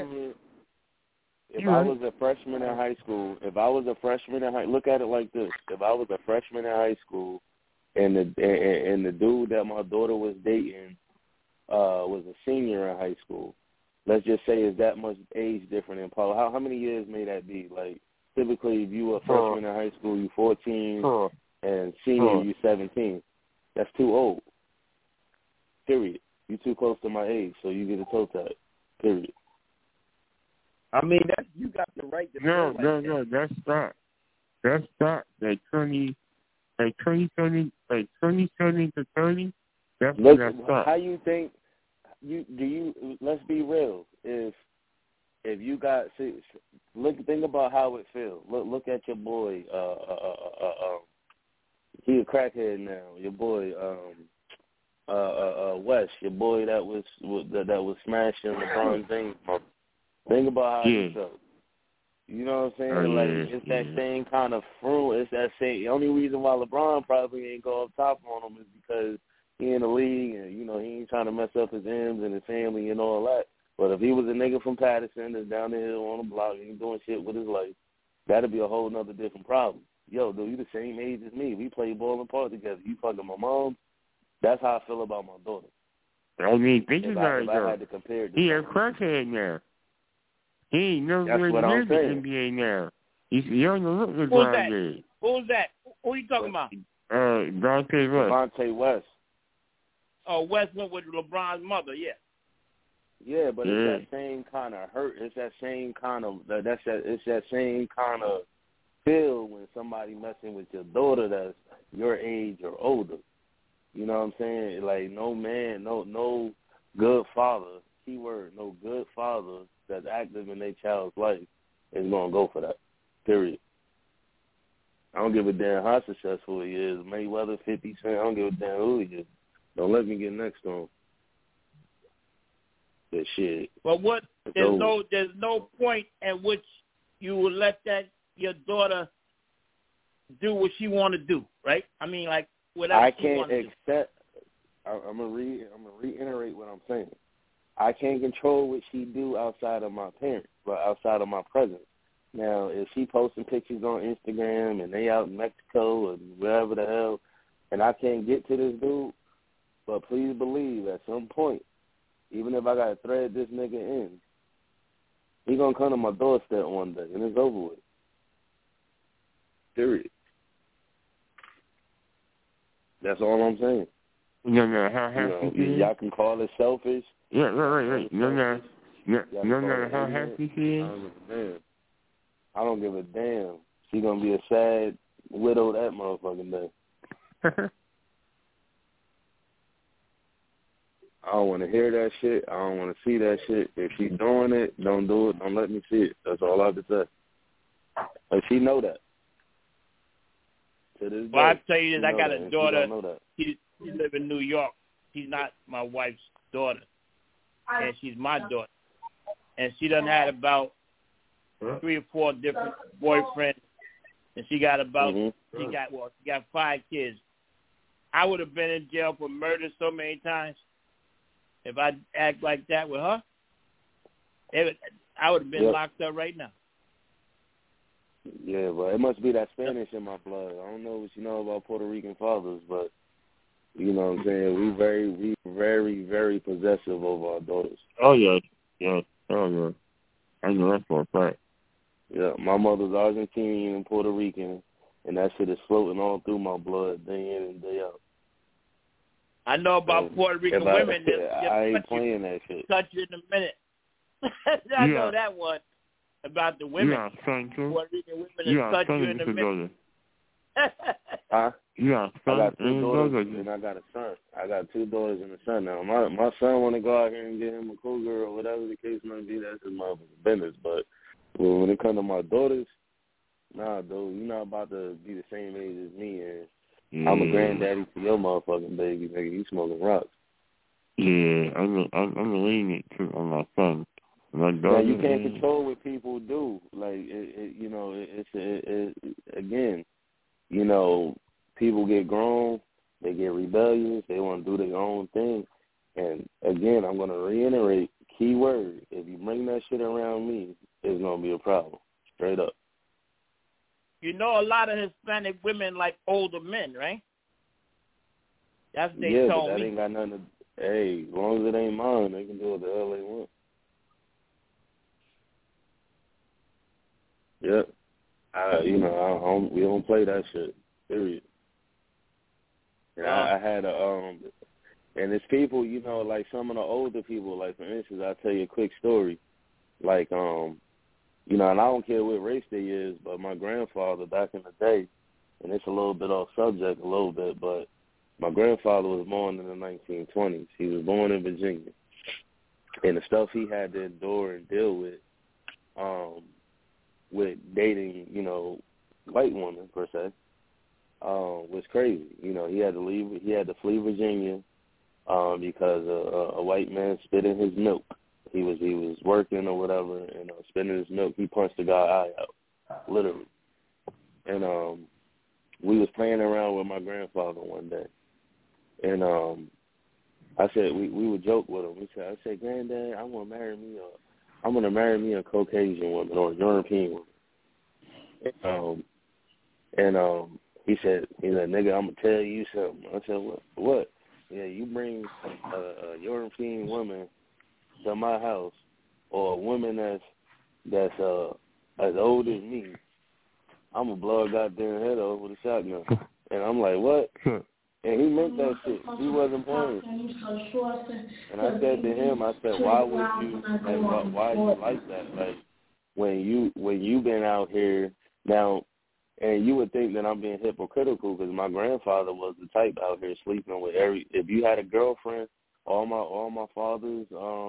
a freshman in high school, look at it like this: if I was a freshman in high school, and the dude that my daughter was dating was a senior in high school, let's just say is that much age different in Paul. How many years may that be? Like typically, if you were a freshman in high school, you 14, and senior, you 17. That's too old. Period. You too close to my age, so you get a toe tag. Period. I mean, you got the right to No, that's not. That's not. Like 20 to 30. That's Look, that's not. How you think? Let's be real. If you got think about how it feels. Look at your boy. He a crackhead now. Your boy, West. Your boy that was smashing LeBron James. Think about how he felt. You know what I'm saying? It's that same kind of It's that same. The only reason why LeBron probably ain't go up top on him is because he in the league and, he ain't trying to mess up his M's and his family and all that. But if he was a nigga from Patterson that's down the hill on the block and doing shit with his life, that'd be a whole nother different problem. Yo, dude, you the same age as me. We play ball and part together. You fucking my mom. That's how I feel about my daughter. I mean, think about it, I had to compare it to he a crackhead now. He ain't never in the NBA now. He's young to look at LeBron. Who's that? Who are you talking about? Dante West. Devontae West. Oh, West went with LeBron's mother, yeah. Yeah, but it's that same kind of hurt. It's that same kind of it's that same kind of feel when somebody messing with your daughter that's your age or older. You know what I'm saying? Like no man, no good father, keyword, no good father that's active in their child's life is gonna go for that. Period. I don't give a damn how successful he is. Mayweather, 50 Cent, I don't give a damn who he is. Don't let me get next to him. That shit. But there's no point at which you will let your daughter do what she want to do, right? I mean, like whatever she want to do. I'm gonna reiterate what I'm saying. I can't control what she do outside of my parents, but outside of my presence. Now, if she posting pictures on Instagram and they out in Mexico or wherever the hell, and I can't get to this dude, but please believe at some point, even if I got to thread this nigga in, he going to come to my doorstep one day, and it's over with. Period. That's all I'm saying. No, how happy y'all can call it selfish. Yeah, right. No, how happy she is. I don't give a damn. She going to be a sad widow that motherfucking day. I don't want to hear that shit. I don't want to see that shit. If she's doing it, don't do it. Don't let me see it. That's all I have to say. But she know that. To this day, I tell you this, I got a daughter. She lives in New York. She's not my wife's daughter, and she's my daughter. And she done had about 3 or 4 different boyfriends, and she got she got 5 kids. I would have been in jail for murder so many times. If I act like that with her, I would have been locked up right now. Yeah, but it must be that Spanish in my blood. I don't know what you know about Puerto Rican fathers, but you know what I'm saying? We very, very possessive over our daughters. Oh, yeah. Oh, yeah. I know that's for a fact. Yeah, my mother's Argentinian and Puerto Rican, and that shit is floating all through my blood day in and day out. I know about Puerto Rican women. I ain't playing that shit. Touch you in a minute. I know that one about the women. Puerto Rican women touch you in a minute. Huh? You got a son I got 2 and daughters, and I got a son. I got 2 daughters and a son now. My son want to go out here and get him a cougar or whatever the case might be. That's his motherfucking business. But when it comes to my daughters, nah, dude, you're not about to be the same age as me, and I'm a granddaddy to your motherfucking baby, nigga. You smoking rocks. Yeah, I'm lenient on my son. My daughter, now, you can't control what people do. Like, again, you know, people get grown, they get rebellious, they want to do their own thing. And, again, I'm going to reiterate, key word, if you bring that shit around me, it's going to be a problem, straight up. You know, a lot of Hispanic women like older men, right? That's what they told but that me. ain't got nothing to, hey, as long as it ain't mine, they can do what the hell they want. Yep. We don't play that shit, period. And I had and it's people, you know, like some of the older people, like, for instance, I'll tell you a quick story. Like, you know, and I don't care what race they is, but my grandfather back in the day, and it's a little bit off subject a little bit, but my grandfather was born in the 1920s. He was born in Virginia. And the stuff he had to endure and deal with dating, you know, white women, per se, was crazy. You know, he had to flee Virginia because a white man spit in his milk. He was working or whatever, and spitting his milk. He punched the guy's eye out, literally. And we was playing around with my grandfather one day, and I said we would joke with him. I said, Granddad, I'm gonna marry me a Caucasian woman or a European woman. He said, nigga, I'm gonna tell you something. I said, what? Yeah, you bring a European woman to my house, or a woman that's as old as me, I'm gonna blow her goddamn head off with a shotgun. And I'm like, what? And he meant that shit. He wasn't playing. And I said to him, why would you? Like, why are you like that? Like, when you been out here now, and you would think that I'm being hypocritical because my grandfather was the type out here sleeping with if you had a girlfriend, all my father's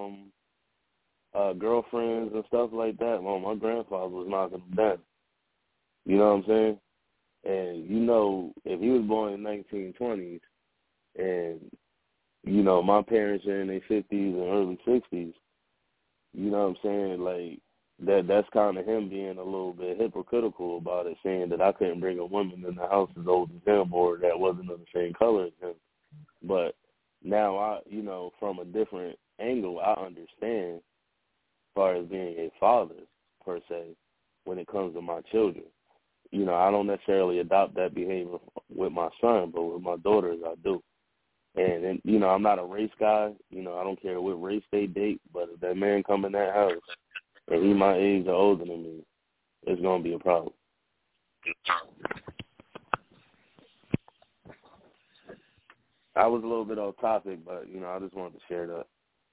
girlfriends and stuff like that, well, my grandfather was knocking them down. You know what I'm saying? And, you know, if he was born in the 1920s and, you know, my parents are in their 50s and early 60s, you know what I'm saying? Like, that's kind of him being a little bit hypocritical about it, saying that I couldn't bring a woman in the house as old as him or that wasn't of the same color as him. But now, you know, from a different angle, I understand as far as being a father, per se, when it comes to my children. You know, I don't necessarily adopt that behavior with my son, but with my daughters, I do. And you know, I'm not a race guy. You know, I don't care what race they date, but if that man come in that house and he my age or older than me, it's going to be a problem. I was a little bit off topic, but, you know, I just wanted to share that.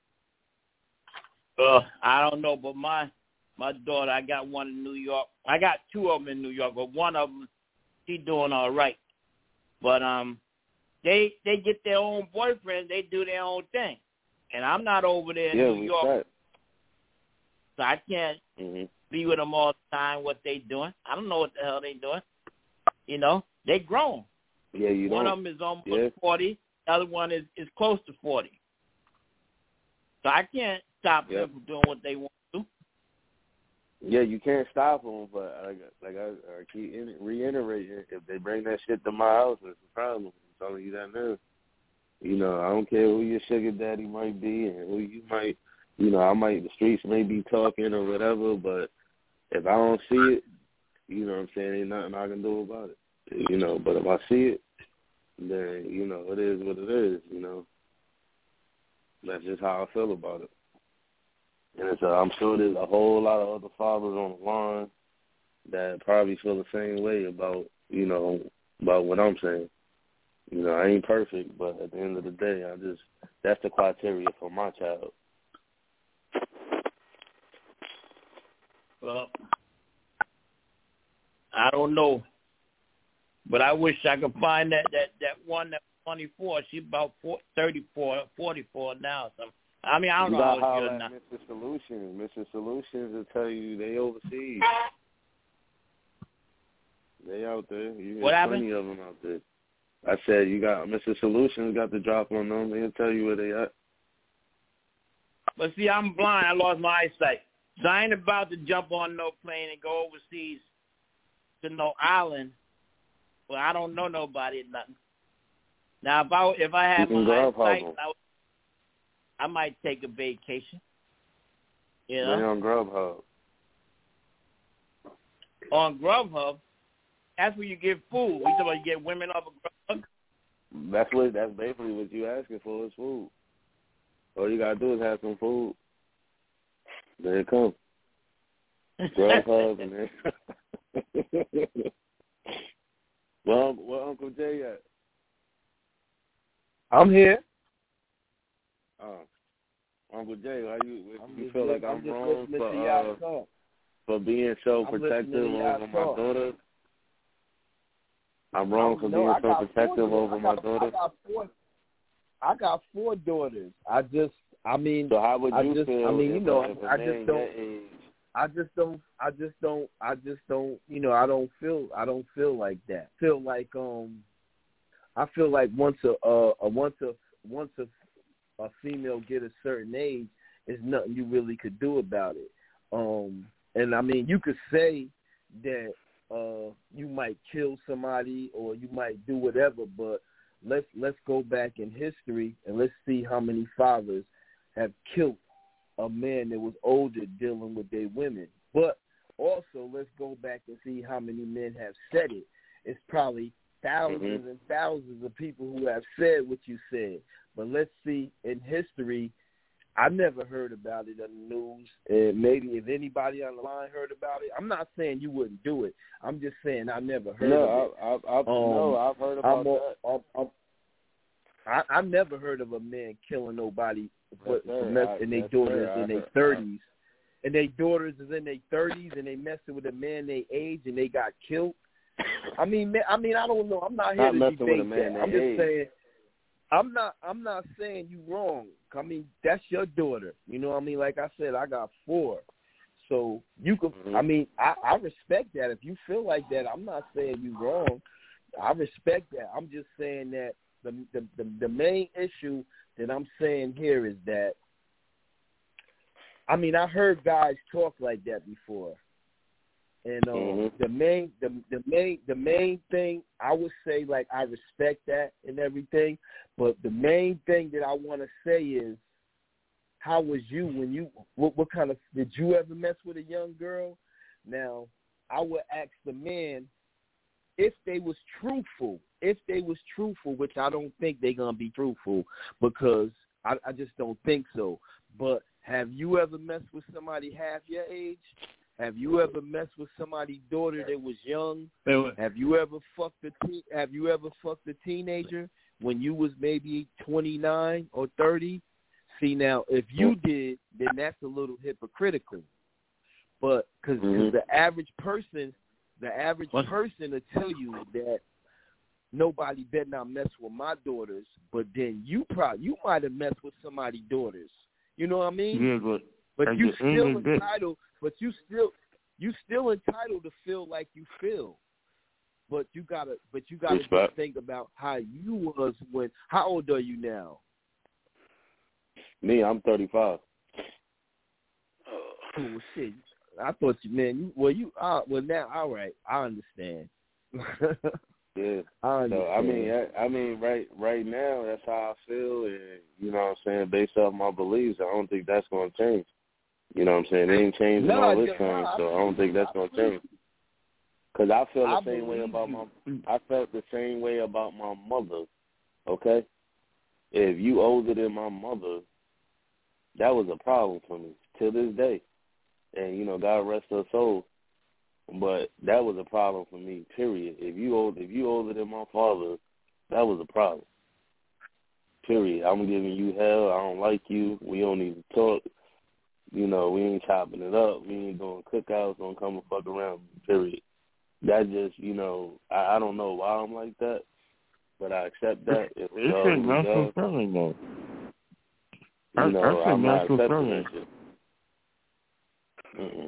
I don't know, but my daughter, I got one in New York. I got 2 of them in New York, but one of them, she's doing all right. But they get their own boyfriend. They do their own thing. And I'm not over there in New York. Right. So I can't be with them all the time, what they doing. I don't know what the hell they doing. You know, they grown. Yeah, you One don't. of them is almost 40. The other one is close to 40. So I can't stop them from doing what they want to do. Yeah, you can't stop them, but like I keep reiterating, if they bring that shit to my house, it's a problem. I'm telling you that now. You know, I don't care who your sugar daddy might be and who you might, you know, the streets may be talking or whatever, but if I don't see it, you know what I'm saying, ain't nothing I can do about it. You know, but if I see it, then, you know, it is what it is, you know. That's just how I feel about it. And I'm sure there's a whole lot of other fathers on the line that probably feel the same way about, you know, about what I'm saying. You know, I ain't perfect, but at the end of the day, that's the criteria for my child. Well, I don't know. But I wish I could find that one that was 24. She's about 34, 44 now. So I mean, I don't know how old she is now. Mr. Solutions. Mr. Solutions will tell you they overseas. They out there. You got plenty of them out there. I said you got Mr. Solutions got the drop on them. They'll tell you where they at. But see, I'm blind. I lost my eyesight. So I ain't about to jump on no plane and go overseas to no island. Well, I don't know nobody or nothing. Now, if I had my eyesight, I might take a vacation. You know? They're on Grubhub. On Grubhub? That's where you get food. We talking about you get women off of Grubhub? That's basically what you asking for is food. All you gotta do is have some food. There it comes. Grubhub and then. Well, where Uncle Jay at? I'm here. Uncle Jay, how you feel like I'm wrong for being so protective over my daughter? I'm wrong for being so protective over my daughter? I got 4 daughters. So how would you feel? I mean, you know, I just don't, you know, I don't feel like that. I feel like once a female get a certain age, there's nothing you really could do about it. And I mean, you could say that you might kill somebody or you might do whatever, but let's go back in history and let's see how many fathers have killed a man that was older dealing with their women. But also, let's go back and see how many men have said it. It's probably thousands and thousands of people who have said what you said. But let's see, in history, I never heard about it on the news. And maybe if anybody on the line heard about it, I'm not saying you wouldn't do it. I'm just saying I never heard of it. I've heard about that. I never heard of a man killing nobody and their daughters in their 30s. And their daughters is in their 30s and they messing with a man their age and they got killed. I mean, I don't know. I'm not here to debate that. I'm just saying. I'm not saying you wrong. I mean, that's your daughter. You know what I mean? Like I said, I got 4. So you could. I mean, I respect that. If you feel like that, I'm not saying you wrong. I respect that. I'm just saying that the main issue that I'm saying here is that. I mean, I heard guys talk like that before. And the main thing I would say, like, I respect that and everything, but the main thing that I want to say is, how was you when you what kind of did you ever mess with a young girl? Now, I would ask the man if they was truthful, which I don't think they're gonna be truthful because I just don't think so. But have you ever messed with somebody half your age? Have you ever messed with somebody's daughter that was young? Have you ever fucked a teenager when you was maybe 29 or 30? See, now, if you did, then that's a little hypocritical. But because the average person will tell you that nobody better not mess with my daughters, but then you might have messed with somebody's daughters. You know what I mean? Yeah, but you still entitled. But you still entitled to feel like you feel. But you gotta just think about how you was when. How old are you now? Me, I'm 35. Oh shit! I thought you, man. Now, all right. I understand. Yeah. I understand. So I mean, right now, that's how I feel, and you know what I'm saying. Based off my beliefs, I don't think that's going to change. You know what I'm saying? It ain't changing all this time, so I don't think that's going to change. Because I feel the same way about I felt the same way about my mother, okay? If you older than my mother, that was a problem for me to this day. And, you know, God rest her soul. But that was a problem for me, period. If you older than my father, that was a problem. Period. I'm giving you hell. I don't like you. We don't need to talk. You know, we ain't chopping it up. We ain't doing cookouts. Don't come and fuck around, period. that just, you know, I don't know why I'm like that, but I accept that. It's a natural feeling, though. You know, That's a I'm not natural accepting feeling. that shit. Mm-mm.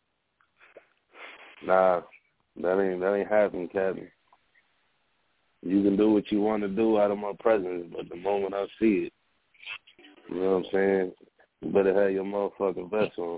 Nah, that ain't happening, Captain. You can do what you want to do out of my presence, but the moment I see it, you know what I'm saying, you better have your motherfucking vest on.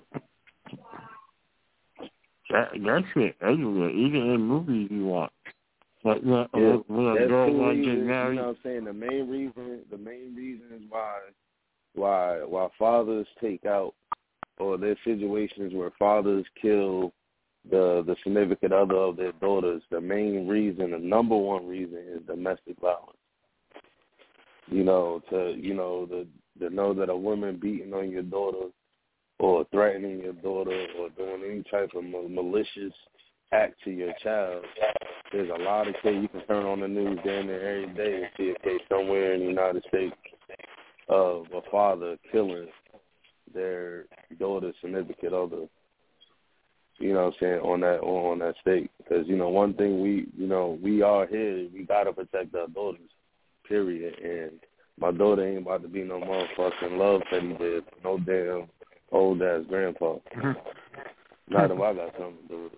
That's it everywhere, even in movies you watch. Like when a That's girl two want to reasons, get married. you know what I'm saying? The main reason is why fathers take out, or there's situations where fathers kill the significant other of their daughters. The main reason, the number one reason, is domestic violence. You know, to know that a woman beating on your daughter or threatening your daughter or doing any type of malicious act to your child. There's a lot of cases. You can turn on the news damn near every day and see a case somewhere in the United States of a father killing their daughter's significant other. You know what I'm saying, on that state. Because, you know, one thing we are here, we got to protect our daughters, period. And my daughter ain't about to be no motherfucking love teddy bear, no damn old-ass grandpa. Not if I got something to do with it.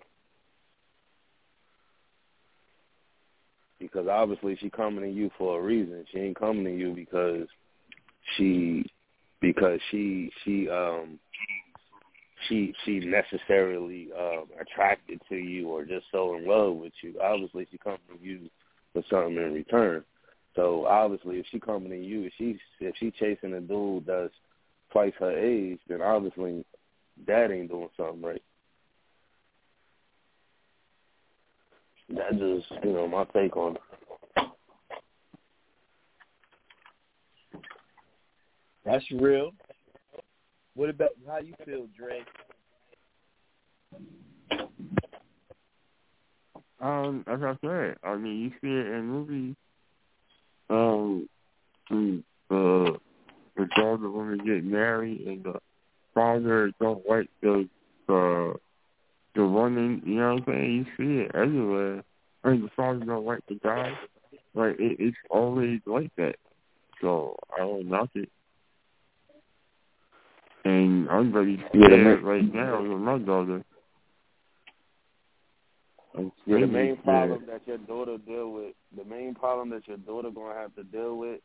Because obviously she coming to you for a reason. She ain't coming to you because she necessarily attracted to you or just so in love with you. Obviously, she coming to you for something in return. So obviously, if she coming to you, if she chasing a dude that's twice her age, then obviously that ain't doing something right. That's just, you know, my take on it. That's real. What about how you feel, Dre? As I said, I mean, you see it in movies. The daughter women get married, and the father don't like the woman. You know what I'm saying? You see it everywhere. I mean, the father don't like the guy. Like it's always like that. So I don't knock it. And I'm very scared right now with my daughter. The main problem that your daughter deal with, the main problem that your daughter gonna have to deal with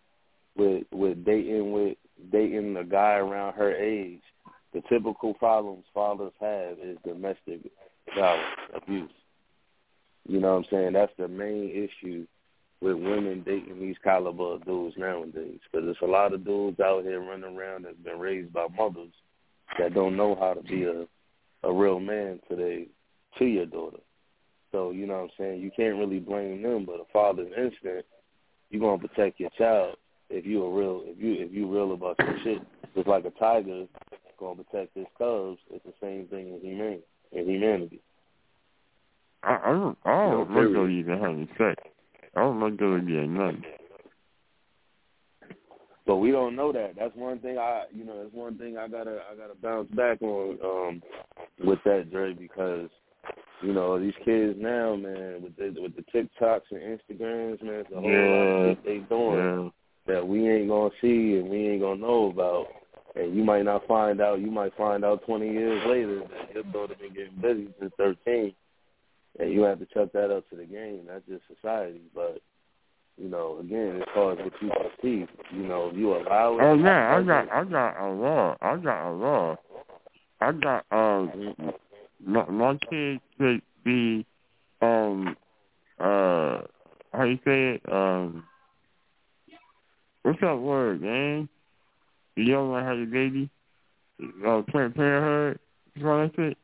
dating a guy around her age, the typical problems fathers have is domestic violence, abuse. You know what I'm saying? That's the main issue with women dating these caliber of dudes nowadays. Because there's a lot of dudes out here running around that's been raised by mothers that don't know how to be a real man to your daughter. So, you know what I'm saying, you can't really blame them, but a father's instinct, you're gonna protect your child if you real about your shit. Just like a tiger gonna protect his cubs, it's the same thing in humanity. I don't want to even having sex. I don't want to be nothing. But we don't know that. That's one thing I gotta bounce back on with that, Dre, because you know these kids now, man, with the TikToks and Instagrams, man, it's a whole lot of shit they doing that we ain't gonna see and we ain't gonna know about. And you might not find out. You might find out 20 years later that your daughter been getting busy since 13, and you have to chuck that up to the game. That's just society, but. You know, again, as far as what you perceive, you know, you allow it. Oh yeah, I got a law. My kids could be how you say it? What's that word, man? You don't want to have a baby? Planned Parenthood. That's what I said.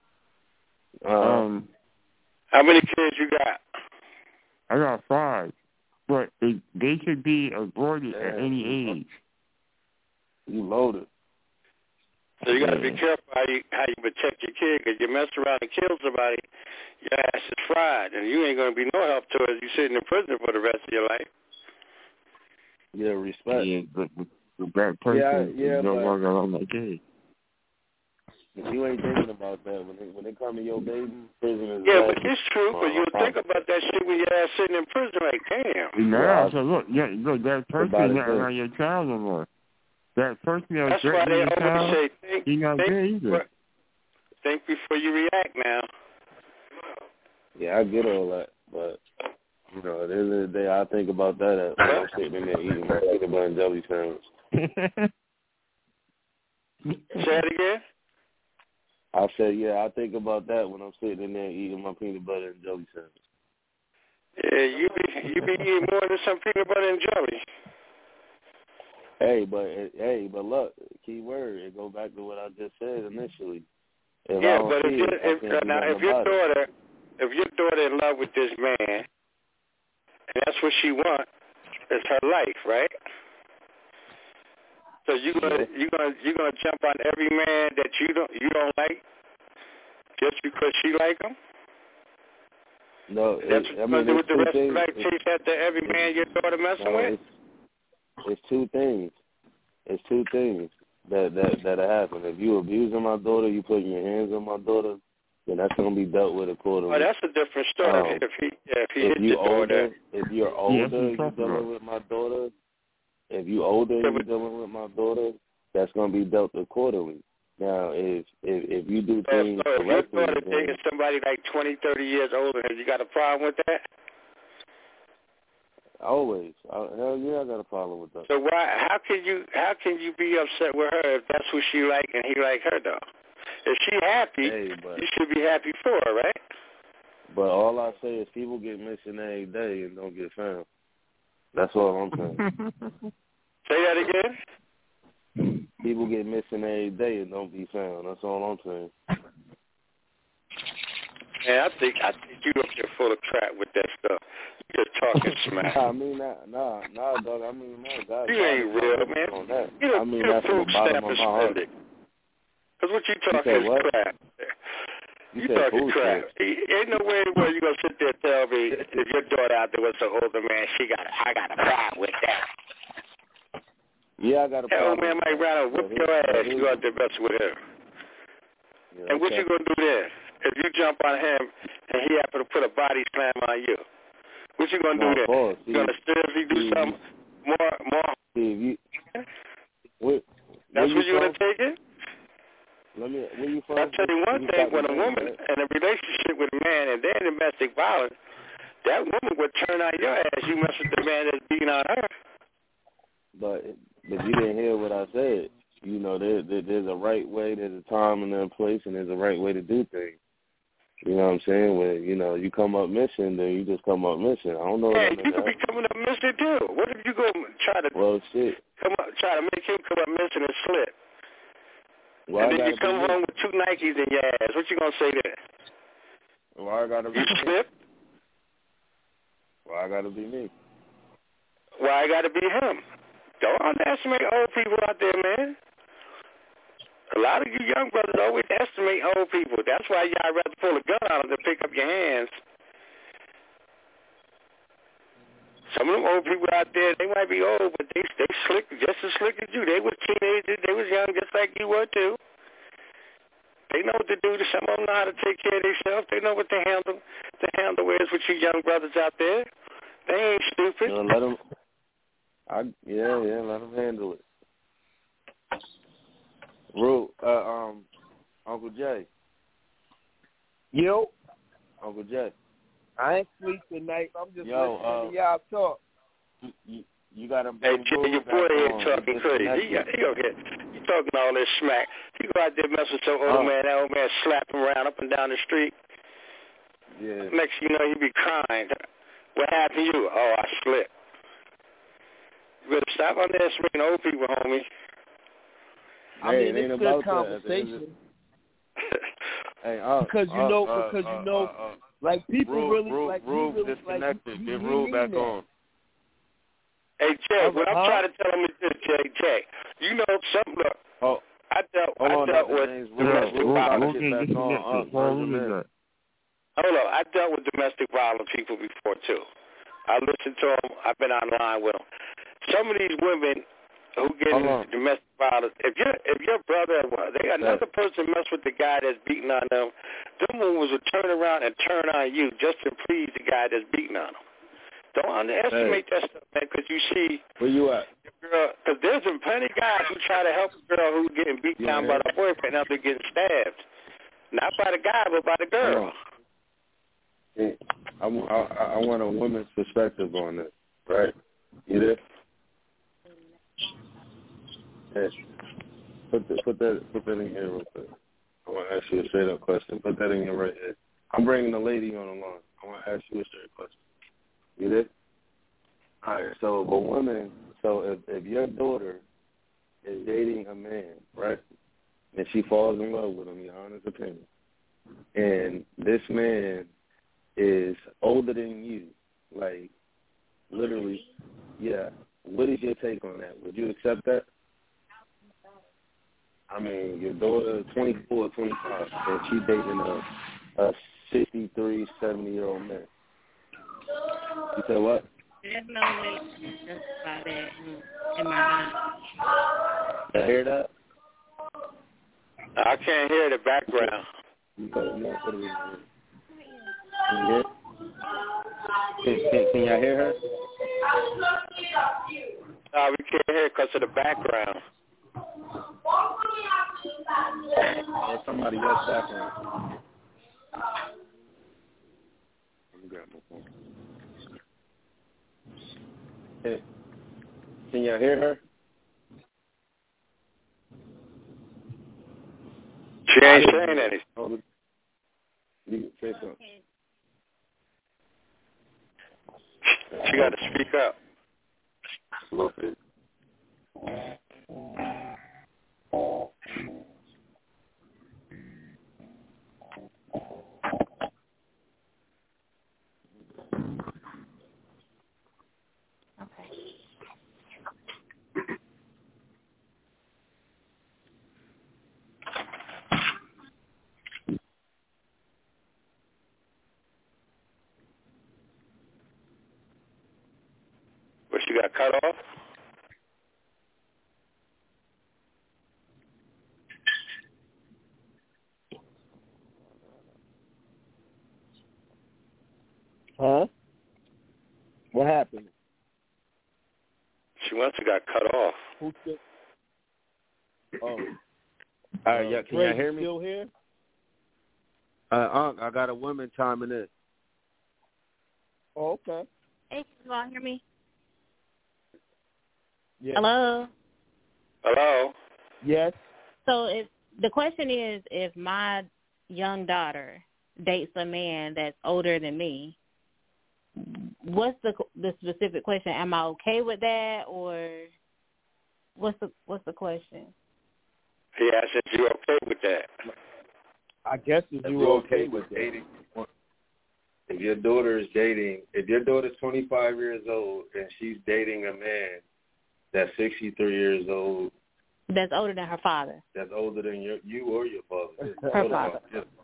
How many kids you got? I got 5. But they could be aborted at any age. You loaded. So you got to be careful how you protect your kid, because you mess around and kill somebody, your ass is fried, and you ain't going to be no help to it. You sitting in prison for the rest of your life. Yeah, respect. Yeah, but that person is no longer on my kid. You ain't thinking about that when it some of your baby. Prison is Yeah, bad. but it's true. But you think about that shit when your ass sitting in prison, like, damn. No, so look, that person is not around your child no more. That person that was That's why they your always child, say, he's not there either. Think before you react now. Yeah, I get all that, but you know, at the end of the day, I think about that when I'm sitting in there eating my peanut butter and jelly sandwich. Say it again. I said, yeah, I think about that when I'm sitting in there eating my peanut butter and jelly sandwich. Yeah, you be eating more than some peanut butter and jelly. Hey, but look, key word. It go back to what I just said initially. If yeah, but if your daughter in love with this man, and that's what she wants, it's her life, right? So you gonna jump on every man that you don't like just because she like him? No, that's what you're gonna do with the rest of your life. Chase after every man your daughter messing with. It's two things. It's two things that happen. If you abusing my daughter, you putting your hands on my daughter, then that's gonna be dealt with accordingly. Oh, that's a different story. If he hit your daughter, if you're older, you're dealing with my daughter. If you're older, you're dealing with my daughter. That's gonna be dealt accordingly. Now, if you do things if your daughter then, dating somebody like 20, 30 years older, have you got a problem with that? Always. Hell yeah, I got a problem with that. So how can you be upset with her if that's who she like and he like her though? If she happy, you should be happy for her, right? But all I say is people get missing every day and don't get found. That's all I'm saying. Say that again? People get missing every day and don't be found. That's all I'm saying. Man, I think you up there full of crap with that stuff. You just talking smack. I mean, nah, dog. I mean, no, God. You ain't real, man. You're that's fruit the bottom of my heart. Because what you talking is what? crap. You talking crap. Ain't no way where you gonna sit there and tell me if your daughter out there was an older man, I got a problem with that. Yeah, I got a problem. That old man might rather whip your ass. You out there messing with him. Yeah, and what you gonna do then? If you jump on him and he happen to put a body slam on you, what you gonna do then? You gonna seriously do something more? That's where you gonna take it? Where you from? I'll tell you one thing, when a woman in a relationship with a man and they're in domestic violence, that woman would turn on your ass. You mess with the man that's beating on her. But you didn't hear what I said. You know, there's a right way, there's a time and a place, and there's a right way to do things. You know what I'm saying? When, you know, you come up missing, then you just come up missing. I don't know. Hey, you could be coming up missing too. What if you go try to try to make him come up missing and slip? Well, and then you come home with 2 Nikes in your ass. What you gonna say then? Well, I gotta be you slip? Well, I gotta be me. Well, I gotta be him. Don't underestimate old people out there, man. A lot of you young brothers always estimate old people. That's why y'all rather pull a gun out of them than pick up your hands. Some of them old people out there, they might be old, but they slick, just as slick as you. They was teenagers. They was young just like you were, too. They know what to do. Some of them know how to take care of themselves. They know what to handle is with you young brothers out there. They ain't stupid. Let them, let them handle it. Uncle Jay. Yo. Uncle Jay. I ain't sleep tonight. I'm just listening to y'all talk. You got to Hey, Jay, your boy here talking crazy. He talking all this smack. He go out there mess with some old man. That old man slap him around up and down the street. Yeah. Next you know, he be crying. What happened to you? Oh, I slipped. You better stop underestimating old people, homie. I mean, it's good conversation. Because you know, like people Rube disconnected. Get Rube back on. Hey Jay, what I'm trying to tell him is this, Jay. You know something? Look, I dealt with domestic violence. Hold on, I dealt with domestic violence people before too. I listened to them. I've been online with them. Some of these women who get into domestic violence, if your brother, they got another person mess with the guy that's beating on them, them women would turn around and turn on you just to please the guy that's beating on them. Don't underestimate that stuff, man, because you see. Where you at? Because there's been plenty of guys who try to help a girl who's getting beat down by the boyfriend, now they're getting stabbed. Not by the guy, but by the girl. I want a woman's perspective on this, right? You there? Hey, put that in here real quick. I want to ask you a straight up question. Put that in your right head. I'm bringing the lady on the line. I want to ask you a straight question. You there? All right. So a woman. So if your daughter is dating a man, right, and she falls in love with him, your honest opinion, and this man is older than you, like literally, yeah. What is your take on that? Would you accept that? I mean, your daughter is 24, 25, and she's dating a 63, 70-year-old man. You said what? There's no way to justify that in my mind. I hear that? I can't hear the background. Can y'all hear her? No, we can't hear because of the background. Or somebody else background. Let me grab my phone. Hey, can y'all hear her? She ain't saying anything. You can say something. She got to speak up. A little bit. But she got cut off? Huh? What happened? She must have got cut off. Who said? Oh. All right, yeah, can y'all hear me? Still here? I got a woman chiming in. Oh, okay. Hey, can y'all hear me? Yes. Hello? Hello? Yes. So if the question is, if my young daughter dates a man that's older than me, what's the specific question? Am I okay with that, or what's the question? He asked if you okay with that. I guess if you were okay with dating. If your daughter's 25 years old and she's dating a man that's 63 years old, that's older than her father. That's older than you or your father. Her father.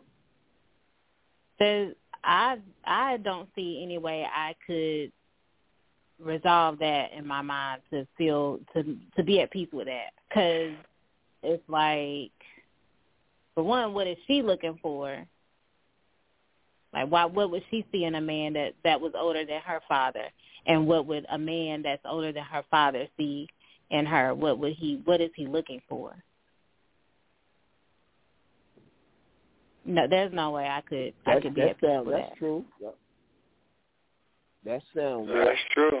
So I don't see any way I could resolve that in my mind to feel to be at peace with that, because it's like, for one, what is she looking for? Like, what would she see in a man that was older than her father, and what would a man that's older than her father see in her? What is he looking for? No, there's no way I could be at peace with that. That's true. Yep. That sounds good. That's true.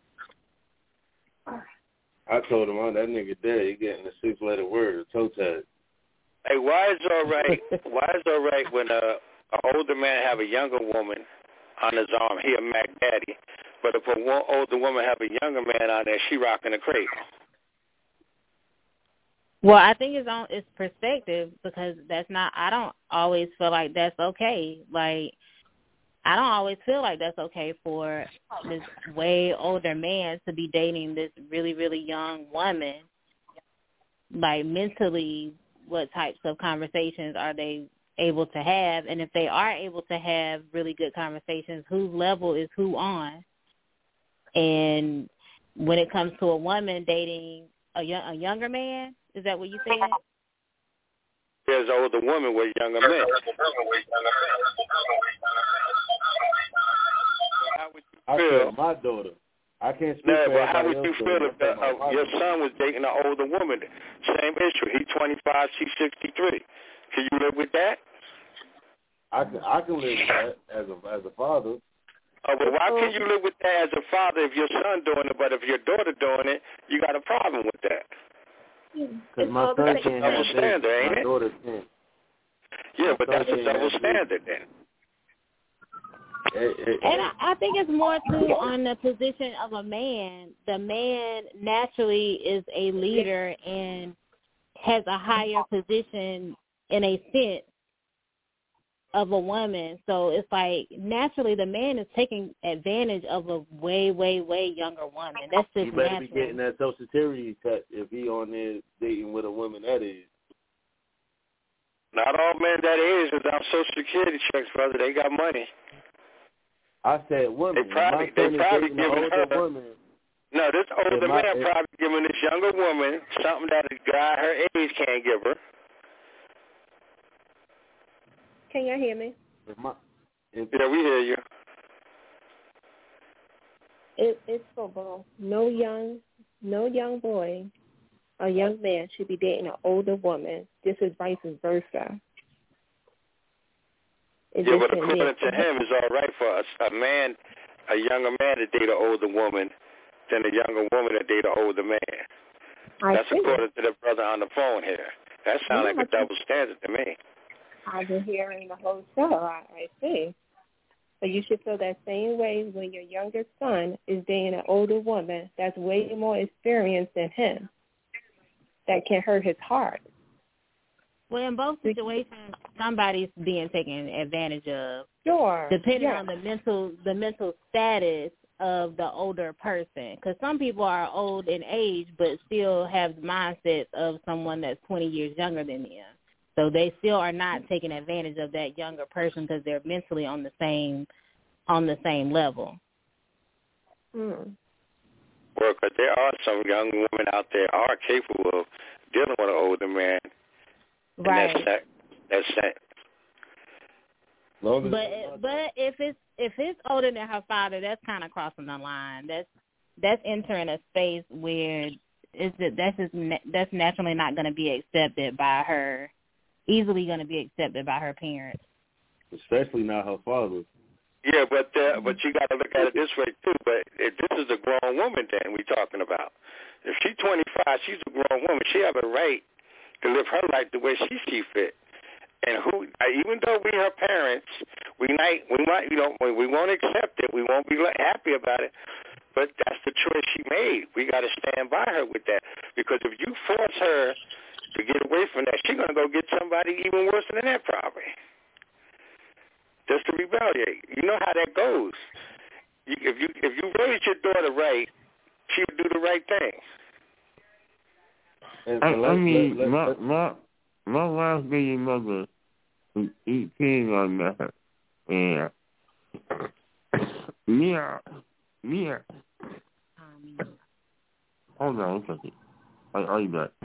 I told him, that nigga dead. He getting a 6-letter word, a toe tag. Hey, why is it all right when an older man have a younger woman on his arm, he a Mac Daddy, but if a older woman have a younger man on there, she rocking a crate? Well, I think it's perspective, because I don't always feel like that's okay. Like, I don't always feel like that's okay for this way older man to be dating this really, really young woman. Like, mentally, what types of conversations are they able to have? And if they are able to have really good conversations, whose level is who on? And when it comes to a woman dating a younger man, is that what you said? years older women with younger men. How would you feel? My daughter. I can't speak No, for but how everybody would you else, feel if your daughter. son was dating an older woman? Same issue. He's 25, she's 63. Can you live with that? I can live with that as a father. Oh, but why can you live with that as a father if your son doing it, but if your daughter doing it, you got a problem with that? Because my son can't have double standard, ain't my it? daughter can't. Yeah, but that's a double standard then. And I think it's more, too, on the position of a man. The man naturally is a leader and has a higher position in a sense of a woman. So it's like naturally the man is taking advantage of a way, way, way younger woman. That's just He better natural. be getting that Social Security cut if he on there dating with a woman that is. Not all men that is without Social Security checks, brother. They got money. I said woman. They probably giving her. Woman, no, this older man probably giving this younger woman something that a guy her age can't give her. Can you hear me? Yeah, we hear you. It's football. No young boy or young man should be dating an older woman. This is vice versa. Yeah, but according to him, it's all right for us. A younger man to date an older woman than a younger woman to date an older man. That's according to the brother on the phone here. That sounds like a double standard to me. I've been hearing the whole show. I see. So you should feel that same way when your younger son is dating an older woman that's way more experienced than him. That can hurt his heart. Well, in both situations, somebody's being taken advantage of. Sure. Depending on the mental status of the older person. Because some people are old in age but still have the mindset of someone that's 20 years younger than them. So they still are not taking advantage of that younger person because they're mentally on the same level. Hmm. Well, because there are some young women out there are capable of dealing with an older man. Right. That's that. But if it's older than her father, that's kind of crossing the line. That's entering a space where that's naturally not going to be accepted by her. Easily going to be accepted by her parents. Especially not her father. Yeah, but you got to look at it this way too. But if this is a grown woman, then we're talking about. If she's 25, she's a grown woman. She have a right to live her life the way she see fit. And even though we her parents, we might, we won't accept it. We won't be happy about it. But that's the choice she made. We got to stand by her with that. Because if you force her to get away from that, she's going to go get somebody even worse than that probably. Just to rebelliate. You know how that goes. If you raise your daughter right, she would do the right thing. My last baby mother was 18 on that. And Mia. Hold on a second. Are you back?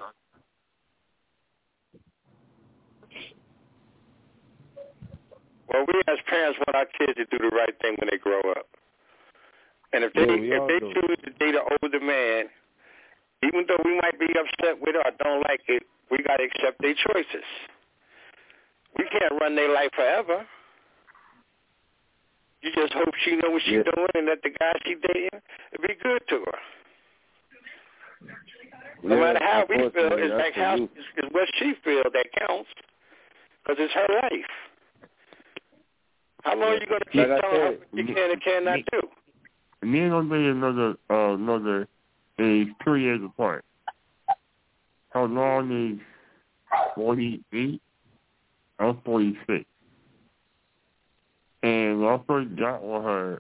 Well, we as parents want our kids to do the right thing when they grow up. And if they choose to date an older man, even though we might be upset with it or don't like it, we got to accept their choices. We can't run their life forever. You just hope she know what she's doing and that the guy she dating will be good to her. No matter how we feel, it's what she feel that counts because it's her life. How long are you going to keep telling her what you can and cannot do? Me and my baby another is 2 years apart. How long is 48? I'm 46. And when I first got with her,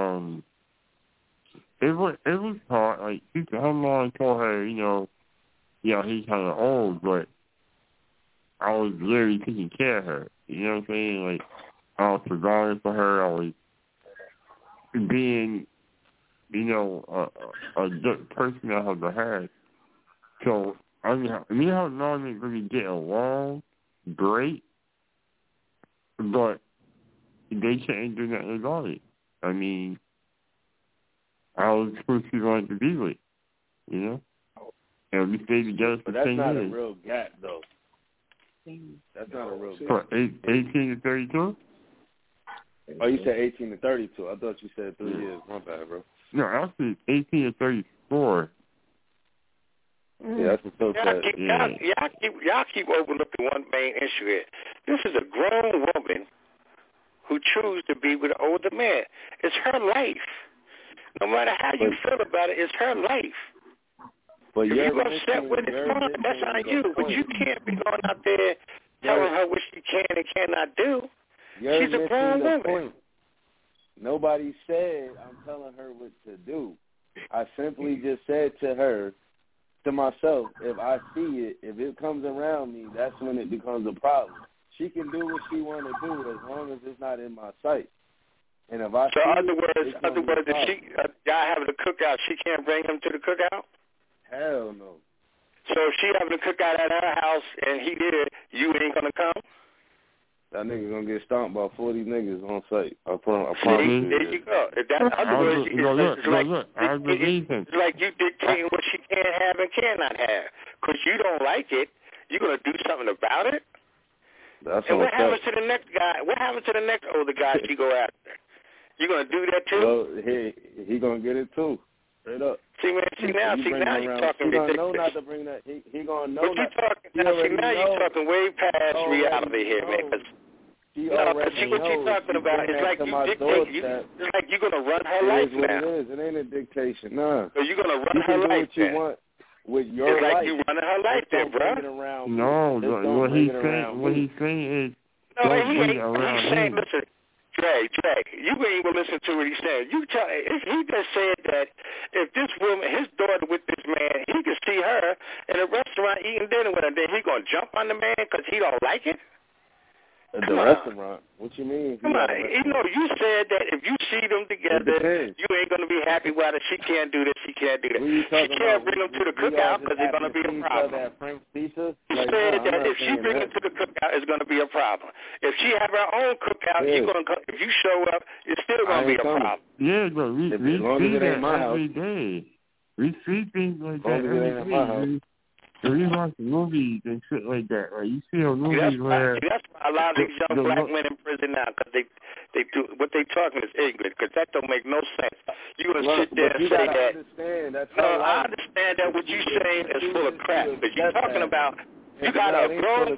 it was hard. Like, how long I told her, he's kind of old, but I was literally taking care of her. You know what I'm saying? Like, I was providing for her. I was being, a good person I have had. So, me and her normally really get along, great, but they can't do nothing about it. I mean, I was supposed to be going to be with, you know? And we stayed together for 10 years. But that's not a real gap, though. That's not a real gap. For 18 to 32? Oh, you said 18 to 32. I thought you said 3 years. My bad, bro. No, actually, 18 to 34. Yeah, that's what Phil said. Y'all keep overlooking one main issue here. This is a grown woman who chooses to be with an older man. It's her life. No matter how you feel about it, it's her life. But if you're upset with it, fine, that's on you. But you can't be going out there telling her what she can and cannot do. She's a grown woman. Point. Nobody said I'm telling her what to do. I simply just said to myself, if I see it, if it comes around me, that's when it becomes a problem. She can do what she want to do as long as it's not in my sight. And if I so, other words, if y'all having a cookout, she can't bring him to the cookout? Hell no. So if she having a cookout at her house and he did, you ain't gonna come? That nigga gonna get stomped by 40 niggas on site. I promise. There you go. If that, other words, it's like you dictating what she can have and cannot have. Because you don't like it, you're gonna do something about it. That's and what happens to the next guy? What happens to the next older guy she go after? You gonna do that too? Well, he gonna get it too. Straight up. See now you're talking. He gonna know not to bring that. He gonna know. But you're talking way past reality here, man. But see what you're talking about. It's like you dictate. It's like you're gonna run her life now. It is. It ain't a dictation. Nah. So you're gonna run her life. You can do what you want with your life. It's like you running her life, there, bro. No, what he's saying is. No, he saying, listen. Dre, you ain't even listen to what he said. He just said that if this woman, his daughter with this man, he can see her in a restaurant eating dinner with her, then he gonna jump on the man because he don't like it? The restaurant? What you mean? Come on. You know, you said that if you see them together, you ain't going to be happy about it. She can't do this. She can't do that. She can't bring them to the cookout because it's going to be a problem. You said that if she brings them to the cookout, it's going to be a problem. If she have her own cookout, if you show up, it's still going to be a problem. Yeah, but we see that every day. We see things like that every day. We watch movies and shit like that. Right? You see a movie where that's why a lot of these young black men in prison now, because they do what they talking is ignorant, because that don't make no sense. You gonna sit there and say that? I understand that what you saying is full of crap. But you're talking about you got a grown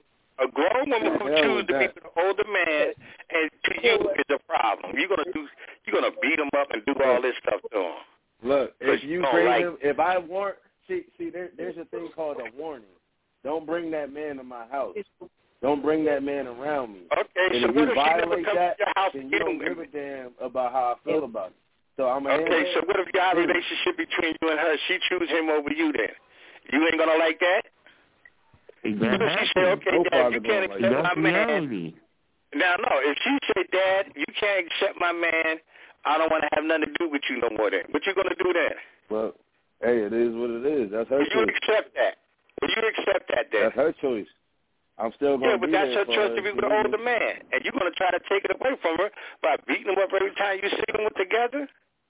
woman who chooses to be with an older man, and to you is a problem. You're gonna beat him up and do all this stuff to him. Look, if you bring him, if I warrant. See, there's a thing called a warning. Don't bring that man to my house. Don't bring that man around me. Okay, and so if what you if she never comes to your house then you don't give a damn about how I feel about it. So I'm so what if y'all relationship between you and her, she choose him over you then? You ain't gonna like that? Exactly. If she say, okay, Dad, you can't accept my man. Now, no, if she say, Dad, you can't accept my man, I don't want to have nothing to do with you no more then. What you gonna do then? Well, hey, it is what it is. That's her choice. You accept that. Will you accept that then? That's her choice. I'm still going to be there. Yeah, but that's her choice to be with an older man. And you're going to try to take it away from her by beating him up every time you see them together?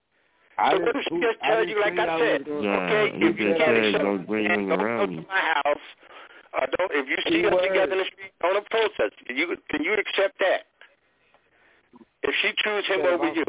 So what if she just tells you, like I said, okay, if you can't accept don't bring him around me. My house, if you see us together in the street, don't approach us. Can you accept that? If she chooses him over you?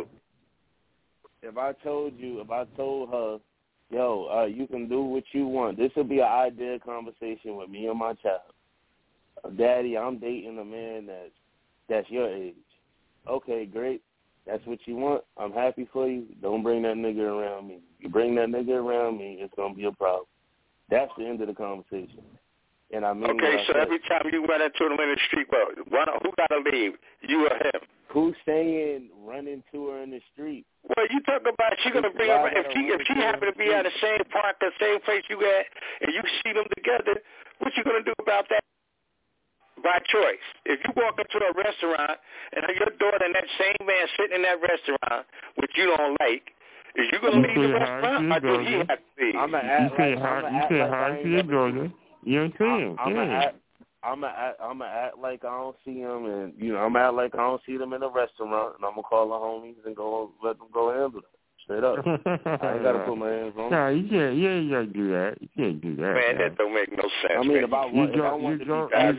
If I told her, yo, you can do what you want. This will be an ideal conversation with me and my child. Daddy, I'm dating a man that's your age. Okay, great. That's what you want. I'm happy for you. Don't bring that nigga around me. You bring that nigga around me, it's going to be a problem. That's the end of the conversation. And I mean okay, so every time you run into him in the street, who got to leave, you or him? Who's saying run into her in the street? Well, you talk about she going to bring her, if she happen to be at the same park, the same place you at, and you see them together, what you going to do about that? By choice. If you walk into a restaurant and your daughter and that same man sitting in that restaurant, which you don't like, is you going to leave the restaurant or do he have to leave? I'm going to act like hi to your daughter. You don't see him. I'ma act like I don't see them, and I'ma act like I don't see them in the restaurant, and I'm gonna call the homies and let them go handle it. Straight up. I ain't gotta put my hands on. No, you can't. You ain't gotta do that. You can't do that. Man, that don't make no sense. I mean, if I wanted to be petty,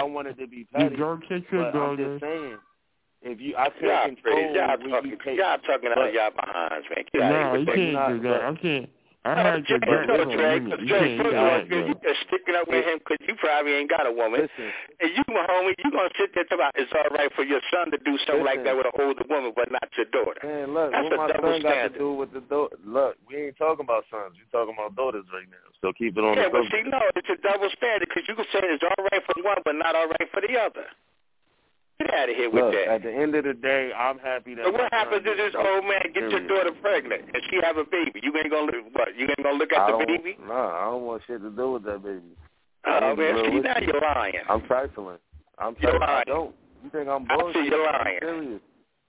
you don't kick your but I'm just saying, if I can't control y'all talking out of y'all behinds, man. No, you can't do that. I can't. I heard your Dre, first of all, you just sticking up with him because you probably ain't got a woman. Listen. And you, my homie, you going to sit there and talk about it's all right for your son to do something like that with an older woman, but not your daughter. Man, look, that's what my son standard. got to do with the daughter? Look, we ain't talking about sons. We're talking about daughters right now. So keep it on the but see, no, it's a double standard because you can say it's all right for one, but not all right for the other. Get out of here with that. At the end of the day, I'm happy that. So what happens if this old man gets your daughter pregnant and she have a baby? You ain't gonna what? You ain't gonna look at the baby? No, I don't want shit to do with that baby. Oh man, see now you're lying. I'm trifling. You're lying. I don't. You think I'm bullshit? I see you're lying. I'm serious.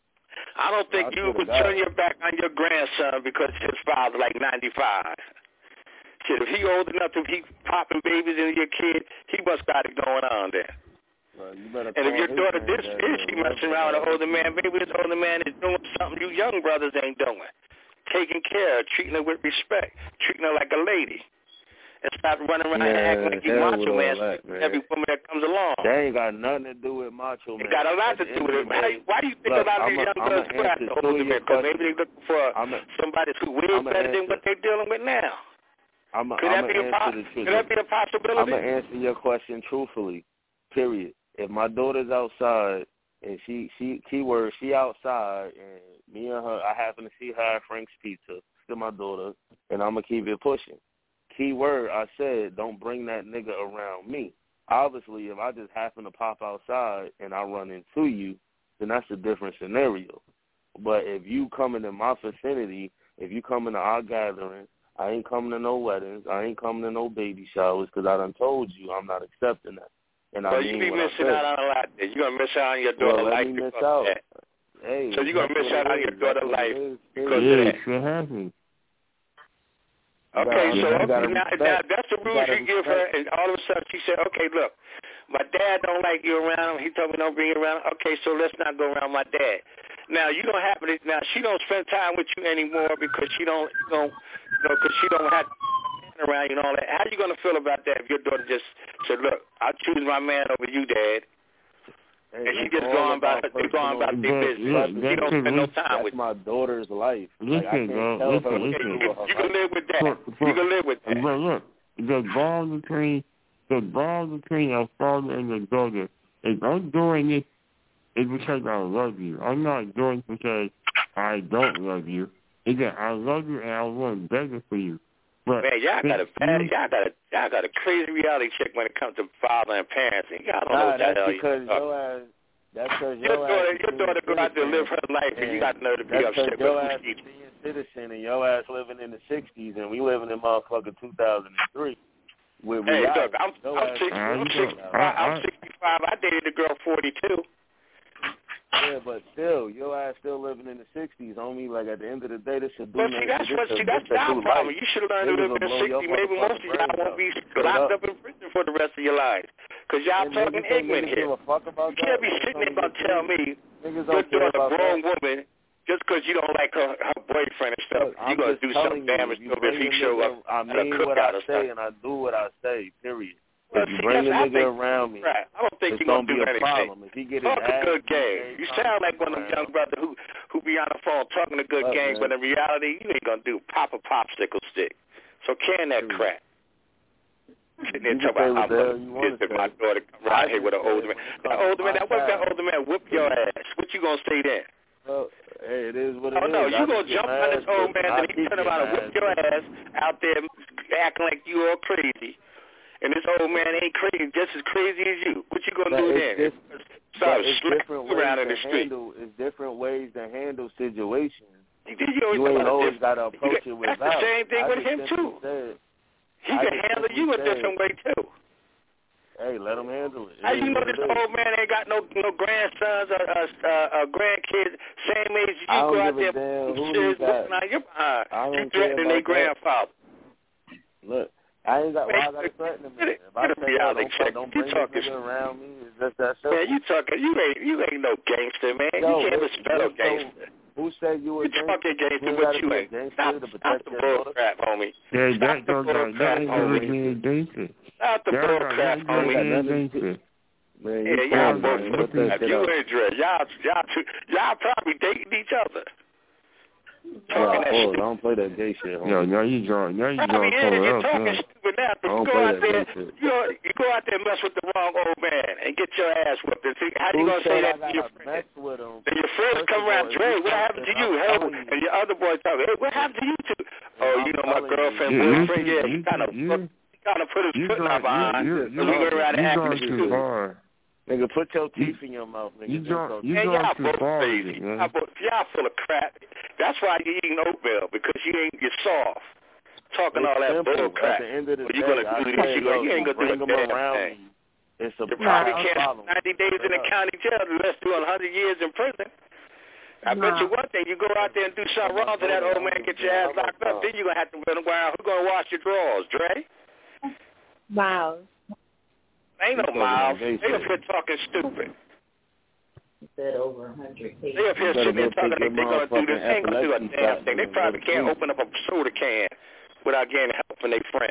I don't think you would turn your back on your grandson because his father like 95. Shit, if he old enough to keep popping babies into your kid, he must got it going on there. And if your daughter this is, she messing around with an older man, maybe this older man is doing something you young brothers ain't doing. Taking care, treating her with respect, treating her like a lady. And stop running around and acting like you macho man every woman that comes along. That ain't got nothing to do with macho man. It got a lot to do with it. Why do you think a lot of these young brothers go after older men? Because maybe they're looking for somebody who's way better than what they're dealing with now. Could that be a possibility? I'm going to answer your question truthfully, period. If my daughter's outside and she keyword, she outside and me and her, I happen to see her at Frank's Pizza, to my daughter, and I'm going to keep it pushing. Keyword, I said, don't bring that nigga around me. Obviously, if I just happen to pop outside and I run into you, then that's a different scenario. But if you coming in my vicinity, if you coming to our gathering, I ain't coming to no weddings, I ain't coming to no baby showers because I done told you I'm not accepting that. And well, you be missing out on a lot there. You're going to miss out on your daughter's life because of that. Hey, so you're going to miss out on your daughter's life because of that. What happened? Okay, so now that's the rules you give her, and all of a sudden she said, okay, look, my dad don't like you around him. He told me don't bring you around. Okay, so let's not go around my dad. Now, you don't happen to, now she don't spend time with you anymore because she don't have around you and all that. How are you going to feel about that if your daughter just said, look, I'll choose my man over you, Dad, and she just going about their business. She don't spend no time with you. That's my daughter's life. Listen, bro. You can live with that. You can live with that. But look, the bond between our father and the daughter, if I'm doing this, it's because I love you. I'm not doing it because I don't love you. It's that I love you and I want better for you. But man, y'all got a crazy reality check when it comes to father and parents. And y'all don't know what the hell that's because your daughter go out there and live her life, and you got to know to be upset with your ass being a citizen and your ass living in the 60s and we living in motherfucking 2003. Hey, look, I'm 65. I dated a girl 42. Yeah, but still, your ass still living in the 60s, homie. Like, at the end of the day, this should do nothing. That's our problem. You should have learned to live in the 60s. Maybe most of y'all won't be locked up in prison for the rest of your lives. Because y'all talking ignorant here. You can't be sitting there and tell me your daughter, a grown woman, just because you don't like her boyfriend and stuff, you're going to do some damage to him if he show up at a cookout or something. And I do what I say, period. Well, if you bring a nigga around me, right. I don't think it's you're going to be do a anything. problem. If he get his a good game. You sound like one of them young brothers who be on the phone talking a good game, but in reality, you ain't going to do pop a popsicle stick. So can that crap. Sitting there talking about how much is my daughter come around here with an older man. That older man whoop your ass. What you going to say then? Well, hey, it is what it is. Oh, no, you going to jump on this old man and he turn around and whip your ass out there acting like you all crazy. And this old man ain't crazy, just as crazy as you. What you gonna do then? Start slapping around in the street. It's different ways to handle situations. You ain't always got to approach it with That's the same thing with him too. He can handle you a different way too. Hey, let him handle it. How you know this old man ain't got no grandsons or grandkids, same age as you go out there whooping out your behind. You threatening their grandfather. Look. I ain't got. Why I gotta threaten him? If I say don't bring this nigga around me, it's just that simple. Man, you talking? You ain't no gangster, man. Yo, you can't even spell a gangster. Who said you were talking gangster? What you ain't? Stop the bull crap, homie. Yeah, Stop the bull crap, homie. Stop the bull crap, homie. Man, y'all both full crap. You and Dre, y'all probably dating each other. I don't play that gay shit. Yo, now you drawing. Now you drawing. You're talking stupid now, but you go out there and mess with the wrong old man and get your ass whipped. And see, how you gonna say that to your friend? And your friends come around, Dre, what happened to you? And your other boys talking, hey, what happened to you two? Oh, you know my girlfriend, boyfriend, yeah, he kind of put his foot in our behind, and we go around and act stupid. Nigga, put your teeth in your mouth, nigga. Y'all both crazy. Y'all full of crap. That's why you're eating oatmeal, because you're soft. Talking all that bull crap. At the end of the day, you ain't gonna do a damn thing. You probably can't 90 days in the county jail unless do 100 years in prison. I bet you one thing, you go out there and do something wrong to that old man, get your ass locked up, then you're going to have to run around. Who's going to wash your drawers, Dre? Miles. Ain't no Miles. They up here talking stupid. He said over 100 cases. They up here sitting there talking like they're going to do this. They ain't going to do a damn thing. They probably can't open up a soda can without getting help from their friend.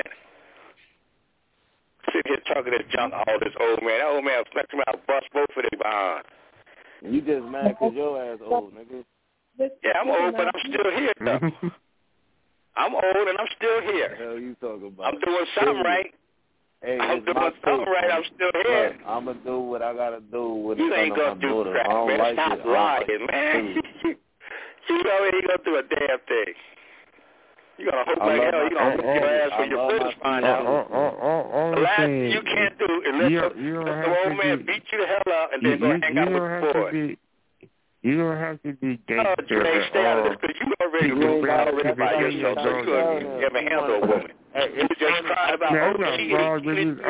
Sitting here talking this junk, all this old man. That old man will flex around, bust both of their behind. You just mad because your ass old, nigga. Yeah, I'm old, but I'm still here, though. I'm old and I'm still here. What the hell you talking about? I'm doing something right. Hey, I'm doing something right. I'm still here. Look, I'm going to do what I got to do with you ain't going to do crap, man. Stop lying, man. You already going to do a damn thing. You going to hope like hell you don't get your ass when your friends find out. The last thing you can't do is let the old man beat you the hell out and then go hang out with the boy. You don't have to be gangster. Oh, Dre, stay out of this because you already by yourself, so you ever handle a woman. You just cry about, she I got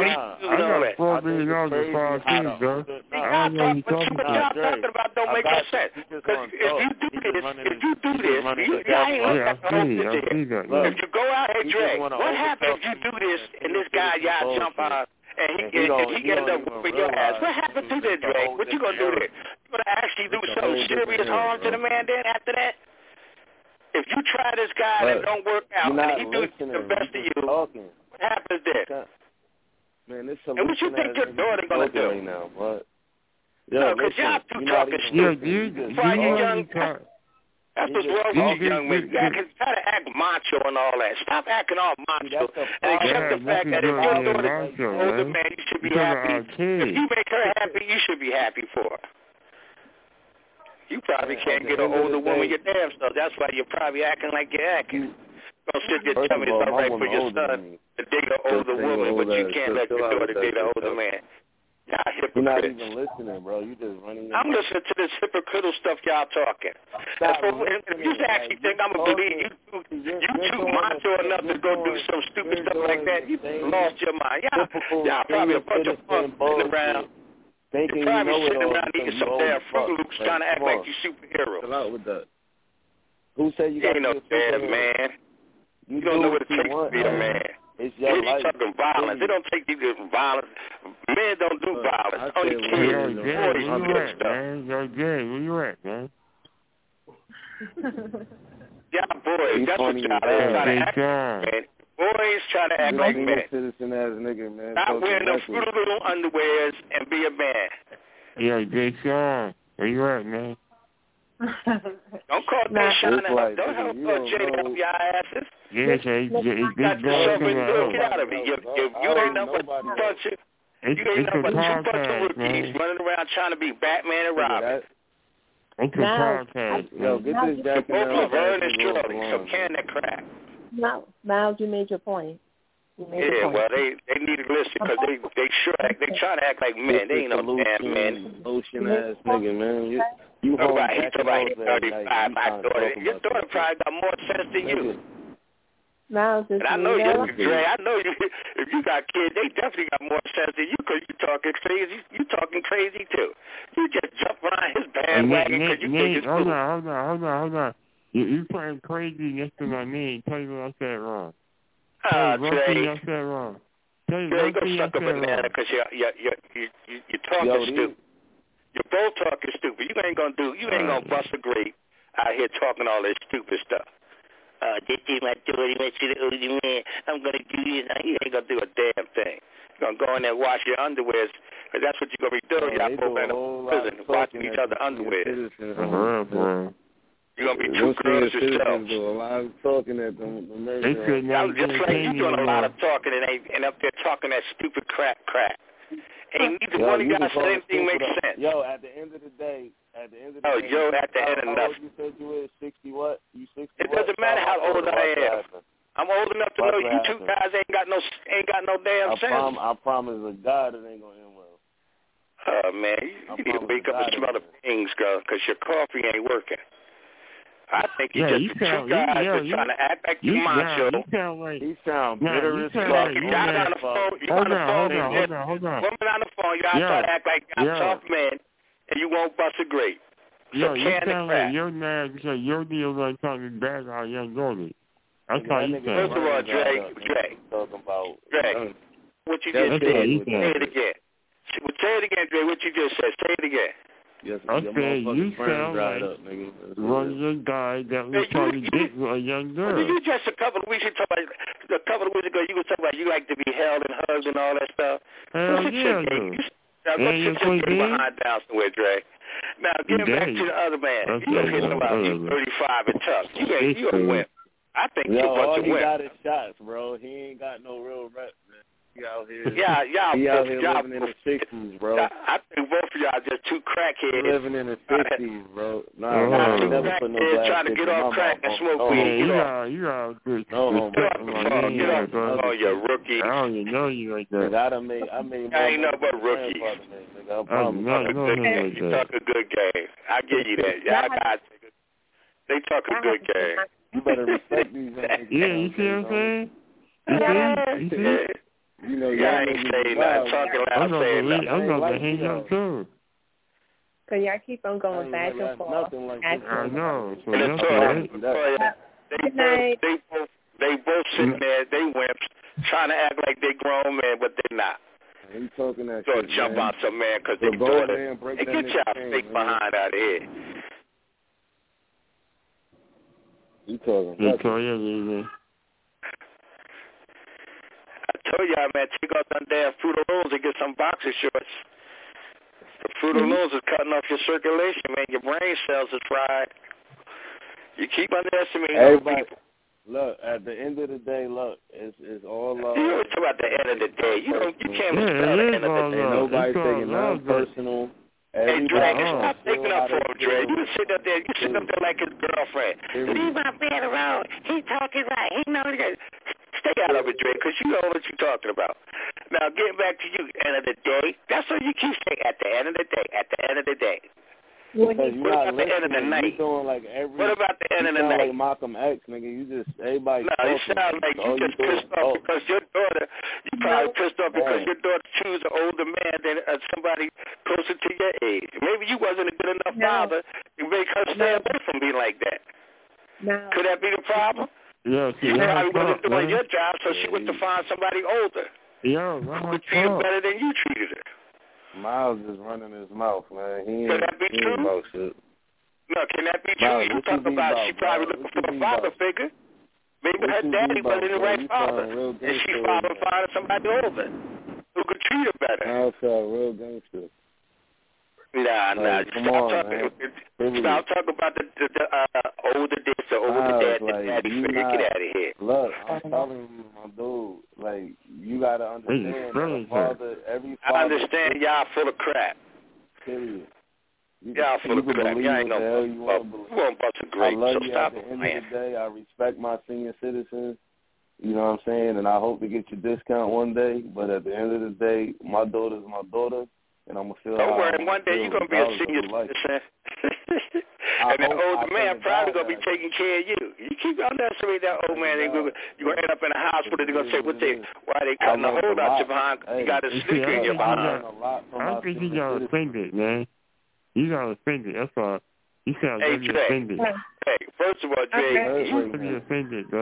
$4 million for 5 kids, bro. I don't know what you're talking about. What y'all talking about don't make no sense. Because if you do this, y'all ain't look at the whole picture. If you go out, hey, Dre, what happens if you do this and this guy, y'all jump out and he ends up whipping your ass? What happens to that, Dre? What you gonna do there? You gonna actually do some serious harm to the man then after that? If you try this guy and it don't work out and he do the best of you, what happens then? Man, this and what you think your daughter gonna do? Right now, but no, because y'all two talking stupid. That's what's wrong with you young men. Y'all can try to act macho and all that. Stop acting all macho and accept the fact that if your daughter's an older man, you should be happy. If you make her happy, you should be happy for her. You probably can't get an older woman your damn self. That's why you're probably acting like you're acting. Don't sit there tell me it's all right for your son to date an older woman, but you can't let your daughter date an older man. Y'all hypocrites. You're not even listening, bro. You just running. I'm listening to this hypocritical stuff y'all talking. If you actually think I'm going to believe you too macho enough to go do some stupid stuff like that, you lost your mind. Y'all probably a bunch of punks sitting around. You're probably sitting around eating some damn Fruit Loops trying to act like you superheroes. Chill out with that. Who said you ain't no damn man. You don't know what it takes to be a man. It's your life. You're talking violence. It don't take you to violence. Men don't do violence. Only kids, boys do good stuff. Yo, Jay, where you at, man? Yeah, boys. That's what y'all trying to act like, man. Boys trying to act like men. Stop wearing those Fruit Little underwears and be a man. Yo, Jay Sean, where you at, man? Don't call Jay Sean. Don't help Jay help your asses. Yeah, Jay. Got yourself in the get out of it. You ain't nothing but two bunches. You ain't nothing but two bunch of rookies running around trying to be Batman and Robin. It's a podcast. Yo, get this jacket out. Both Laverne and Shirley, so can that crap. Miles, you made your point. Well, they need to listen because they trying to act like men. They ain't no damn men. Ocean ass nigga, man. You nobody. He's about 35. My daughter. Your daughter probably got more sense than you. Miles, and I know you, Dre. I know you. If you got kids, they definitely got more sense than you because you talking crazy. You talking crazy too. You just jump around his bandwagon because you think it's cool. Hold on. You playing crazy next to my name. Tell you what I said wrong. Dre. I said wrong. Dre, go suck a banana because you're talking stupid. You're both talking stupid. You ain't gonna bust a grape out here talking all this stupid stuff. This is my daughter, went to the older man. I'm gonna do this. You ain't gonna do a damn thing. You're gonna go in there and wash your underwears, because that's what you're gonna be doing. Y'all both in prison washing each other underwears. You're gonna be two girls yourselves. A lot of talking at them. I'm just like you doing a lot of talking and up there talking that stupid crap. Ain't neither one of y'all said anything makes sense. Yo, at the end of the day. At the end of nothing. How old you said you were? 60 what? You 60 It doesn't matter how old I am. I'm old enough to know you two guys ain't got no damn sense. I promise a God it ain't gonna end well. Oh man, you need to wake up and smell the pings, girl, because your coffee ain't working. I think you two guys are trying to act like you macho. He sound bitter as fuck. You got on the phone. Hold on. Woman on the phone, y'all trying to act like y'all tough men, and you won't bust a grape. Yo, you sound like you're mad because your deal was talking bad about young Goldie. That's how you sound. First of all, Dre, what you just said, say it again. Say it again, Dre, what you just said. Say it again. Yes, I said you sound like one of the guys that was trying to get with a young girl. You just a couple of weeks ago, you were talking about you like to be held and hugged and all that stuff. Hell yeah, go sit your behind down somewhere, Dre. Now, getting back to the other man. You don't hit about 35 and tough. You a wimp. I think you're a bunch of wimp. He got his shots, bro. He ain't got no real rep, man. He out here. He out here living in the 60s, bro. I think both of y'all just two crackheads. Living in the 60s, bro. Nah, never put no black trying to get off crack and smoke weed. You are good. Get off the phone, you rookie. I don't even know you like that. I ain't nothing but rookies. You talk a good game. I give you that. They talk a good game. You better respect these guys. Yeah, you see what I'm saying? You see? You know, y'all ain't saying nothing. Talking loud, saying nothing. I'm going to hang up too. So y'all keep on going back and forth. I know. So they both sitting there, they wimps, trying to act like they grown men, but they're not. He talking that shit, jump man. out some man because they thought it. Hey, get y'all fake behind out of here. You talking I told y'all, man, take off them damn Fruit of Looms and get some boxer shorts. The Fruit of Looms is cutting off your circulation, man. Your brain cells are fried. You keep underestimating people. Look, at the end of the day, it's all love. You always talk about the end of the day. You can't spell the end of the day. Nobody's taking nothing personal. Hey, Dre, stop taking up for him, Dre. You sit up there like his girlfriend. Leave my man around. He talking right. He knows it. Stay out of it, Dre, because you know what you're talking about. Now, getting back to you, end of the day, that's what you keep saying, at the end of the day, at the end of the day. What about the end of the night? What about the end of the night? Like Malcolm X, nigga. You just, everybody. No, it sounds like you just pissed off because your daughter, you probably pissed off because your daughter chose an older man than somebody closer to your age. Maybe you wasn't a good enough father to make her stay away from being like that. No. Could that be the problem? Yeah, you probably wasn't doing your job, so she went to find somebody older. Yeah, who would treat her better than you treated her. Miles is running his mouth, man. Can that be true? No, can that be true? You talk about she probably looking for a father figure. Maybe her daddy wasn't the right father, and she found somebody older who could treat her better. Miles a real gangster. Nah. Stop talking about the older this, the older dad, the daddy figure. Get out of here. Look, I'm telling you, my dude, like, you got to understand I understand y'all full of crap. Period. Y'all full of crap. Y'all ain't you won't bust a grape, so stop at the end of the day, I respect my senior citizens, you know what I'm saying, and I hope to get your discount one day, but at the end of the day, my daughter's my daughter. And I'm gonna feel. Don't worry, one day you're gonna be a senior citizen, and that old man probably gonna be taking care of you. You keep underestimating that old man, you're gonna end up in a hospital. They're gonna say, why they cutting a hole out your behind? You got a sticker in your behind. I think you got offended, man. You got offended. That's all. You sound really offended. Hey, first of all, Dre, you should be offended, bro.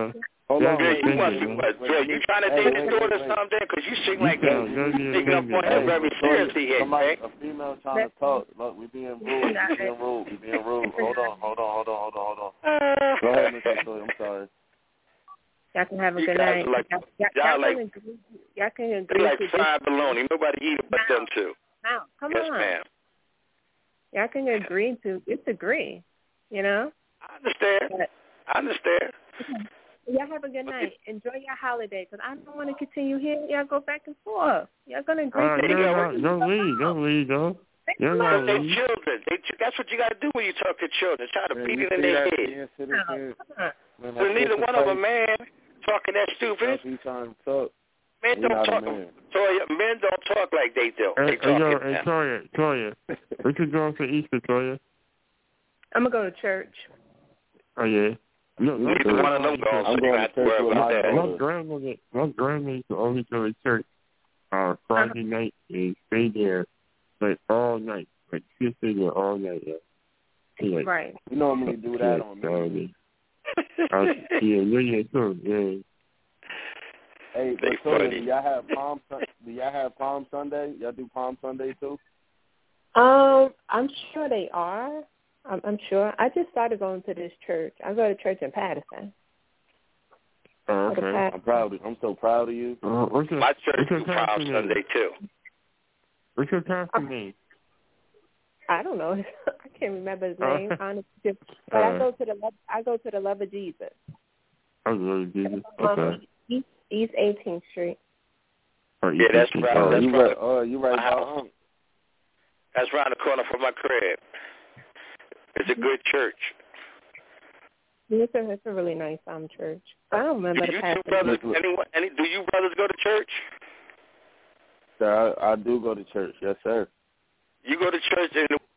Hold on. Dre, you must be what? Dre, you trying to date his daughter or something? Because you seem like you're taking up on him very seriously here, man. A female trying to talk. Look, we being rude. Hold on. Go ahead, Mr. Toy. I'm sorry. Y'all can have a good night. Y'all can agree. Like fried bologna. Nobody eat it but them two. Now, come yes, on. Yes, ma'am. Y'all can agree to disagree, you know? I understand. Y'all have a good night. Enjoy your holiday, because I don't want to continue here. Y'all go back and forth. Y'all going to agree to Don't leave, though. You're not they're children. That's what you got to do when you talk to children. Try to beat it in their head. So neither one of them, man, talking that stupid. Men don't talk. Toya, men don't talk like they do. They talk Toya. What you going for Easter, Toya? I'm going to go to church. Oh, yeah. No, neither one of them goes, so you got to worry about that. My grandma used to always go to church Friday night and stay there like all night. Like she'll stay there all night, yeah. Right. You normally do that on me. Yeah, too, yeah. Hey, but so do y'all have Palm Sunday? Y'all do Palm Sunday too? I'm sure they are. I'm sure. I just started going to this church. I go to church in Patterson. Oh, okay. I'm so proud of you. My church do Palm Sunday too. What's your pastor name? I don't know. I can't remember his name, honestly. But I go to the Love of Jesus. Oh, Love of Jesus. Okay. East 18th Street. Yeah, that's right. You right about That's around the corner from my crib. It's a good church. It's a really nice church. I don't remember the pastor. Do you brothers go to church? Sir, I do go to church. Yes, sir. You go to church, and